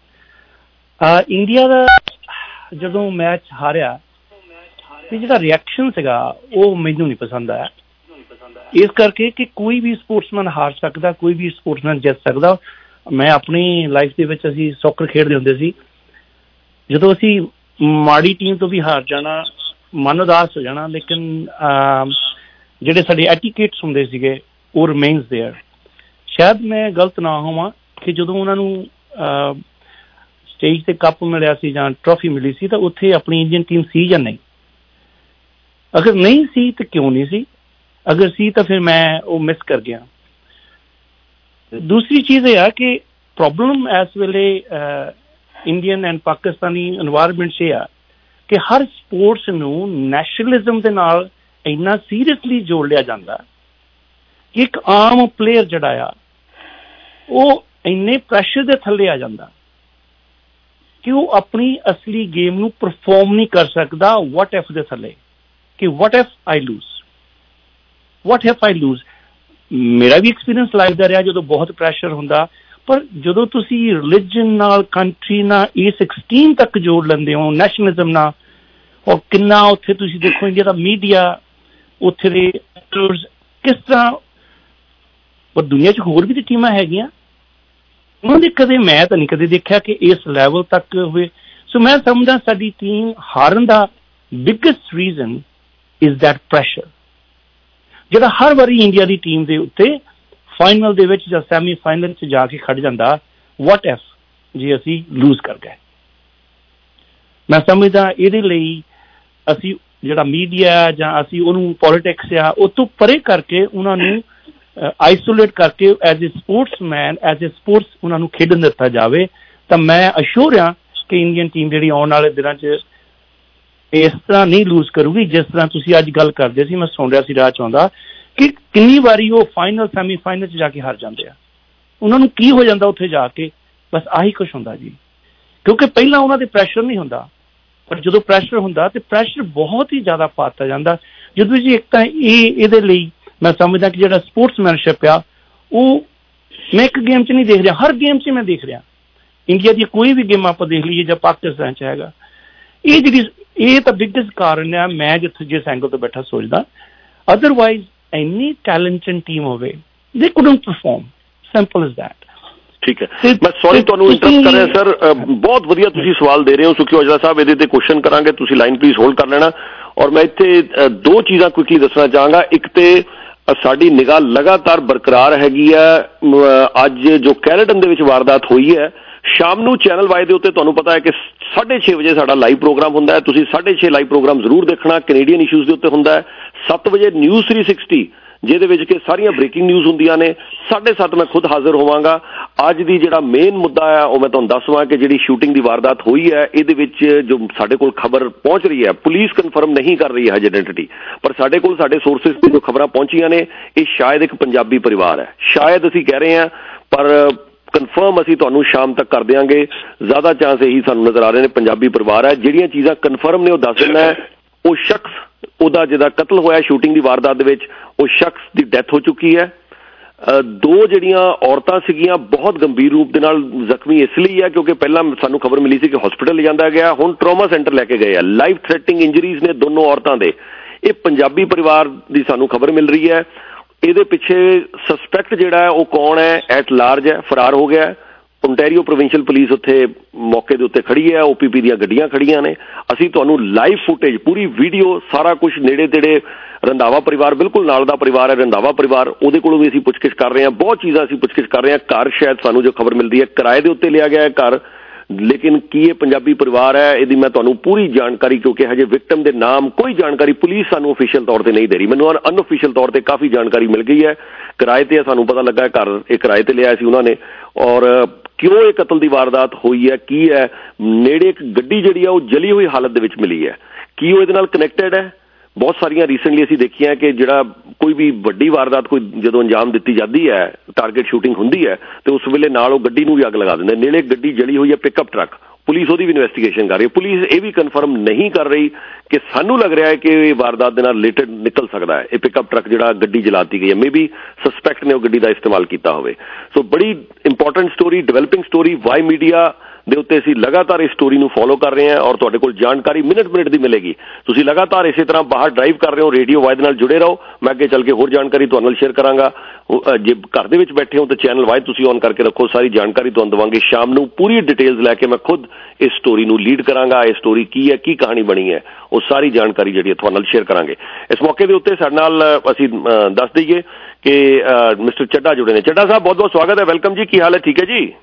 S20: ਇੰਡੀਆ ਦਾ ਜਦੋਂ ਮੈਚ ਹਾਰਿਆ ਤੇ ਜਿਹੜਾ ਰਿਐਕਸ਼ਨ ਸੀਗਾ ਉਹ ਮੈਨੂੰ ਨਹੀਂ ਪਸੰਦ ਆਇਆ, ਇਸ ਕਰਕੇ ਕਿ ਕੋਈ ਵੀ ਸਪੋਰਟਸਮੈਨ ਹਾਰ ਸਕਦਾ, ਕੋਈ ਵੀ ਸਪੋਰਟਸਮੈਨ ਜਿੱਤ ਸਕਦਾ। ਮੈਂ ਆਪਣੀ ਲਾਈਫ ਦੇ ਵਿੱਚ ਅਸੀਂ ਸੌਕਰ ਖੇਡਦੇ ਹੁੰਦੇ ਸੀ, ਜਦੋਂ ਅਸੀਂ ਮਾੜੀ ਟੀਮ ਤੋਂ ਵੀ ਹਾਰ ਜਾਣਾ ਮਨ ਉਦਾਸ ਹੋ ਜਾਣਾ, ਲੇਕਿਨ ਜਿਹੜੇ ਸਾਡੇ ਐਟੀਕੇਟਸ ਹੁੰਦੇ ਸੀਗੇ ਉਹ ਰਿਮੇਨਸ ਦੇਅਰ। ਸ਼ਾਇਦ ਮੈਂ ਗਲਤ ਨਾ ਹੋਵਾਂ ਕਿ ਜਦੋਂ ਉਹਨਾਂ ਨੂੰ ਸਟੇਜ ਤੇ ਕੱਪ ਮਿਲਿਆ ਸੀ ਜਾਂ ਟਰੋਫੀ ਮਿਲੀ ਸੀ ਤਾਂ ਉੱਥੇ ਆਪਣੀ ਇੰਡੀਅਨ ਟੀਮ ਸੀ ਜਾਂ ਨਹੀਂ? ਅਗਰ ਨਹੀਂ ਸੀ ਤਾਂ ਕਿਉਂ ਨਹੀਂ ਸੀ? ਅਗਰ ਸੀ ਤਾਂ ਫਿਰ ਮੈਂ ਉਹ ਮਿਸ ਕਰ ਗਿਆ। ਦੂਸਰੀ ਚੀਜ਼ ਇਹ ਆ ਕਿ ਪ੍ਰੋਬਲਮ ਇਸ ਵੇਲੇ ਇੰਡੀਅਨ ਐਂਡ ਪਾਕਿਸਤਾਨੀ ਇਨਵਾਇਰਮੈਂਟ 'ਚ ਇਹ ਆ ਕਿ ਹਰ ਸਪੋਰਟਸ ਨੂੰ ਨੈਸ਼ਨਲਿਜ਼ਮ ਦੇ ਨਾਲ ਇੰਨਾ ਸੀਰੀਅਸਲੀ ਜੋੜ ਲਿਆ ਜਾਂਦਾ ਕਿ ਇੱਕ ਆਮ ਪਲੇਅਰ ਜਿਹੜਾ ਆ ਉਹ ਇੰਨੇ ਪ੍ਰੈਸ਼ਰ ਦੇ ਥੱਲੇ ਆ ਜਾਂਦਾ ਕਿ ਉਹ ਆਪਣੀ ਅਸਲੀ ਗੇਮ ਨੂੰ ਪਰਫਾਰਮ ਨਹੀਂ ਕਰ ਸਕਦਾ ਵਾਟ ਇਫ ਦੇ ਥੱਲੇ, ਕਿ what if I lose, what if I lose. ਮੇਰਾ ਵੀ ਐਕਸਪੀਰੀਅੰਸ ਲਾਈਫ ਦਾ ਰਿਹਾ ਜਦੋਂ ਬਹੁਤ ਪ੍ਰੈਸ਼ਰ ਹੁੰਦਾ, ਪਰ ਜਦੋਂ ਤੁਸੀਂ ਰਿਲੀਜਨ ਨਾਲ, ਕੰਟਰੀ ਨਾਲ ਇਸ ਐਕਸਟ੍ਰੀਮ ਤੱਕ ਜੋੜ ਲੈਂਦੇ ਹੋ, ਨੈਸ਼ਨਲਿਜ਼ਮ ਨਾਲ, ਔਰ ਕਿੰਨਾ ਉੱਥੇ ਤੁਸੀਂ ਦੇਖੋ ਇੰਡੀਆ ਦਾ ਮੀਡੀਆ, ਉੱਥੇ ਦੇ ਐਕਟਰਸ ਕਿਸ ਤਰ੍ਹਾਂ, ਪਰ ਦੁਨੀਆ 'ਚ ਹੋਰ ਵੀ ਤਾਂ ਟੀਮਾਂ ਹੈਗੀਆਂ, ਉਹਨਾਂ ਦੇ ਕਦੇ ਮੈਂ ਤਾਂ ਨਹੀਂ ਕਦੇ ਦੇਖਿਆ ਕਿ ਇਸ ਲੈਵਲ ਤੱਕ ਹੋਵੇ। ਸੋ ਮੈਂ ਸਮਝਦਾ ਸਾਡੀ ਟੀਮ ਹਾਰਨ ਦਾ biggest reason is that pressure, ਜਿਹੜਾ ਹਰ ਵਾਰੀ ਇੰਡੀਆ ਦੀ ਟੀਮ ਦੇ ਉੱਤੇ ਫਾਈਨਲ ਦੇ ਵਿੱਚ ਜਾਂ ਸੈਮੀ ਫਾਈਨਲ 'ਚ ਜਾ ਕੇ ਖੜ ਜਾਂਦਾ, ਵਾਟ ਇਫ ਜੇ ਅਸੀਂ ਲੂਜ਼ ਕਰ ਗਏ। ਮੈਂ ਸਮਝਦਾ ਇਹਦੇ ਲਈ ਅਸੀਂ ਜਿਹੜਾ ਮੀਡੀਆ ਜਾਂ ਅਸੀਂ ਉਹਨੂੰ ਪੋਲੀਟਿਕਸ ਆ ਉਹ ਤੋਂ ਪਰੇ ਕਰਕੇ ਉਹਨਾਂ ਨੂੰ ਆਈਸੋਲੇਟ ਕਰਕੇ as a sportsman, as a sports ਉਹਨਾਂ ਨੂੰ ਖੇਡਣ ਦਿੱਤਾ ਜਾਵੇ, ਤਾਂ ਮੈਂ ਅਸ਼ੋਰ ਹਾਂ ਕਿ ਇੰਡੀਅਨ ਟੀਮ ਜਿਹੜੀ ਆਉਣ ਵਾਲੇ ਦਿਨਾਂ 'ਚ ਇਸ ਤਰ੍ਹਾਂ ਨਹੀਂ ਲੂਜ਼ ਕਰੂਗੀ ਜਿਸ ਤਰ੍ਹਾਂ ਤੁਸੀਂ ਅੱਜ ਗੱਲ ਕਰਦੇ ਸੀ। ਮੈਂ ਸੁਣ ਰਿਹਾ ਸੀ ਰਾਹ 'ਚ ਆਉਂਦਾ ਕਿ ਕਿੰਨੀ ਵਾਰੀ ਉਹ ਫਾਈਨਲ ਸੈਮੀ ਫਾਈਨਲ 'ਚ ਜਾ ਕੇ ਹਾਰ ਜਾਂਦੇ ਆ। ਉਹਨਾਂ ਨੂੰ ਕੀ ਹੋ ਜਾਂਦਾ ਉੱਥੇ ਜਾ ਕੇ? ਬਸ ਆਹੀ ਕੁਛ ਹੁੰਦਾ ਜੀ, ਕਿਉਂਕਿ ਪਹਿਲਾਂ ਉਹਨਾਂ ਦੇ ਪ੍ਰੈਸ਼ਰ ਨਹੀਂ ਹੁੰਦਾ, ਪਰ ਜਦੋਂ ਪ੍ਰੈਸ਼ਰ ਹੁੰਦਾ ਤੇ ਪ੍ਰੈਸ਼ਰ ਬਹੁਤ ਹੀ ਜ਼ਿਆਦਾ ਪਾਤਾ ਜਾਂਦਾ। ਜਦੋਂ ਜੀ ਇੱਕ ਤਾਂ ਇਹ ਇਹਦੇ ਲਈ
S19: मैं समझदा कि जिहड़ा स्पोर्ट्समैनशिप आ वो मैं एक गेम च नहीं देख रहा, हर गेम च मैं देख रहा। इंडिया की कोई भी गेम आप देख लीजिए, जब पाकिस्तान च हैगा, ये जी ये तो बिगेस्ट कारण है मैं जिथे जिस एंगल तो बैठा सोचदा। अदरवाइज एनी टैलेंटेड टीम होवे they couldn't perform, simple as that.
S1: ठीक है, मैं सॉरी ਤੁਹਾਨੂੰ ਇੰਟਰਪਟ ਕਰ ਰਿਹਾ ਸਰ, ਬਹੁਤ ਵਧੀਆ ਤੁਸੀਂ ਸਵਾਲ ਦੇ ਰਹੇ ਹੋ ਸੁਖੀ ਔਜਲਾ ਸਾਹਿਬ, ਇਹਦੇ ਤੇ ਕੁਐਸਚਨ ਕਰਾਂਗੇ, ਤੁਸੀਂ ਲਾਈਨ ਪਲੀਜ਼ ਹੋਲਡ ਕਰ ਲੈਣਾ। ਔਰ ਮੈਂ ਇੱਥੇ ਦੋ ਚੀਜ਼ਾਂ ਕੁਇਕਲੀ ਦੱਸਣਾ ਚਾਹਾਂਗਾ। ਇੱਕ ਤੇ ਸਾਡੀ ਨਿਗਾਹ ਲਗਾਤਾਰ ਬਰਕਰਾਰ ਹੈਗੀ ਹੈ, ਅੱਜ ਜੋ ਕੈਲੇਟਨ ਦੇ ਵਿੱਚ ਵਾਰਦਾਤ ਹੋਈ ਹੈ, ਸ਼ਾਮ ਨੂੰ ਚੈਨਲ ਵਾਈ ਦੇ ਉੱਤੇ ਤੁਹਾਨੂੰ ਪਤਾ ਹੈ ਕਿ ਸਾਢੇ ਛੇ ਵਜੇ ਸਾਡਾ ਲਾਈਵ ਪ੍ਰੋਗਰਾਮ ਹੁੰਦਾ ਹੈ, ਤੁਸੀਂ ਸਾਢੇ ਛੇ ਲਾਈਵ ਪ੍ਰੋਗਰਾਮ ਜ਼ਰੂਰ ਦੇਖਣਾ, ਕੈਨੇਡੀਅਨ ਇਸ਼ੂਜ਼ ਦੇ ਉੱਤੇ ਹੁੰਦਾ ਹੈ। ਸੱਤ ਵਜੇ ਨਿਊਜ਼ ਥ੍ਰੀ ਸਿਕਸਟੀ ਜਿਹਦੇ ਵਿੱਚ ਕਿ ਸਾਰੀਆਂ ਬ੍ਰੇਕਿੰਗ ਨਿਊਜ਼ ਹੁੰਦੀਆਂ ਨੇ, ਸਾਢੇ ਸੱਤ ਮੈਂ ਖੁਦ ਹਾਜ਼ਰ ਹੋਵਾਂਗਾ। ਅੱਜ ਦੀ ਜਿਹੜਾ ਮੇਨ ਮੁੱਦਾ ਹੈ ਉਹ ਮੈਂ ਤੁਹਾਨੂੰ ਦੱਸਵਾਂ ਕਿ ਜਿਹੜੀ ਸ਼ੂਟਿੰਗ ਦੀ ਵਾਰਦਾਤ ਹੋਈ ਹੈ, ਇਹਦੇ ਵਿੱਚ ਜੋ ਸਾਡੇ ਕੋਲ ਖਬਰ ਪਹੁੰਚ ਰਹੀ ਹੈ, ਪੁਲਿਸ ਕਨਫਰਮ ਨਹੀਂ ਕਰ ਰਹੀ ਹੈ ਹਜੇ ਆਇਡੈਂਟੀਟੀ, ਪਰ ਸਾਡੇ ਕੋਲ ਸਾਡੇ ਸੋਰਸਿਸ ਤੇ ਜੋ ਖਬਰਾਂ ਪਹੁੰਚੀਆਂ ਨੇ, ਇਹ ਸ਼ਾਇਦ ਇੱਕ ਪੰਜਾਬੀ ਪਰਿਵਾਰ ਹੈ, ਸ਼ਾਇਦ ਅਸੀਂ ਕਹਿ ਰਹੇ ਹਾਂ, ਪਰ ਕਨਫਰਮ ਅਸੀਂ ਤੁਹਾਨੂੰ ਸ਼ਾਮ ਤੱਕ ਕਰ ਦਿਆਂਗੇ। ਜ਼ਿਆਦਾ ਚਾਂਸ ਇਹੀ ਸਾਨੂੰ ਨਜ਼ਰ ਆ ਰਹੇ ਨੇ ਪੰਜਾਬੀ ਪਰਿਵਾਰ ਹੈ। ਜਿਹੜੀਆਂ ਚੀਜ਼ਾਂ ਕਨਫਰਮ ਨੇ ਉਹ ਦੱਸ ਦਿੰਦਾ ਹੈ। ਉਹ ਸ਼ਖਸ ਉਹਦਾ ਜਿਹਦਾ ਕਤਲ ਹੋਇਆ ਸ਼ੂਟਿੰਗ ਦੀ ਵਾਰਦਾਤ ਦੇ ਵਿੱਚ, ਉਹ ਸ਼ਖਸ ਦੀ ਡੈਥ ਹੋ ਚੁੱਕੀ ਹੈ। ਦੋ ਜਿਹੜੀਆਂ ਔਰਤਾਂ ਸੀਗੀਆਂ ਬਹੁਤ ਗੰਭੀਰ ਰੂਪ ਦੇ ਨਾਲ ਜ਼ਖਮੀ ਇਸ ਲਈ ਹੈ ਕਿਉਂਕਿ ਪਹਿਲਾਂ ਸਾਨੂੰ ਖਬਰ ਮਿਲੀ ਸੀ ਕਿ ਹਸਪੀਟਲ ਲਿਜਾਂਦਾ ਗਿਆ, ਹੁਣ ਟਰਾਮਾ ਸੈਂਟਰ ਲੈ ਕੇ ਗਏ ਆ। ਲਾਈਫ ਥ੍ਰੈਟਨਿੰਗ ਇੰਜਰੀਜ਼ ਨੇ ਦੋਨੋਂ ਔਰਤਾਂ ਦੇ। ਇਹ ਪੰਜਾਬੀ ਪਰਿਵਾਰ ਦੀ ਸਾਨੂੰ ਖਬਰ ਮਿਲ ਰਹੀ ਹੈ। ਇਹਦੇ ਪਿੱਛੇ ਸਸਪੈਕਟ ਜਿਹੜਾ ਹੈ ਉਹ ਕੌਣ ਹੈ, ਐਟ ਲਾਰਜ ਹੈ, ਫਰਾਰ ਹੋ ਗਿਆ। ਓਨਟਾਰੀਓ ਪ੍ਰੋਵਿੰਸ਼ੀਅਲ ਪੁਲਿਸ ਉੱਥੇ ਮੌਕੇ ਦੇ ਉੱਤੇ ਖੜੀ ਹੈ, ਓਪੀਪੀ ਦੀਆਂ ਗੱਡੀਆਂ ਖੜੀਆਂ ਨੇ। ਅਸੀਂ ਤੁਹਾਨੂੰ ਲਾਈਵ ਫੁਟੇਜ, ਪੂਰੀ ਵੀਡੀਓ, ਸਾਰਾ ਕੁਝ ਨੇੜੇ ਤੇੜੇ, ਰੰਧਾਵਾ ਪਰਿਵਾਰ ਬਿਲਕੁਲ ਨਾਲ ਦਾ ਪਰਿਵਾਰ ਹੈ, ਰੰਧਾਵਾ ਪਰਿਵਾਰ, ਉਹਦੇ ਕੋਲੋਂ ਵੀ ਅਸੀਂ ਪੁੱਛਗਿੱਛ ਕਰ ਰਹੇ ਹਾਂ। ਬਹੁਤ ਚੀਜ਼ਾਂ ਅਸੀਂ ਪੁੱਛਗਿੱਛ ਕਰ ਰਹੇ ਹਾਂ। ਘਰ ਸ਼ਾਇਦ ਸਾਨੂੰ ਜੋ ਖਬਰ ਮਿਲਦੀ ਹੈ ਕਿਰਾਏ ਦੇ ਉੱਤੇ ਲਿਆ ਗਿਆ ਹੈ ਘਰ, ਲੇਕਿਨ ਕੀ ਇਹ ਪੰਜਾਬੀ ਪਰਿਵਾਰ ਹੈ, ਇਹਦੀ ਮੈਂ ਤੁਹਾਨੂੰ ਪੂਰੀ ਜਾਣਕਾਰੀ, ਕਿਉਂਕਿ ਹਜੇ ਵਿਕਟਮ ਦੇ ਨਾਮ ਕੋਈ ਜਾਣਕਾਰੀ ਪੁਲਿਸ ਸਾਨੂੰ ਅਫੀਸ਼ੀਅਲ ਤੌਰ ਤੇ ਨਹੀਂ ਦੇ ਰਹੀ, ਮੈਨੂੰ ਅਨਅਫੀਸ਼ੀਅਲ ਤੌਰ ਤੇ ਕਾਫੀ ਜਾਣਕਾਰੀ ਮਿਲ ਗਈ ਹੈ। ਕਿਰਾਏ ਤੇ ਸਾਨੂੰ ਪਤਾ ਲੱਗਾ ਘਰ ਇਹ ਕਿਰਾਏ ਤੇ ਲਿਆ ਸੀ ਉਹਨਾਂ ਨੇ। ਔਰ ਕਿਉਂ ਇਹ ਕਤਲ ਦੀ ਵਾਰਦਾਤ ਹੋਈ ਹੈ, ਕੀ ਹੈ, ਨੇੜੇ ਇੱਕ ਗੱਡੀ ਜਿਹੜੀ ਆ ਉਹ ਜਲੀ ਹੋਈ ਹਾਲਤ ਦੇ ਵਿੱਚ ਮਿਲੀ ਹੈ, ਕੀ ਉਹ ਇਹਦੇ ਨਾਲ ਕਨੈਕਟਡ ਹੈ? ਬਹੁਤ ਸਾਰੀਆਂ ਰੀਸੈਂਟਲੀ ਅਸੀਂ ਦੇਖੀਆਂ ਕਿ ਜਿਹੜਾ ਕੋਈ ਵੀ ਵੱਡੀ ਵਾਰਦਾਤ ਕੋਈ ਜਦੋਂ ਅੰਜਾਮ ਦਿੱਤੀ ਜਾਂਦੀ ਹੈ, ਟਾਰਗੇਟ ਸ਼ੂਟਿੰਗ ਹੁੰਦੀ ਹੈ, ਤੇ ਉਸ ਵੇਲੇ ਨਾਲ ਉਹ ਗੱਡੀ ਨੂੰ ਵੀ ਅੱਗ ਲਗਾ ਦਿੰਦੇ। ਨੇੜੇ ਗੱਡੀ ਜਲੀ ਹੋਈ ਹੈ, ਪਿਕਅਪ ਟਰੱਕ, ਪੁਲਿਸ ਉਹਦੀ ਵੀ ਇਨਵੈਸਟੀਗੇਸ਼ਨ ਕਰ ਰਹੀ ਹੈ। ਪੁਲਿਸ ਇਹ ਵੀ ਕਨਫਰਮ ਨਹੀਂ ਕਰ ਰਹੀ ਕਿ ਸਾਨੂੰ ਲੱਗ ਰਿਹਾ ਹੈ ਕਿ ਇਹ ਵਾਰਦਾਤ ਦੇ ਨਾਲ ਰਿਲੇਟਡ ਨਿਕਲ ਸਕਦਾ ਹੈ। ਇਹ ਪਿਕਅਪ ਟਰੱਕ ਜਿਹੜਾ ਗੱਡੀ ਜਲਾਤੀ ਗਈ ਹੈ, ਮੇ ਬੀ ਸਸਪੈਕਟ ਨੇ ਉਹ ਗੱਡੀ ਦਾ ਇਸਤੇਮਾਲ ਕੀਤਾ ਹੋਵੇ। ਸੋ ਬੜੀ important story, developing story, Y media ਦੇ ਉੱਤੇ ਅਸੀਂ ਲਗਾਤਾਰ ਇਸ ਸਟੋਰੀ ਨੂੰ ਫੋਲੋ ਕਰ ਰਹੇ ਹਾਂ ਔਰ ਤੁਹਾਡੇ ਕੋਲ ਜਾਣਕਾਰੀ ਮਿੰਟ ਮਿੰਟ ਦੀ ਮਿਲੇਗੀ। ਤੁਸੀਂ ਲਗਾਤਾਰ ਇਸੇ ਤਰ੍ਹਾਂ ਬਾਹਰ ਡਰਾਈਵ ਕਰ ਰਹੇ ਹੋ, ਰੇਡੀਓ ਵਾਈ ਦੇ ਨਾਲ ਜੁੜੇ ਰਹੋ। ਮੈਂ ਅੱਗੇ ਚੱਲ ਕੇ ਹੋਰ ਜਾਣਕਾਰੀ ਤੁਹਾਡੇ ਨਾਲ ਸ਼ੇਅਰ ਕਰਾਂਗਾ। ਜੇ ਘਰ ਦੇ ਵਿੱਚ ਬੈਠੇ ਹੋ ਤਾਂ ਚੈਨਲ ਵਾਈ ਤੁਸੀਂ ਔਨ ਕਰਕੇ ਰੱਖੋ, ਸਾਰੀ ਜਾਣਕਾਰੀ ਤੁਹਾਨੂੰ ਦੇਵਾਂਗੇ। ਸ਼ਾਮ ਨੂੰ ਪੂਰੀ ਡਿਟੇਲਸ ਲੈ ਕੇ ਮੈਂ ਖੁਦ ਇਸ ਸਟੋਰੀ ਨੂੰ ਲੀਡ ਕਰਾਂਗਾ। ਇਹ ਸਟੋਰੀ ਕੀ ਹੈ, ਕੀ ਕਹਾਣੀ ਬਣੀ ਹੈ, ਉਹ ਸਾਰੀ ਜਾਣਕਾਰੀ ਜਿਹੜੀ ਹੈ ਤੁਹਾਡੇ ਨਾਲ ਸ਼ੇਅਰ ਕਰਾਂਗੇ। ਇਸ ਮੌਕੇ ਦੇ ਉੱਤੇ ਸਾਡੇ ਨਾਲ ਅਸੀਂ ਦੱਸ ਦਈਏ ਕਿ ਮਿਸਟਰ ਚੱਡਾ ਜੁੜੇ ਨੇ। ਚੱਡਾ ਸਾਹਿਬ ਬਹੁਤ ਬਹੁਤ ਸਵਾਗਤ ਹੈ, ਵੈਲਕਮ ਜੀ, ਕੀ ਹਾਲ ਹੈ? ਠੀਕ ਹੈ ਜੀ?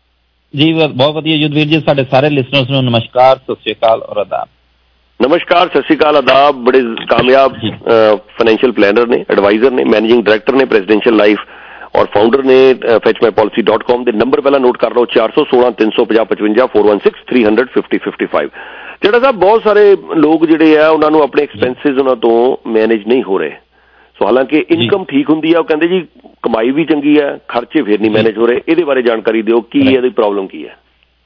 S21: ਜੀ ਬਹੁਤ ਵਧੀਆ ਯੁੱਧਵੀਰ ਜੀ, ਸਾਡੇ ਸਾਰੇ ਲਿਸਨਰਸ ਨੂੰ ਨਮਸਕਾਰ, ਸਤਿ ਸ਼੍ਰੀ ਅਕਾਲ ਔਰ ਆਦਾਬ।
S1: ਨਮਸਕਾਰ, ਸਤਿ ਸ਼੍ਰੀ ਅਕਾਲ, ਆਦਾਬ। ਬੜੇ ਕਾਮਯਾਬ ਫਾਈਨੈਂਸ਼ੀਅਲ ਪਲੈਨਰ ਨੇ, ਐਡਵਾਈਜ਼ਰ ਨੇ, ਮੈਨੇਜਿੰਗ ਡਾਇਰੈਕਟਰ ਨੇ ਪ੍ਰੈਜ਼ੀਡੈਂਸ਼ੀਅਲ ਲਾਈਫ ਔਰ ਫਾਊਂਡਰ ਨੇ ਫੈਚ ਮਾਈ ਪਾਲਿਸੀ ਡਾਟ ਕਾਮ ਦੇ। ਨੰਬਰ ਪਹਿਲਾਂ ਨੋਟ ਕਰ ਲਓ, ਚਾਰ ਸੌ ਸੋਲਾਂ ਤਿੰਨ ਸੌ ਪੰਜਾਹ ਪਚਵੰਜਾ four one six three hundred fifty fifty five. ਜਿਹੜਾ ਸਾਹਿਬ ਬਹੁਤ ਸਾਰੇ ਲੋਕ ਜਿਹੜੇ ਆ ਉਹਨਾਂ ਨੂੰ ਆਪਣੇ ਐਕਸਪੈਂਸਿਸ ਉਹਨਾਂ ਤੋਂ ਮੈਨੇਜ ਨਹੀਂ ਹੋ ਰਹੇ। ਸੋ ਹਾਲਾਂਕਿ ਇਨਕਮ ਠੀਕ ਹੁੰਦੀ ਆ, ਉਹ ਕਹਿੰਦੇ ਜੀ ਕਮਾਈ ਵੀ ਚੰਗੀ ਹੈ, ਖਰਚੇ ਫਿਰ ਨਹੀਂ ਮੈਨੇਜ ਹੋ ਰਹੇ। ਇਹਦੇ ਬਾਰੇ ਜਾਣਕਾਰੀ ਦਿਓ, ਕੀ ਇਹਦੀ ਪ੍ਰੋਬਲਮ ਕੀ ਹੈ?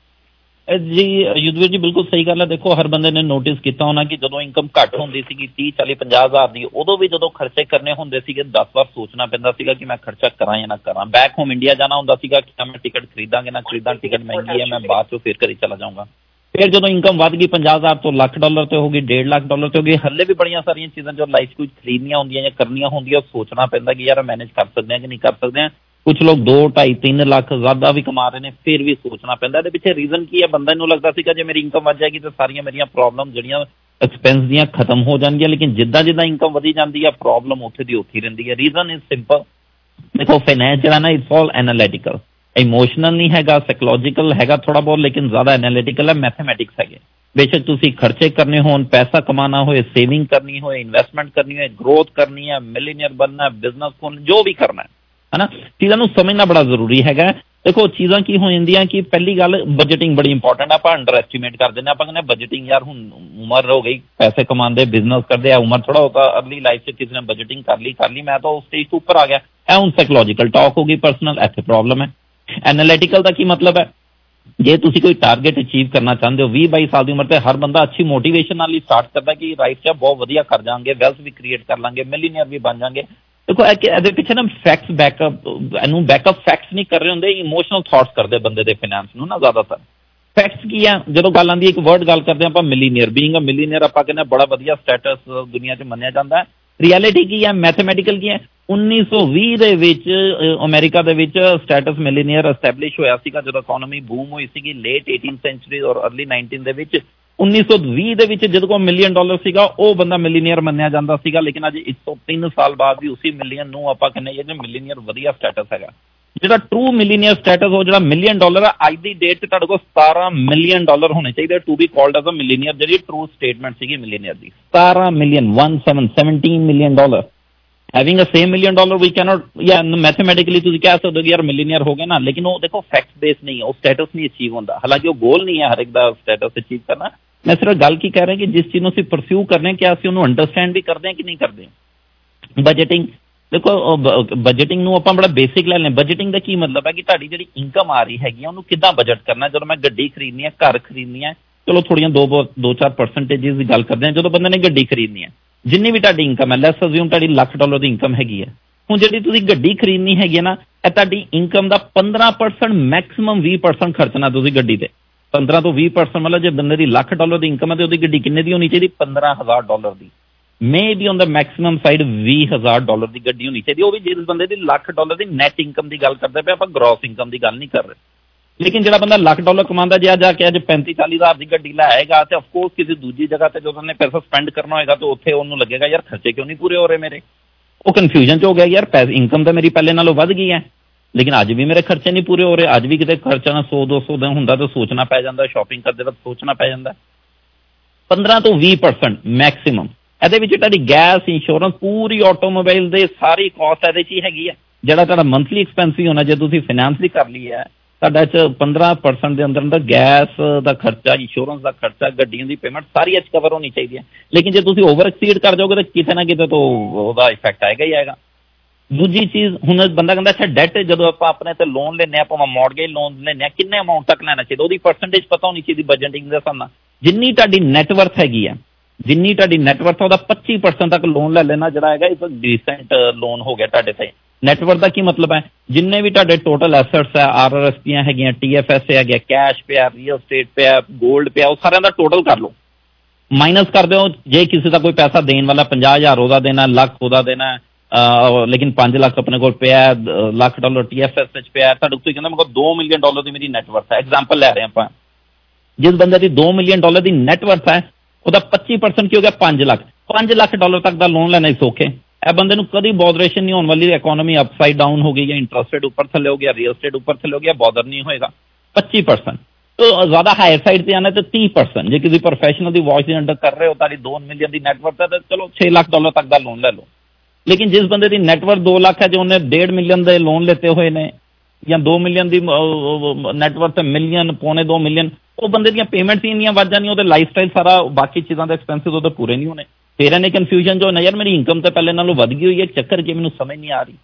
S21: ਜੀ ਯੁੱਧਵੀਰ ਜੀ ਬਿਲਕੁਲ ਸਹੀ ਗੱਲ ਹੈ। ਦੇਖੋ ਹਰ ਬੰਦੇ ਨੇ ਨੋਟਿਸ ਕੀਤਾ ਹੋਣਾ ਕਿ ਜਦੋਂ ਇਨਕਮ ਘੱਟ ਹੁੰਦੀ ਸੀਗੀ ਤੀਹ ਚਾਲੀ ਪੰਜਾਹ ਹਜ਼ਾਰ ਦੀ, ਉਦੋਂ ਵੀ ਜਦੋਂ ਖਰਚੇ ਕਰਨੇ ਹੁੰਦੇ ਸੀਗੇ ਦਸ ਵਾਰ ਸੋਚਣਾ ਪੈਂਦਾ ਸੀਗਾ ਕਿ ਮੈਂ ਖਰਚਾ ਕਰਾਂ ਜਾਂ ਨਾ ਕਰਾਂ। ਬੈਕ ਹੋਮ ਇੰਡੀਆ ਜਾਣਾ ਹੁੰਦਾ ਸੀਗਾ ਕਿ ਮੈਂ ਟਿਕਟ ਖਰੀਦਾਂਗੇ ਨਾ ਖਰੀਦਾਂ, ਟਿਕਟ ਮਹਿੰਗੀ ਹੈ, ਮੈਂ ਬਾਅਦ ਚੋਂ ਫਿਰ ਘਰੇ ਚਲਾ ਜਾਊਂਗਾ। ਫਿਰ ਜਦੋਂ ਇਨਕਮ ਵੱਧ ਗਈ ਪੰਜਾਹ ਹਜ਼ਾਰ ਤੋਂ ਲੱਖ ਡਾਲਰ ਤੇ ਹੋ ਗਈ, ਡੇਢ ਲੱਖ ਡਾਲਰ ਤੇ ਹੋ ਗਈ। ਹੱਲੇ ਵੀ ਬੜੀਆਂ ਸਾਰੀਆਂ ਚੀਜ਼ਾਂ ਜੋ ਲਾਈਫ ਕੁਝ ਖਰੀਦਣੀਆਂ ਹੁੰਦੀਆਂ ਜਾਂ ਕਰਨੀਆਂ ਹੁੰਦੀਆਂ, ਉਹ ਸੋਚਣਾ ਪੈਂਦਾ ਕਿ ਯਾਰ ਮੈਨੇਜ ਕਰ ਸਕਦੇ ਹਾਂ ਕਿ ਨਹੀਂ ਕਰ ਸਕਦੇ ਹਾਂ। ਕੁਛ ਲੋਕ ਦੋ ਢਾਈ ਤਿੰਨ ਲੱਖ ਜ਼ਿਆਦਾ ਵੀ ਕਮਾ ਰਹੇ ਨੇ, ਫਿਰ ਵੀ ਸੋਚਣਾ ਪੈਂਦਾ। ਇਹਦੇ ਪਿੱਛੇ ਰੀਜ਼ਨ ਕੀ ਹੈ? ਬੰਦੇ ਨੂੰ ਲੱਗਦਾ ਸੀਗਾ ਜੇ ਮੇਰੀ ਇਨਕਮ ਵੱਧ ਜਾਏਗੀ ਤਾਂ ਸਾਰੀਆਂ ਮੇਰੀਆਂ ਪ੍ਰੋਬਲਮ ਜਿਹੜੀਆਂ ਐਕਸਪੈਂਸ ਦੀਆਂ ਖਤਮ ਹੋ ਜਾਣਗੀਆਂ, ਲੇਕਿਨ ਜਿੱਦਾਂ ਜਿੱਦਾਂ ਇਨਕਮ ਵਧੀ ਜਾਂਦੀ ਹੈ ਪ੍ਰੋਬਲਮ ਉੱਥੇ ਦੀ ਉੱਥੇ ਰਹਿੰਦੀ ਹੈ। Reason is simple. ਦੇਖੋ ਫਾਈਨੈਂਸ ਜਿਹੜਾ ਨਾ ਇਟਸ ਆਲ ਐਨਾਲਿਟੀਕਲ, ਇਮੋਸ਼ਨਲ ਨਹੀਂ ਹੈਗਾ, ਸਾਈਕੋਲੋਜੀਕਲ ਹੈਗਾ ਥੋੜਾ ਬਹੁਤ, ਲੇਕਿਨ ਜ਼ਿਆਦਾ ਐਨਾਲਿਟੀਕਲ ਹੈ, ਮੈਥਮੈਟਿਕਸ ਹੈਗੇ। ਬੇਸ਼ੱਕ ਤੁਸੀਂ ਖਰਚੇ ਕਰਨੇ ਹੋਣ, ਪੈਸਾ ਕਮਾਉਣਾ ਹੋਏ, ਸੇਵਿੰਗ ਕਰਨੀ ਹੋਏ, ਇਨਵੈਸਟਮੈਂਟ ਕਰਨੀ ਹੋਏ, ਗਰੋਥ ਕਰਨੀ ਹੈ, ਮਿਲੀਨੀਅਰ ਬਣਨਾ, ਬਿਜ਼ਨਸ ਖੋਲ੍ਹਣਾ, ਜੋ ਵੀ ਕਰਨਾ ਹੈ ਨਾ, ਚੀਜ਼ਾਂ ਨੂੰ ਸਮਝਣਾ ਬੜਾ ਜ਼ਰੂਰੀ ਹੈਗਾ। ਦੇਖੋ ਚੀਜ਼ਾਂ ਕੀ ਹੋ ਜਾਂਦੀਆਂ ਕਿ ਪਹਿਲੀ ਗੱਲ ਬਜਟਿੰਗ ਬੜੀ ਇੰਪੋਰਟੈਂਟ ਆ। ਆਪਾਂ ਅੰਡਰ ਐਸਟੀਮੇਟ ਕਰ ਦਿੰਦੇ, ਆਪਾਂ ਕਹਿੰਦੇ ਬਜਟਿੰਗ ਯਾਰ ਹੁਣ ਉਮਰ ਹੋ ਗਈ, ਪੈਸੇ ਕਮਾਉਂਦੇ, ਬਿਜ਼ਨਸ ਕਰਦੇ ਆ, ਉਮਰ ਥੋੜਾ ਹੋਤਾ ਅਰਲੀ ਲਾਈਫ 'ਚ ਕਿਸੇ ਨੇ ਬਜਟਿੰਗ ਕਰ ਲਈ ਕਰ ਲਈ ਮੈਂ ਤਾਂ ਉਸ ਸਟੇਜ ਤੋਂ ਉੱਪਰ ਆ ਗਿਆ। ਇਹ ਹੁਣ ਸਾਈਕੋਲੋਜੀਕਲ ਟਾਕ ਹੋ ਗਈ, ਪਰਸਨਲ ਇੱਥੇ ਪ੍ਰੋਬਲਮ ਹੈ। ਐਨਾਲਿਟੀਕਲ ਦਾ ਕੀ ਮਤਲਬ ਹੈ? ਜੇ ਤੁਸੀਂ ਕੋਈ ਟਾਰਗੇਟ ਅਚੀਵ ਕਰਨਾ ਚਾਹੁੰਦੇ ਹੋ, ਵੀਹ ਬਾਈ ਸਾਲ ਦੀ ਉਮਰ ਤੇ ਹਰ ਬੰਦਾ ਅੱਛੀ ਮੋਟੀਵੇਸ਼ਨ ਨਾਲ ਹੀ ਸਟਾਰਟ ਕਰਦਾ ਕਿ ਲਾਈਫ 'ਚ ਬਹੁਤ ਵਧੀਆ ਕਰ ਜਾਵਾਂਗੇ, ਵੈਲਥ ਵੀ ਕ੍ਰੀਏਟ ਕਰ ਲਾਂਗੇ, ਮਿਲੀਨੀਅਰ ਵੀ ਬਣ ਜਾਵਾਂਗੇ। ਦੇਖੋ ਇਹਦੇ ਪਿੱਛੇ ਨਾ ਫੈਕਟਸ ਬੈਕਅਪ ਇਹਨੂੰ ਬੈਕਅਪ ਫੈਕਟਸ ਨਹੀਂ ਕਰ ਰਹੇ ਹੁੰਦੇ, ਇਮੋਸ਼ਨਲ ਥਾਟਸ ਕਰਦੇ ਬੰਦੇ ਦੇ ਫਾਈਨੈਂਸ ਨੂੰ ਨਾ ਜ਼ਿਆਦਾਤਰ। ਫੈਕਟਸ ਕੀ ਆ, ਜਦੋਂ ਗੱਲ ਆਉਂਦੀ ਇੱਕ ਵਰਡ ਗੱਲ ਕਰਦੇ ਆਪਾਂ ਮਿਲੀਨੀਅਰ, ਬੀਇੰਗ ਅ ਮਿਲੀਨੀਅਰ ਆਪਾਂ ਕਹਿੰਦੇ ਬੜਾ ਵਧੀਆ ਸਟੇਟਸ ਦੁਨੀਆ 'ਚ ਮੰਨਿਆ ਜਾਂਦਾ ਹੈ। ਰਿਐਲਿਟੀ ਕੀ ਹੈ, ਮੈਥਮੈਟੀਕਲ ਕੀ ਹੈ, ਉੱਨੀ ਸੌ ਵੀਹ ਦੇ ਵਿੱਚ ਅਮਰੀਕਾ ਦੇ ਵਿੱਚ ਸਟੇਟਸ ਮਿਲੀਨੀਅਰ ਐਸਟੈਬਲਿਸ਼ ਹੋਇਆ ਸੀਗਾ ਜਦੋਂ ਇਕੋਨਮੀ ਬੂਮ ਹੋਈ ਸੀਗੀ late eighteen century or early nineteen ਦੇ ਵਿੱਚ। ਉੱਨੀ ਸੌ ਵੀਹ ਦੇ ਵਿੱਚ ਜਦੋਂ ਕੋਈ ਮਿਲੀਅਨ ਡਾਲਰ ਸੀਗਾ ਉਹ ਬੰਦਾ ਮਿਲੀਨੀਅਰ ਮੰਨਿਆ ਜਾਂਦਾ ਸੀਗਾ, ਲੇਕਿਨ ਅੱਜ ਇੱਕ ਸੌ ਤਿੰਨ ਸਾਲ ਬਾਅਦ ਵੀ ਉਸੇ ਮਿਲੀਅਨ ਨੂੰ ਆਪਾਂ ਕਹਿੰਦੇ ਜਿਹੜੇ ਮਿਲੀਨੀਅਰ ਵਧੀਆ ਸਟੇਟਸ ਹੈਗਾ। ਜਿਹੜਾ ਟਰੂ ਮਿਲੀਨੀਅਰ ਸਟੇਟਸ ਉਹ ਜਿਹੜਾ ਮਿਲੀਅਨ ਡਾਲਰ ਆ ਅੱਜ ਦੀ ਡੇਟ 'ਚ ਤੁਹਾਡੇ ਕੋਲ ਸਤਾਰਾਂ ਮਿਲੀਅਨ ਡਾਲਰ ਹੋਣੇ ਚਾਹੀਦੇ to be called as a millionaire, ਜਿਹੜੀ ਟਰੂ ਸਟੇਟਮੈਂਟ ਸੀਗੀ ਮਿਲੀਨੀਅਰ ਦੀ। ਸਤਾਰਾਂ million one seven seventeen million dollar having a same million dollar we cannot ਜਾਂ ਮੈਥਮੈਟਿਕਲੀ ਤੁਸੀਂ ਕਹਿ ਸਕਦੇ ਹੋ ਕਿ ਯਾਰ ਮਿਲੀਨੀਅਰ ਹੋ ਗਏ ਨਾ, ਲੇਕਿਨ ਉਹ ਦੇਖੋ ਫੈਕਟ ਬੇਸ ਨਹੀਂ ਹੈ, ਉਹ ਸਟੇਟਸ ਨਹੀਂ ਅਚੀਵ ਹੁੰਦਾ। ਹਾਲਾਂਕਿ ਉਹ ਗੋਲ ਨਹੀਂ ਹੈ ਹਰ ਇੱਕ ਦਾ ਸਟੇਟਸ ਅਚੀਵ ਕਰਨਾ। ਮੈਂ ਸਿਰਫ ਗੱਲ ਕੀ ਕਹਿ ਰਿਹਾ ਕਿ ਜਿਸ ਚੀਜ਼ ਨੂੰ ਅਸੀਂ ਪਰਸਿਊ ਕਰਨੇ ਕਿ ਅਸੀਂ ਉਹਨੂੰ ਅੰਡਰਸਟੈਂਡ ਵੀ ਕਰਦੇ ਹਾਂ ਕਿ ਨਹੀਂ ਕਰਦੇ। ਬਜਟਿੰਗ ਦੇਖੋ, ਬਜਟਿੰਗ ਨੂੰ ਆਪਾਂ ਬੜਾ ਬੇਸਿਕ ਲੈ ਲੈਂ। ਬਜਟਿੰਗ ਦਾ ਕੀ ਮਤਲਬ ਹੈ ਕਿ ਤੁਹਾਡੀ ਜਿਹੜੀ ਇਨਕਮ ਆ ਰਹੀ ਹੈਗੀ ਆ ਉਹਨੂੰ ਕਿੱਦਾਂ ਬਜਟ ਕਰਨਾ। ਜਦੋਂ ਮੈਂ ਗੱਡੀ ਖਰੀਦਣੀ ਹੈ, ਘਰ ਖਰੀਦਣੀ ਹੈ, ਚਲੋ ਥੋੜੀਆਂ ਦੋ ਦੋ ਚਾਰ ਪਰਸੈਂਟੇਜਿਸ ਦੀ ਗੱਲ ਕਰਦੇ ਹਾਂ। ਜਦੋਂ ਬੰਦੇ ਨੇ ਗੱਡੀ ਖਰੀਦਣੀ ਹੈ, ਜਿੰਨੀ ਵੀ ਤੁਹਾਡੀ ਇਨਕਮ ਹੈ, ਲੈਟਸ ਅਸਿਊਮ ਤੁਹਾਡੀ ਲੱਖ ਡਾਲਰ ਦੀ ਇਨਕਮ ਹੈਗੀ ਹੈ, ਹੁਣ ਜਿਹੜੀ ਤੁਸੀਂ ਗੱਡੀ ਖਰੀਦਣੀ ਹੈਗੀ ਹੈ ਨਾ, ਇਹ ਤੁਹਾਡੀ ਇਨਕਮ ਦਾ ਪੰਦਰਾਂ ਪਰਸੈਂਟ ਮੈਕਸਿਮਮ ਵੀਹ ਪਰਸੈਂਟ ਖਰਚਣਾ ਤੁਸੀਂ ਗੱਡੀ ਤੇ। ਪੰਦਰਾਂ ਤੋਂ ਵੀਹ ਪਰਸੈਂਟ ਮਤਲਬ ਜੇ ਬੰਦੇ ਦੀ ਲੱਖ ਡਾਲਰ ਦੀ ਇਨਕਮ ਹੈ ਤੇ ਉਹਦੀ ਗੱਡੀ ਕਿੰਨੇ ਦੀ ਹੋਣੀ ਚਾਹੀਦੀ? ਪੰਦਰਾਂ ਹਜ਼ਾਰ ਡਾਲਰ ਦੀ। Maybe on the maximum side ਵੀਹ ਹਜ਼ਾਰ ਡਾਲਰ ਦੀ ਗੱਡੀ ਹੋਣੀ ਚਾਹੀਦੀ, ਉਹ ਵੀ ਜਿਸ ਬੰਦੇ ਦੀ ਲੱਖ ਡਾਲਰ ਦੀ ਨੈਟ ਇਨਕਮ ਦੀ ਗੱਲ ਕਰਦੇ ਪਏ ਆਪਾਂ, ਗ੍ਰੋਸ ਇਨਕਮ ਦੀ ਗੱਲ ਨਹੀਂ ਕਰ ਰਹੇ। ਲੇਕਿਨ ਜਿਹੜਾ ਬੰਦਾ ਲੱਖ ਡਾਲਰ ਕਮਾਉਂਦਾ ਜੇ ਜਾ ਕੇ ਅੱਜ ਪੈਂਤੀ ਚਾਲੀ ਹਜ਼ਾਰ ਦੀ ਗੱਡੀ ਲਾਏਗਾ ਤੇ ਅਫਕੋਰਸ ਕਿਸੇ ਦੂਜੀ ਜਗ੍ਹਾ ਤੇ ਜਦੋਂ ਉਹਨੇ ਪੈਸਾ ਸਪੈਂਡ ਕਰਨਾ ਹੋਏਗਾ ਤਾਂ ਉੱਥੇ ਉਹਨੂੰ ਲੱਗੇਗਾ ਯਾਰ ਖਰਚੇ ਕਿਉਂ ਨਹੀਂ ਪੂਰੇ ਹੋ ਰਹੇ ਮੇਰੇ। ਉਹ ਕਨਫਿਊਜ਼ਨ 'ਚ ਹੋ ਗਿਆ ਯਾਰ ਪੈਸੇ ਇਨਕਮ ਤਾਂ ਮੇਰੀ ਪਹਿਲੇ ਨਾਲੋਂ ਵੱਧ ਗਈ ਹੈ ਲੇਕਿਨ ਅੱਜ ਵੀ ਮੇਰੇ ਖਰਚੇ ਨਹੀਂ ਪੂਰੇ ਹੋ ਰਹੇ। ਅੱਜ ਵੀ ਕਿਤੇ ਖਰਚਾ ਨਾ ਸੌ ਦੋ ਸੌ ਦਾ ਹੁੰਦਾ ਤਾਂ ਸੋਚਣਾ ਪੈ ਜਾਂਦਾ, ਸ਼ਾਪਿੰਗ ਕਰਦੇ ਵਕਤ ਸੋਚਣਾ ਪੈ ਜਾਂਦਾ। ਪੰਦਰਾਂ ਤੋਂ ਵੀਹ ਪਰਸੈਂਟ ਮੈਕਸਿਮਮ। ਇਹਦੇ ਵਿੱਚ ਤੁਹਾਡੀ ਗੈਸ, ਇੰਸ਼ੋਰੈਂਸ, ਪੂਰੀ ਆਟੋਮੋਬਾਈਲ ਦੇ ਸਾਰੀ ਕਾਸਟ ਇਹਦੇ 'ਚ ਹੀ ਹੈਗੀ ਹੈ। ਜਿਹੜਾ ਤੁਹਾਡਾ ਮੰਥਲੀ ਐਕਸਪੈਂਸ ਵੀ ਹੋਣਾ ਜੇ ਤੁਸੀਂ ਫਾਈਨੈਂਸ ਵੀ ਕਰ ਲਈ ਹੈ, ਤੁਹਾਡਾ 'ਚ ਪੰਦਰਾਂ ਪਰਸੈਂਟ ਦੇ ਅੰਦਰ ਅੰਦਰ ਗੈਸ ਦਾ ਖਰਚਾ, ਇੰਸ਼ੋਰੈਂਸ ਦਾ ਖਰਚਾ, ਗੱਡੀਆਂ ਦੀ ਪੇਮੈਂਟ ਸਾਰੀ ਅੱਜ ਕਵਰ ਹੋਣੀ ਚਾਹੀਦੀ ਹੈ। ਲੇਕਿਨ ਜੇ ਤੁਸੀਂ ਓਵਰ ਐਕਸੀਡ ਕਰ ਜਾਓਗੇ ਤਾਂ ਕਿਤੇ ਨਾ ਕਿਤੇ ਤੋਂ ਉਹਦਾ ਇਫੈਕਟ ਆਏਗਾ ਹੀ ਆਏਗਾ। ਦੂਜੀ ਚੀਜ਼, ਹੁਣ ਬੰਦਾ ਕਹਿੰਦਾ ਅੱਛਾ ਡੈਟ ਜਦੋਂ ਆਪਾਂ ਆਪਣੇ ਤੇ ਲੋਨ ਲੈਂਦੇ ਹਾਂ, ਆਪਾਂ ਮੌਰਗੇਜ ਲੋਨ ਲੈਂਦੇ ਹਾਂ, ਕਿੰਨੇ ਅਮਾਊਂਟ ਤੱਕ ਲੈਣਾ ਚਾਹੀਦਾ, ਉਹਦੀ ਪਰਸੈਂਟੇਜ ਪਤਾ ਹੋਣੀ ਚਾਹੀਦੀ ਬਜਟਿੰਗ ਦੇ ਹਿਸਾਬ ਨਾਲ। ਜਿੰਨੀ ਤੁਹਾਡੀ ਨੈਟਵਰਥ ਹੈਗੀ ਆ, ਜਿੰਨੀ ਤੁਹਾਡੀ ਨੈਟਵਰਥ ਉਹਦਾ ਪੱਚੀ ਪਰਸੈਂਟ ਤੱਕ ਲੋਨ ਲੈ ਲੈਣਾ ਜਿਹੜਾ ਹੈਗਾ ਇੱਕ ਡੀਸੈਂਟ ਲੋਨ ਹੋ ਗਿਆ ਤੁਹਾਡੇ ਤੇ। ਨੈਟਵਰਥ ਦਾ ਕੀ ਮਤਲਬ ਹੈ? ਜਿੰਨੇ ਵੀ ਤੁਹਾਡੇ ਟੋਟਲ ਐਸੈਟਸ ਹੈ, ਆਰ ਆਰ ਐਸ ਪੀਆਂ ਹੈਗੀਆਂ, ਟੀ ਐਫ ਐਸ ਹੈਗਾ, ਕੈਸ਼ ਪਿਆ, ਰੀਅਲ ਸਟੇਟ ਪਿਆ, ਗੋਲਡ ਪਿਆ, ਉਹ ਸਾਰਿਆਂ ਦਾ ਟੋਟਲ ਕਰ ਲਓ, ਮਾਈਨਸ ਕਰ ਦਿਓ। ਜੇ ਕਿਸੇ ਦਾ ਕੋਈ ਪੈਸਾ ਦੇਣ ਵਾਲਾ ਪੰਜਾਹ ਹਜ਼ਾਰ ਉਹਦਾ ਦੇਣਾ, ਲੱਖ ਉਹਦਾ ਦੇਣਾ, ਲੇਕਿਨ ਪੰਜ ਲੱਖ ਆਪਣੇ ਕੋਲ ਪਿਆ, lakh dollar T F S ਵਿੱਚ ਪਿਆ, ਤੁਹਾਡੇ ਕੋਈ ਕਹਿੰਦਾ ਮੇਰੇ ਕੋਲ ਦੋ ਮਿਲੀਅਨ ਡਾਲਰ ਦੀ ਮੇਰੀ ਨੈਟਵਰਥ ਹੈ। ਐਗਜ਼ਾਮਪਲ ਲੈ ਰਹੇ ਆਪਾਂ, ਜਿਸ ਬੰਦੇ ਦੀ ਦੋ ਮਿਲੀਅਨ ਡਾਲਰ ਦੀ ਨੈਟਵਰਥ ਹੈ ਉਹਦਾ ਪੱਚੀ ਪਰਸੈਂਟ ਕੀ ਹੋ ਗਿਆ? ਪੰਜ ਲੱਖ। ਪੰਜ ਲੱਖ ਡਾਲਰ ਤੱਕ ਦਾ ਲੋਨ ਲੈਣਾ ਸੌਖੇ। ਇਹ ਬੰਦੇ ਨੂੰ ਕਦੀ ਬੋਦਰੇਸ਼ਨ ਨਹੀਂ ਹੋਣ ਵਾਲੀ, ਇਕੋਨਮੀ ਅਪਸਾਈਡ ਡਾਊਨ ਹੋ ਗਈ ਜਾਂ ਇੰਟਰਸਟ ਰੇਟ ਉੱਪਰ ਥੱਲੇ ਹੋ ਗਿਆ, ਰੀਅਲ ਸਟੇਟ ਉੱਪਰ ਥੱਲੇ ਹੋ ਗਿਆ, ਬੋਦਰ ਨਹੀਂ ਹੋਏਗਾ। ਪੱਚੀ ਪਰਸੈਂਟ ਤੋਂ ਜ਼ਿਆਦਾ ਹਾਇਰ ਸਾਈਡ ਤੇ ਆਣਾ ਤਾਂ ਤੀਹ ਪਰਸੈਂਟ। ਜੇ ਕਿਸੇ ਪ੍ਰੋਫੈਸ਼ਨਲ ਦੀ ਵਾਚ ਦੇ ਅੰਡਰ ਕਰ ਰਹੇ ਹੋ, ਤੁਹਾਡੀ ਦੋ ਮਿਲੀਅਨ ਦੀ ਨੈਟਵਰਥ ਹੈ ਤਾਂ ਚਲੋ ਛੇ ਲੱਖ ਡਾਲਰ ਤੱਕ ਦਾ ਲੋਨ ਲੈ ਲਓ। ਲੇਕਿਨ ਜਿਸ ਬੰਦੇ ਦੀ ਨੈਟਵਰਥ ਦੋ ਲੱਖ ਹੈ, ਜੋ ਉਹਨੇ ਡੇਢ ਮਿਲੀਅਨ ਦੇ ਲੋਨ ਲੈਤੇ ਹੋਏ ਨੇ ਜਾਂ ਦੋ ਮਿਲੀਅਨ ਦੀ ਨੈਟਵਰਥ ਹੈ, ਮਿਲੀਅਨ ਪੌਣੇ ਦੋ ਮਿਲੀਅਨ, ਉਹ ਬੰਦੇ ਦੀਆਂ ਪੇਮੈਂਟਸ ਹੀ ਇੰਨੀਆਂ ਵੱਧ ਜਾਣੀਆਂ, ਉਹਦੇ ਲਾਈਫ ਸਟਾਈਲ ਸਾਰਾ ਬਾਕੀ ਚੀਜ਼ਾਂ ਦੇ ਐਕਸਪੈਂਸਿਸ ਉਹਦੇ ਪੂਰੇ ਨਹੀਂ ਹੋਣੇ। ਫਿਰ ਇਹਨੇ ਕਨਫਿਊਜ਼ਨ ਜੋ ਯਾਰ ਮੇਰੀ ਇਨਕਮ ਤਾਂ ਪਹਿਲੇ ਨਾਲੋਂ ਵੱਧ ਗਈ ਹੋਈ ਹੈ, ਚੱਕਰ ਕੀ ਮੈਨੂੰ ਸਮਝ ਨਹੀਂ ਆ ਰਹੀ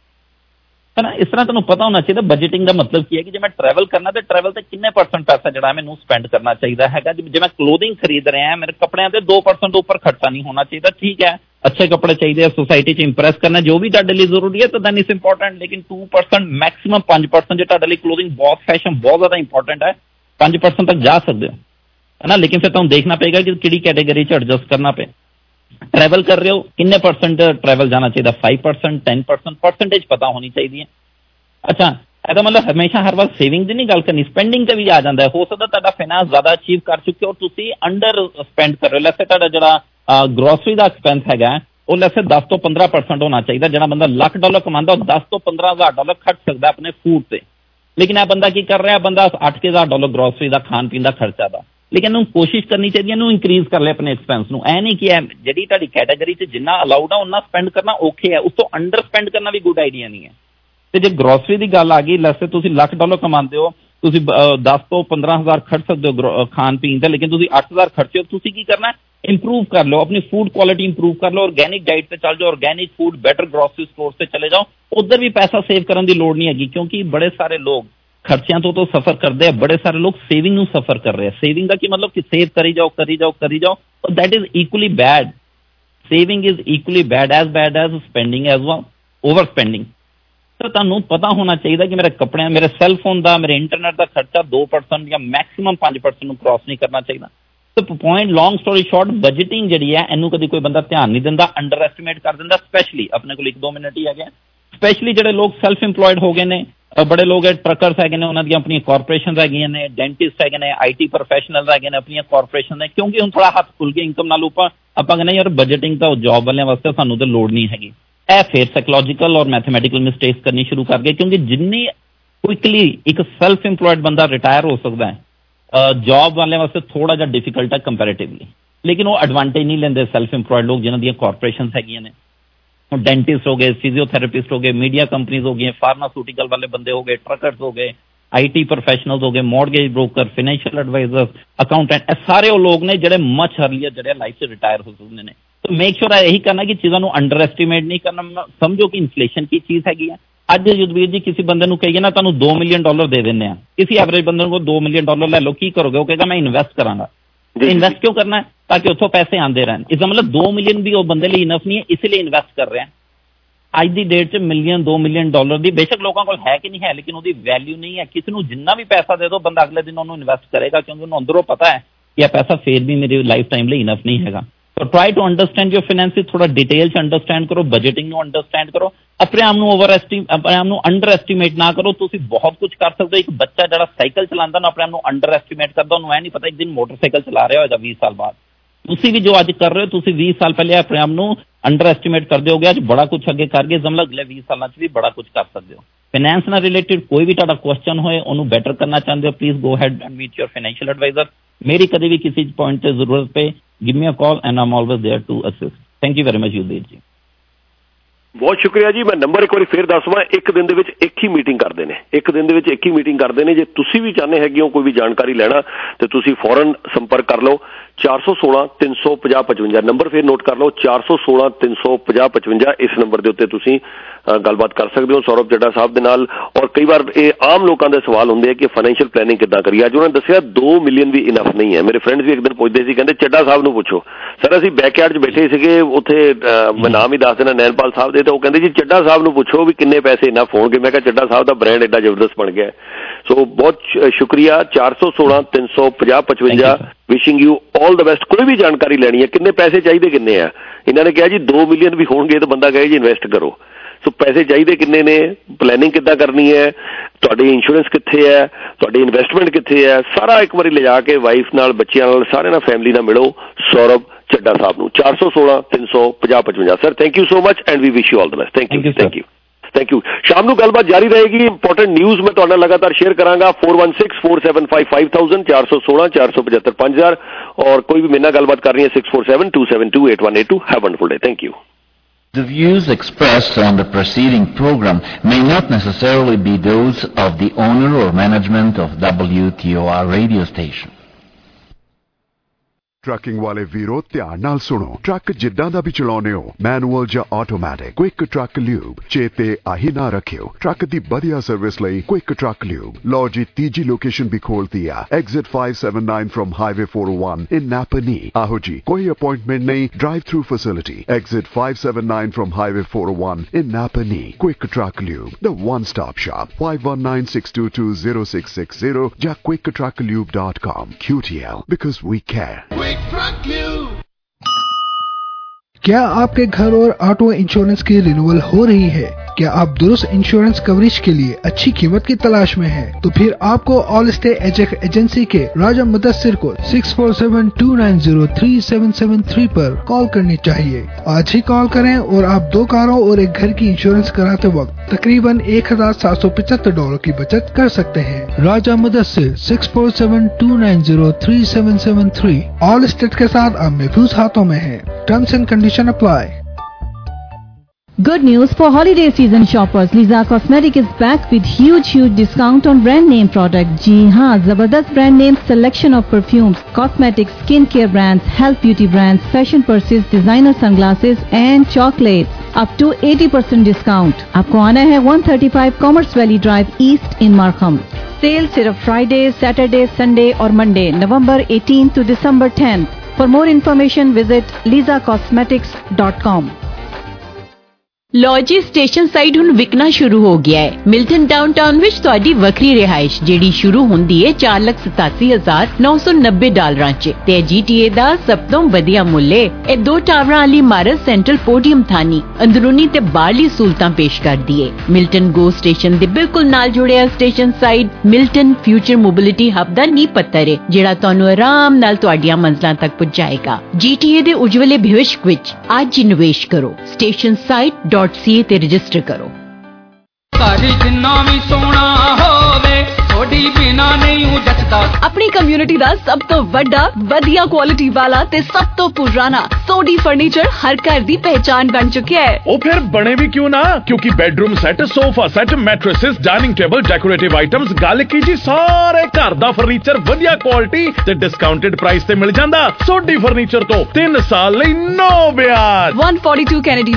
S21: ਹੈ ਨਾ। ਇਸ ਤਰ੍ਹਾਂ ਤੁਹਾਨੂੰ ਪਤਾ ਹੋਣਾ ਚਾਹੀਦਾ ਬਜਟਿੰਗ ਦਾ ਮਤਲਬ ਕੀ ਹੈ ਕਿ ਜੇ ਮੈਂ ਟਰੈਵਲ ਕਰਨਾ ਤਾਂ ਟਰੈਵਲ ਤੇ ਕਿੰਨੇ ਪਰਸੈਂਟ ਪੈਸਾ ਜਿਹੜਾ ਮੈਨੂੰ ਸਪੈਂਡ ਕਰਨਾ ਚਾਹੀਦਾ ਹੈਗਾ। ਜੇ ਮੈਂ ਕਲੋਥਿੰਗ ਖਰੀਦ ਰਿਹਾ, ਮੇਰੇ ਕੱਪੜਿਆਂ ਤੇ ਦੋ ਪਰਸੈਂਟ ਤੋਂ ਉੱਪਰ ਖਰਚਾ ਨਹੀਂ ਹੋਣਾ ਚਾਹੀਦਾ। ਠੀਕ ਹੈ, ਅੱਛੇ ਕੱਪੜੇ ਚਾਹੀਦੇ ਆ, ਸੋਸਾਇਟੀ 'ਚ ਇੰਪ੍ਰੈਸ ਕਰਨਾ ਜੋ ਵੀ ਤੁਹਾਡੇ ਲਈ ਜ਼ਰੂਰੀ ਹੈ ਤਾਂ ਦੈਨ ਇਟਸ ਇੰਪੋਰਟੈਂਟ। ਲੇਕਿਨ ਟੂ ਪਰਸੈਂਟ ਮੈਕਸਿਮਮ ਪੰਜ ਪਰਸੈਂਟ ਜੇ ਤੁਹਾਡੇ ਲਈ ਕਲੋਥਿੰਗ ਬਹੁਤ ਫੈਸ਼ਨ ਬਹੁਤ ਜ਼ਿਆਦਾ ਇੰਪੋਰਟੈਂਟ ਹੈ, ਪੰਜ ਪਰਸੈਂਟ ਤੱਕ ਜਾ ਸਕਦੇ ਹੋ ਹੈ ਨਾ। ਲੇਕਿਨ ਫਿਰ ਤੁਹਾਨੂੰ ਦੇਖਣਾ ਪਏਗਾ ਕਿ ਕਿਹੜੀ ਕੈਟੇਗਰੀ 'ਚ ਐਡਜਸਟ ਕਰਨਾ ਪਏ। ट्रैवल कर रहे हो, किन्ने परसेंट ट्रैवल जाना चाहिए? Five percent ten percent percentage पता होनी चाहिए। अच्छा, ਇਹਦਾ मतलब हमेशा हर बार सेविंग की नहीं गल करनी, स्पेंडिंग ਤੇ भी आ जाता है। हो सकता ਤੁਹਾਡਾ फाइनेंस ज़्यादा अचीव कर चुके हो, ਤੁਸੀਂ अंडर स्पेंड कर रहे हो। लैसे ਤੁਹਾਡਾ ਜਿਹੜਾ ग्रोसरी ਦਾ एक्सपेंस हैगा ਉਹ लैसे दस ਤੋਂ पंद्रह परसेंट होना चाहिए। ਜਿਹੜਾ ਬੰਦਾ ਲੱਖ ਡਾਲਰ ਕਮਾਉਂਦਾ ਉਹ दस ਤੋਂ पंद्रह हज़ार डॉलर खर्च सकता है अपने फूड ਤੇ। लेकिन ਇਹ ਬੰਦਾ ਕੀ ਕਰ ਰਿਹਾ? ਬੰਦਾ ਅੱਠ हज़ार डॉलर ग्रोसरी ਦਾ ਖਾਣ ਪੀਣ ਦਾ ਖਰਚਾ ਦਾ। लेकिन ਇਹਨੂੰ ਕੋਸ਼ਿਸ਼ ਕਰਨੀ ਚਾਹੀਦੀ ਹੈ ਇਹਨੂੰ ਇੰਕਰੀਜ਼ ਕਰ ਲੈ ਆਪਣੇ ਐਕਸਪੈਂਸ ਨੂੰ। ਐ ਨਹੀਂ ਕਿ ਜਿਹੜੀ ਤੁਹਾਡੀ ਕੈਟਾਗਰੀ 'ਚ ਜਿੰਨਾ ਅਲਾਉਡ ਆ ਉਹਨਾਂ ਸਪੈਂਡ ਕਰਨਾ ਔਖੇ ਹੈ, ਉਸ ਤੋਂ ਅੰਡਰ ਸਪੈਂਡ ਕਰਨਾ ਵੀ ਗੁੱਡ ਆਈਡੀਆ ਨਹੀਂ ਹੈ। ਤੇ ਜੇ ਗਰੋਸਰੀ ਦੀ ਗੱਲ ਆ ਗਈ, ਲੈਸੇ ਤੁਸੀਂ ਲੱਖ ਡਾਲਰ ਕਮਾਉਂਦੇ ਹੋ, ਤੁਸੀਂ ਦਸ ਤੋਂ ਪੰਦਰਾਂ ਹਜ਼ਾਰ ਖਰਚ ਸਕਦੇ ਹੋ ਖਾਣ ਪੀਣ ਤੇ, ਲੇਕਿਨ ਤੁਸੀਂ ਅੱਠ ਹਜ਼ਾਰ ਖਰਚੇ ਹੋ। ਤੁਸੀਂ ਕੀ ਕਰਨਾ? ਇੰਪਰੂਵ ਕਰ ਲਓ ਆਪਣੀ ਫੂਡ ਕੁਆਲਿਟੀ, ਇੰਪਰੂਵ ਕਰ ਲਓ, ਆਰਗੈਨਿਕ ਡਾਈਟ ਤੇ ਚੱਲ ਜਾਓ, organic food, better grocery store ਤੇ ਚਲੇ ਜਾਓ। ਉਧਰ ਵੀ ਪੈਸਾ ਸੇਵ ਕਰਨ ਦੀ ਲੋੜ ਨਹੀਂ ਹੈਗੀ, ਕਿਉਂਕਿ ਬੜੇ ਸਾਰੇ ਲੋਕ ਖਰਚਿਆਂ ਤੋਂ ਤਾਂ ਸਫਰ ਕਰਦੇ ਆ, ਬੜੇ ਸਾਰੇ ਲੋਕ ਸੇਵਿੰਗ ਨੂੰ ਸਫਰ ਕਰ ਰਹੇ ਆ। ਸੇਵਿੰਗ ਦਾ ਕੀ ਮਤਲਬ ਕਿ ਸੇਵ ਕਰੀ ਜਾਓ ਕਰੀ ਜਾਓ ਕਰੀ ਜਾਓ, that is equally bad. Saving is equally bad, as bad as spending as well. Over spending. ਤਾਂ ਤੁਹਾਨੂੰ ਪਤਾ ਹੋਣਾ ਚਾਹੀਦਾ ਕਿ ਮੇਰੇ ਕੱਪੜਿਆਂ, ਮੇਰੇ ਸੈੱਲਫੋਨ ਦਾ, ਮੇਰੇ ਇੰਟਰਨੈਟ ਦਾ ਖਰਚਾ ਦੋ ਪਰਸੈਂਟ ਜਾਂ ਮੈਕਸਿਮਮ ਪੰਜ ਪਰਸੈਂਟ ਨੂੰ ਕ੍ਰਾਸ ਨਹੀਂ ਕਰਨਾ ਚਾਹੀਦਾ। ਤਾਂ point long story short, budgeting ਜਿਹੜੀ ਹੈ ਇਹਨੂੰ ਕਦੀ ਕੋਈ ਬੰਦਾ ਧਿਆਨ ਨਹੀਂ ਦਿੰਦਾ, ਅੰਡਰ ਐਸਟੀਮੇਟ ਕਰ ਦਿੰਦਾ। ਸਪੈਸ਼ਲੀ ਆਪਣੇ ਕੋਲ ਇੱਕ ਦੋ ਮਿੰਟ ਹੀ ਹੈਗੇ, ਸਪੈਸ਼ਲੀ ਜਿਹੜੇ ਲੋਕ ਸੈਲਫ ਇੰਪਲੋਇਡ ਹੋ ਗਏ ਨੇ, ਬੜੇ ਲੋਕ ਹੈ ਟਰੱਕਰਸ ਹੈਗੇ ਨੇ, ਉਹਨਾਂ ਦੀਆਂ ਆਪਣੀਆਂ ਕਾਰਪੋਰੇਸ਼ਨ ਹੈਗੀਆਂ ਨੇ, ਡੈਂਟਿਸਟ ਹੈਗੇ ਨੇ, ਆਈ ਟੀ ਪ੍ਰੋਫੈਸ਼ਨਲ ਹੈਗੇ ਨੇ, ਆਪਣੀਆਂ ਕਾਰਪੋਰੇਸ਼ਨ ਨੇ, ਕਿਉਂਕਿ ਹੁਣ ਥੋੜਾ ਹੱਥ ਖੁੱਲ ਗਿਆ ਇਨਕਮ ਨਾਲ ਉੱਪਰ। ਆਪਾਂ ਕਹਿੰਦੇ ਯਾਰ ਬਜਟਿੰਗ ਤਾਂ ਜੌਬ ਵਾਲਿਆਂ ਵਾਸਤੇ, ਸਾਨੂੰ ਤਾਂ ਲੋੜ ਨਹੀਂ ਹੈਗੀ। ਇਹ ਫਿਰ ਸਾਈਕੋਲੋਜੀਕਲ ਔਰ ਮੈਥਮੈਟੀਕਲ ਮਿਸਟੇਕਸ ਕਰਨੀ ਸ਼ੁਰੂ ਕਰ ਗਏ, ਕਿਉਂਕਿ ਜਿੰਨੀ ਕੁਇਕਲੀ ਇੱਕ ਸੈਲਫ ਇੰਪਲੋਇਡ ਬੰਦਾ ਰਿਟਾਇਰ ਹੋ ਸਕਦਾ ਹੈ, ਜੌਬ ਵਾਲਿਆਂ ਵਾਸਤੇ ਥੋੜਾ ਜਿਹਾ ਡਿਫਿਕਲਟ ਹੈ ਕੰਪੈਰੇਟਿਵਲੀ। ਲੇਕਿਨ ਉਹ ਐਡਵਾਂਟੇਜ ਨਹੀਂ ਲੈਂਦੇ ਸੈਲਫ ਇੰਪਲੋਇਡ ਲੋਕ, ਜਿਨ੍ਹਾਂ ਦੀਆਂ ਕਾਰਪੋਰੇਸ਼ਨ ਹੈਗੀਆਂ ਨੇ। ਡੈਂਟਿਸਟ ਹੋ ਗਏ, ਫਿਜ਼ੀਓਥੈਰੇਪਿਸਟ ਹੋ ਗਏ, ਮੀਡੀਆ ਕੰਪਨੀਜ਼ ਹੋ ਗਈਆਂ, ਫਾਰਮਾਸੂਟੀਕਲ ਵਾਲੇ ਬੰਦੇ ਹੋ ਗਏ, ਟਰੱਕਰਸ ਹੋ ਗਏ, ਆਈ ਟੀ ਪ੍ਰੋਫੈਸ਼ਨਲ ਹੋ ਗਏ, mortgage broker, financial advisor, accountant, ਇਹ ਸਾਰੇ ਉਹ ਲੋਕ ਨੇ ਜਿਹੜੇ ਮਚ ਅਰਲੀਅਰ ਜਿਹੜੇ ਲਾਈਫ 'ਚ ਰਿਟਾਇਰ ਹੋ ਸਕਦੇ ਨੇ। ਤਾਂ ਮੇਕ ਸ਼ੋਰ ਇਹੀ ਕਰਨਾ ਕਿ ਚੀਜ਼ਾਂ ਨੂੰ ਅੰਡਰ ਐਸਟੀਮੇਟ ਨਹੀਂ ਕਰਨਾ। ਸਮਝੋ ਕਿ ਇਨਫਲੇਸ਼ਨ ਕੀ ਚੀਜ਼ ਹੈਗੀ ਹੈ। ਅੱਜ ਯੁੱਧਵੀਰ ਜੀ ਕਿਸੇ ਬੰਦੇ ਨੂੰ ਕਹੀਏ ਨਾ ਤੁਹਾਨੂੰ ਦੋ ਮਿਲੀਅਨ ਡਾਲਰ ਦੇ ਦਿੰਦੇ ਆ, ਕਿਸੇ ਐਵਰੇਜ ਬੰਦੇ ਨੂੰ ਦੋ ਮਿਲੀਅਨ ਡਾਲਰ ਲੈ ਲਓ, ਕੀ ਕਰੋਗੇ? ਉਹ ਕਹੇਗਾ ਮੈਂ ਇਨਵੈਸਟ ਕਰਾਂਗਾ। ਇਨਵੈਸਟ ਕਿਉਂ ਕਰਨਾ ਹੈ? ਤਾਂ ਕਿ ਉੱਥੋਂ ਪੈਸੇ ਆਉਂਦੇ ਰਹਿਣ। ਇਸਦਾ ਮਤਲਬ ਦੋ ਮਿਲੀਅਨ ਵੀ ਉਹ ਬੰਦੇ ਲਈ ਇਨਫ ਨਹੀਂ ਹੈ, ਇਸ ਲਈ ਇਨਵੈਸਟ ਕਰ ਰਿਹਾ। ਅੱਜ ਦੀ ਡੇਟ 'ਚ ਮਿਲੀਅਨ ਦੋ ਮਿਲੀਅਨ ਡਾਲਰ ਦੀ ਬੇਸ਼ੱਕ ਲੋਕਾਂ ਕੋਲ ਹੈ ਕਿ ਨਹੀਂ ਹੈ, ਲੇਕਿਨ ਉਹਦੀ ਵੈਲਿਊ ਨਹੀਂ ਹੈ। ਕਿਸੇ ਨੂੰ ਜਿੰਨਾ ਵੀ ਪੈਸਾ ਦੇ ਦਿਓ, ਬੰਦਾ ਅਗਲੇ ਦਿਨ ਉਹਨੂੰ ਇਨਵੈਸਟ ਕਰੇਗਾ, ਕਿਉਂਕਿ ਉਹਨੂੰ ਅੰਦਰੋਂ ਪਤਾ ਹੈ ਕਿ ਇਹ ਪੈਸਾ ਫੇਰ ਵੀ ਮੇਰੀ ਲਾਈਫ ਟਾਈਮ ਲਈ ਇਨਫ ਨਹੀਂ ਹੈਗਾ। ਸੋ try to understand your finances, ਥੋੜਾ ਡਿਟੇਲ 'ਚ ਅੰਡਰਸਟੈਂਡ ਕਰੋ, ਬਜਟਿੰਗ ਨੂੰ ਅੰਡਰਸਟੈਂਡ ਕਰੋ, ਆਪਣੇ ਆਪ ਨੂੰ ਓਵਰ ਐਸਟੀ ਆਪਣੇ ਆਪ ਨੂੰ ਅੰਡਰ ਐਸਟੀਮੇਟ ਨਾ ਕਰੋ। ਤੁਸੀਂ ਬਹੁਤ ਕੁਝ ਕਰ ਸਕਦੇ ਹੋ। ਇੱਕ ਬੱਚਾ ਜਿਹੜਾ ਸਾਈਕਲ ਚਲਾਉਂਦਾ ਨਾ, ਆਪਣੇ ਆਪ ਨੂੰ ਅੰਡਰ ਐਸਟੀਮੇਟ ਕਰਦਾ, ਉਹਨੂੰ ਇਹ ਨਹੀਂ ਪਤਾ ਇੱਕ ਦਿਨ ਮੋਟਰਸਾਈਕਲ ਚਲਾ ਰਿਹਾ ਹੋਏਗਾ ਵੀਹ ਸਾਲ ਬਾਅਦ। ਤੁਸੀਂ ਵੀ ਜੋ ਅੱਜ ਕਰ ਰਹੇ ਹੋ, ਤੁਸੀਂ ਵੀਹ ਸਾਲ ਪਹਿਲੇ ਆਪਣੇ ਆਪ ਨੂੰ ਅੰਡਰ ਐਸਟੀਮੇਟ ਕਰਦੇ ਹੋਗੇ, ਅੱਜ ਬੜਾ ਕੁਝ ਅੱਗੇ ਕਰਕੇ ਸਮਝ ਅਗਲੇ ਵੀਹ ਸਾਲਾਂ 'ਚ ਵੀ ਬੜਾ ਕੁਝ ਕਰ ਸਕਦੇ ਹੋ। ਫਾਈਨੈਂਸ ਨਾਲ ਰਿਲੇਟਿਡ ਕੋਈ ਵੀ ਤੁਹਾਡਾ ਕੁਐਸਚਨ ਹੋਏ, ਉਹਨੂੰ ਬੈਟਰ ਕਰਨਾ ਚਾਹੁੰਦੇ ਹੋ, please go ahead and meet your financial advisor. ਮੇਰੀ ਕਦੇ ਵੀ ਕਿਸੇ ਪੁਆਇੰਟ 'ਤੇ ਜ਼ਰੂਰਤ ਪਏ, give me a call and I'm always there to assist. Thank you very much Yudhvir ਜੀ।
S1: ਬਹੁਤ ਸ਼ੁਕਰੀਆ ਜੀ। ਮੈਂ ਨੰਬਰ ਇੱਕ ਵਾਰੀ ਫੇਰ ਦੱਸਵਾਂ, ਇੱਕ ਦਿਨ ਦੇ ਵਿੱਚ ਇੱਕ ਹੀ ਮੀਟਿੰਗ ਕਰਦੇ ਨੇ, ਇੱਕ ਦਿਨ ਦੇ ਵਿੱਚ ਇੱਕ ਹੀ ਮੀਟਿੰਗ ਕਰਦੇ ਨੇ। ਜੇ ਤੁਸੀਂ ਵੀ ਚਾਹੁੰਦੇ ਹੈਗੇ ਹੋ ਕੋਈ ਵੀ ਜਾਣਕਾਰੀ ਲੈਣਾ ਤੇ ਤੁਸੀਂ ਫੌਰਨ ਸੰਪਰਕ ਕਰ ਲਓ, ਚਾਰ ਸੌ ਸੋਲਾਂ ਤਿੰਨ ਸੌ ਪੰਜਾਹ ਪਚਵੰਜਾ। ਨੰਬਰ ਫੇਰ ਨੋਟ ਕਰ ਲਓ, ਚਾਰ ਸੌ ਸੋਲਾਂ ਤਿੰਨ ਸੌ ਪੰਜਾਹ ਪਚਵੰਜਾ। ਇਸ ਨੰਬਰ ਦੇ ਉੱਤੇ ਤੁਸੀਂ ਗੱਲਬਾਤ ਕਰ ਸਕਦੇ ਹੋ ਸੌਰਵ ਚੱਡਾ ਸਾਹਿਬ ਦੇ ਨਾਲ। ਔਰ ਕਈ ਵਾਰ ਇਹ ਆਮ ਲੋਕਾਂ ਦੇ ਸਵਾਲ ਹੁੰਦੇ ਆ ਕਿ ਫਾਈਨੈਂਸ਼ੀਅਲ ਪਲੈਨਿੰਗ ਕਿੱਦਾਂ ਕਰੀਏ। ਅੱਜ ਉਹਨਾਂ ਨੇ ਦੱਸਿਆ ਦੋ ਮਿਲੀਅਨ ਵੀ ਇਨਫ ਨਹੀਂ ਹੈ। ਮੇਰੇ ਫਰੈਂਡਸ ਵੀ ਇੱਕ ਦਿਨ ਪੁੱਛਦੇ ਸੀ, ਕਹਿੰਦੇ ਚੱਡਾ ਸਾਹਿਬ ਨੂੰ ਪੁੱਛੋ। ਸਰ ਅਸੀਂ ਬੈਕਯਾਰਡ 'ਚ ਬੈਠੇ ਸੀਗੇ, ਉੱਥੇ ਮੈਂ ਨਾਮ ਹੀ ਦੱਸ ਦੇਣਾ ਨੈਨਪਾਲ ਸਾਹਿਬ ਦੇ, ਤਾਂ ਉਹ ਕਹਿੰਦੇ ਜੀ ਚੱਡਾ ਸਾਹਿਬ ਨੂੰ ਪੁੱਛੋ ਵੀ ਕਿੰਨੇ ਪੈਸੇ ਇਨਫ ਹੋਣਗੇ। ਮੈਂ ਕਿਹਾ ਚੱਡਾ ਸਾਹਿਬ ਦਾ ਬ੍ਰਾਂਡ ਐਡਾ ਜ਼ਬਰਦਸਤ ਬਣ ਗਿਆ। ਸੋ ਬਹੁਤ ਸ਼ੁਕਰੀਆ। ਚਾਰ ਸੌ ਸੋਲਾਂ ਤਿੰਨ ਸੌ ਪੰਜਾਹ ਪਚਵੰਜਾ। Wishing you all the best. ਕੋਈ ਵੀ ਜਾਣਕਾਰੀ ਲੈਣੀ ਹੈ, ਕਿੰਨੇ ਪੈਸੇ ਚਾਹੀਦੇ ਕਿੰਨੇ ਆ, ਇਹਨਾਂ ਨੇ ਕਿਹਾ ਜੀ ਦੋ ਮਿਲੀਅਨ ਵੀ ਹੋਣਗੇ ਤਾਂ ਬੰਦਾ ਕਹੇ ਜੀ ਇਨਵੈਸਟ ਕਰੋ। ਸੋ ਪੈਸੇ ਚਾਹੀਦੇ ਕਿੰਨੇ ਨੇ, ਪਲੈਨਿੰਗ ਕਿੱਦਾਂ ਕਰਨੀ ਹੈ, ਤੁਹਾਡੀ ਇੰਸ਼ੋਰੈਂਸ ਕਿੱਥੇ ਹੈ, ਤੁਹਾਡੀ ਇਨਵੈਸਟਮੈਂਟ ਕਿੱਥੇ ਹੈ, ਸਾਰਾ ਇੱਕ ਵਾਰੀ ਲਿਜਾ ਕੇ ਵਾਈਫ ਨਾਲ, ਬੱਚਿਆਂ ਨਾਲ, ਸਾਰਿਆਂ ਨਾਲ, ਫੈਮਿਲੀ ਨਾਲ ਮਿਲੋ ਸੌਰਵ ਚੱਡਾ ਸਾਹਿਬ ਨੂੰ। ਚਾਰ ਸੌ ਸੋਲਾਂ ਤਿੰਨ ਸੌ ਪੰਜਾਹ ਪਚਵੰਜਾ। Sir thank you so much and we wish you all the best. Thank you thank you thank you. ਸ਼ਾਮ ਨੂੰ ਗੱਲਬਾਤ ਜਾਰੀ ਰਹੇਗੀ। ਇੰਪੋਰਟੈਂਟ ਨਿਊਜ਼ ਮੈਂ ਤੁਹਾਡੇ ਨਾਲ ਲਗਾਤਾਰ ਸ਼ੇਅਰ ਕਰਾਂਗਾ। Four one six four seven five five thousand, ਚਾਰ ਸੌ ਸੋਲਾਂ ਚਾਰ ਸੌ ਪਝੱਤਰ ਪੰਜ ਹਜ਼ਾਰ। ਔਰ ਕੋਈ ਵੀ ਮੇਰੇ ਨਾਲ ਗੱਲਬਾਤ ਕਰਨੀ ਹੈ six four seven two seven two eight one eight two. Have wonderful day. Thank you.
S2: The views expressed on the preceding program may not necessarily be those of the owner or management of W T O R radio station.
S22: Trucking ਵਾਲੇ ਵੀਰੋ ਧਿਆਨ ਨਾਲ ਸੁਣੋ। Truck ਜਿੱਦਾਂ ਦਾ ਵੀ ਚਲਾਉਨੇ ਹੋ, manual ਜਾਂ automatic, quick truck lube ਚੇਤੇ ਆਹੀ ਨਾ ਰੱਖਿਓ। ਟਰੱਕ ਦੀ ਵਧੀਆ ਸਰਵਿਸ ਲਈ ਕੁਇਕ ਟਰੱਕ ਲਿਊਬ। ਲਓ ਜੀ ਤੀਜੀ ਲੋਕੇਸ਼ਨ ਵੀ ਖੋਲਤੀ ਆ, exit five seventy-nine from Highway four oh one in Napanee। ਆਹੋ ਜੀ ਕੋਈ ਅਪਾਇੰਟਮੈਂਟ ਨਹੀਂ, drive through facility. Exit five seventy-nine from Highway four oh one in Napanee। Quick truck lube, the one stop shop। five one nine six two two zero six six zero ਜਾਂ quick truck lube dot com। Q T L because we care।
S8: क्या आपके घर और auto insurance की renewal हो रही है? क्या आप दुरुस्त इंश्योरेंस कवरेज के लिए अच्छी कीमत की तलाश में हैं? तो फिर आपको ऑल स्टे एजेक एजेंसी के राजा मुदस्सिर को six four seven two nine zero three seven seven three पर कॉल करनी चाहिए। आज ही कॉल करें और आप दो कारों और एक घर की इंश्योरेंस कराते वक्त तकरीबन एक हजार सात सौ पचहत्तर डॉलर की बचत कर सकते हैं। Raja Mudassir six four seven two nine zero three seven seven three. Allstate के साथ अब महफूज हाथों में है। Terms and condition apply.
S23: Good news for holiday season shoppers. Lisa Cosmetic is back with huge, huge discount on brand name products. जी हाँ, जबरदस्त brand name selection of perfumes, cosmetics, skincare brands, health beauty brands, fashion purses, designer sunglasses and chocolates. Up to eighty percent discount. आपको आना है one thirty-five Commerce Valley Drive East in Markham. Sale सिर्फ Friday, Saturday, Sunday और Monday, November eighteenth to December tenth. For more information, visit lisa cosmetics dot com.
S3: ਲੋ ਜੀ station side ਹੁਣ ਵਿਕਣਾ ਸ਼ੁਰੂ ਹੋ ਗਿਆ ਹੈ। ਮਿਲਟਨ ਡਾਊਨਟਾਊਨ ਵਿੱਚ ਤੁਹਾਡੀ ਵੱਖਰੀ ਰਿਹਾਇਸ਼ ਜਿਹੜੀ ਸ਼ੁਰੂ ਹੁੰਦੀ ਹੈ ਚਾਰ ਲੱਖ ਸਤਾਸੀ ਹਜ਼ਾਰ ਨੌ ਸੌ ਨੱਬੇ ਡਾਲਰਾਂ 'ਚ ਤੇ ਜੀਟੀਏ ਦਾ ਸਭ ਤੋਂ ਵਧੀਆ ਮੁੱਲ ਹੈ। ਇਹ ਦੋ ਟਾਵਰਾਂ ਵਾਲੀ ਇਮਾਰਤ ਸੈਂਟਰਲ ਪੋਡੀਅਮ ਥਾਨੀ ਅੰਦਰੂਨੀ ਤੇ ਬਾਹਰਲੀ ਸਹੂਲਤਾਂ ਪੇਸ਼ ਕਰਦੀ ਹੈ। ਮਿਲਟਨ ਗੋ ਸਟੇਸ਼ਨ ਦੇ ਬਿਲਕੁਲ ਨਾਲ ਜੁੜਿਆ station side Milton future mobility hub ਦਾ ਨੀਂਹ ਪੱਥਰ ਹੈ ਜਿਹੜਾ ਤੁਹਾਨੂੰ ਆਰਾਮ ਨਾਲ ਤੁਹਾਡੀਆਂ ਮੰਜ਼ਲਾਂ ਤੱਕ ਪਹੁੰਚਾਏਗਾ। ਜੀਟੀਏ ਦੇ ਉਜਵਲੇ ਭਵਿੱਖ ਵਿੱਚ ਅੱਜ ਹੀ ਨਿਵੇਸ਼ ਕਰੋ। Station site dot C A ਤੇ ਰਜਿਸਟਰ ਕਰੋ।
S17: ਸਾਡੀ ਜਿੰਨਾ ਵੀ ਸੋਹਣਾ ਹੋਵੇ ਥੋੜੀ ਬਿਨਾ ਨਹੀਂ ਉਹ ਜੱਟਦਾ।
S4: ਆਪਣੀ ਕਮਿਊਨਿਟੀ ਦਾ ਸਭ ਤੋਂ ਵੱਡਾ ਵਧੀਆ ਕੁਆਲਿਟੀ ਵਾਲਾ ਤੇ ਸਭ ਤੋਂ ਪੁਰਾਣਾ ਸੋਡੀ ਫਰਨੀਚਰ ਹਰ ਘਰ ਦੀ ਪਹਿਚਾਨ ਬਣ ਚੁੱਕਿਆ ਹੈ।
S10: ਉਹ ਫਿਰ ਬਣੇ ਵੀ ਕਿਉਂ ਨਾ, ਕਿਉਂਕਿ bedroom set, sofa set, mattresses, dining table, decorative items, ਗੱਲ ਕੀ ਜੀ ਸਾਰੇ ਘਰ ਦਾ ਫਰਨੀਚਰ ਵਧੀਆ ਕੁਆਲਿਟੀ ਤੇ ਡਿਸਕਾਊਂਟਡ ਪ੍ਰਾਈਸ ਤੇ ਮਿਲ ਜਾਂਦਾ। ਸੋਡੀ ਫਰਨੀਚਰ ਤੋਂ ਤਿੰਨ ਸਾਲ ਲਈ ਨੋ ਵਿਆਜ।
S4: one forty-two Kennedy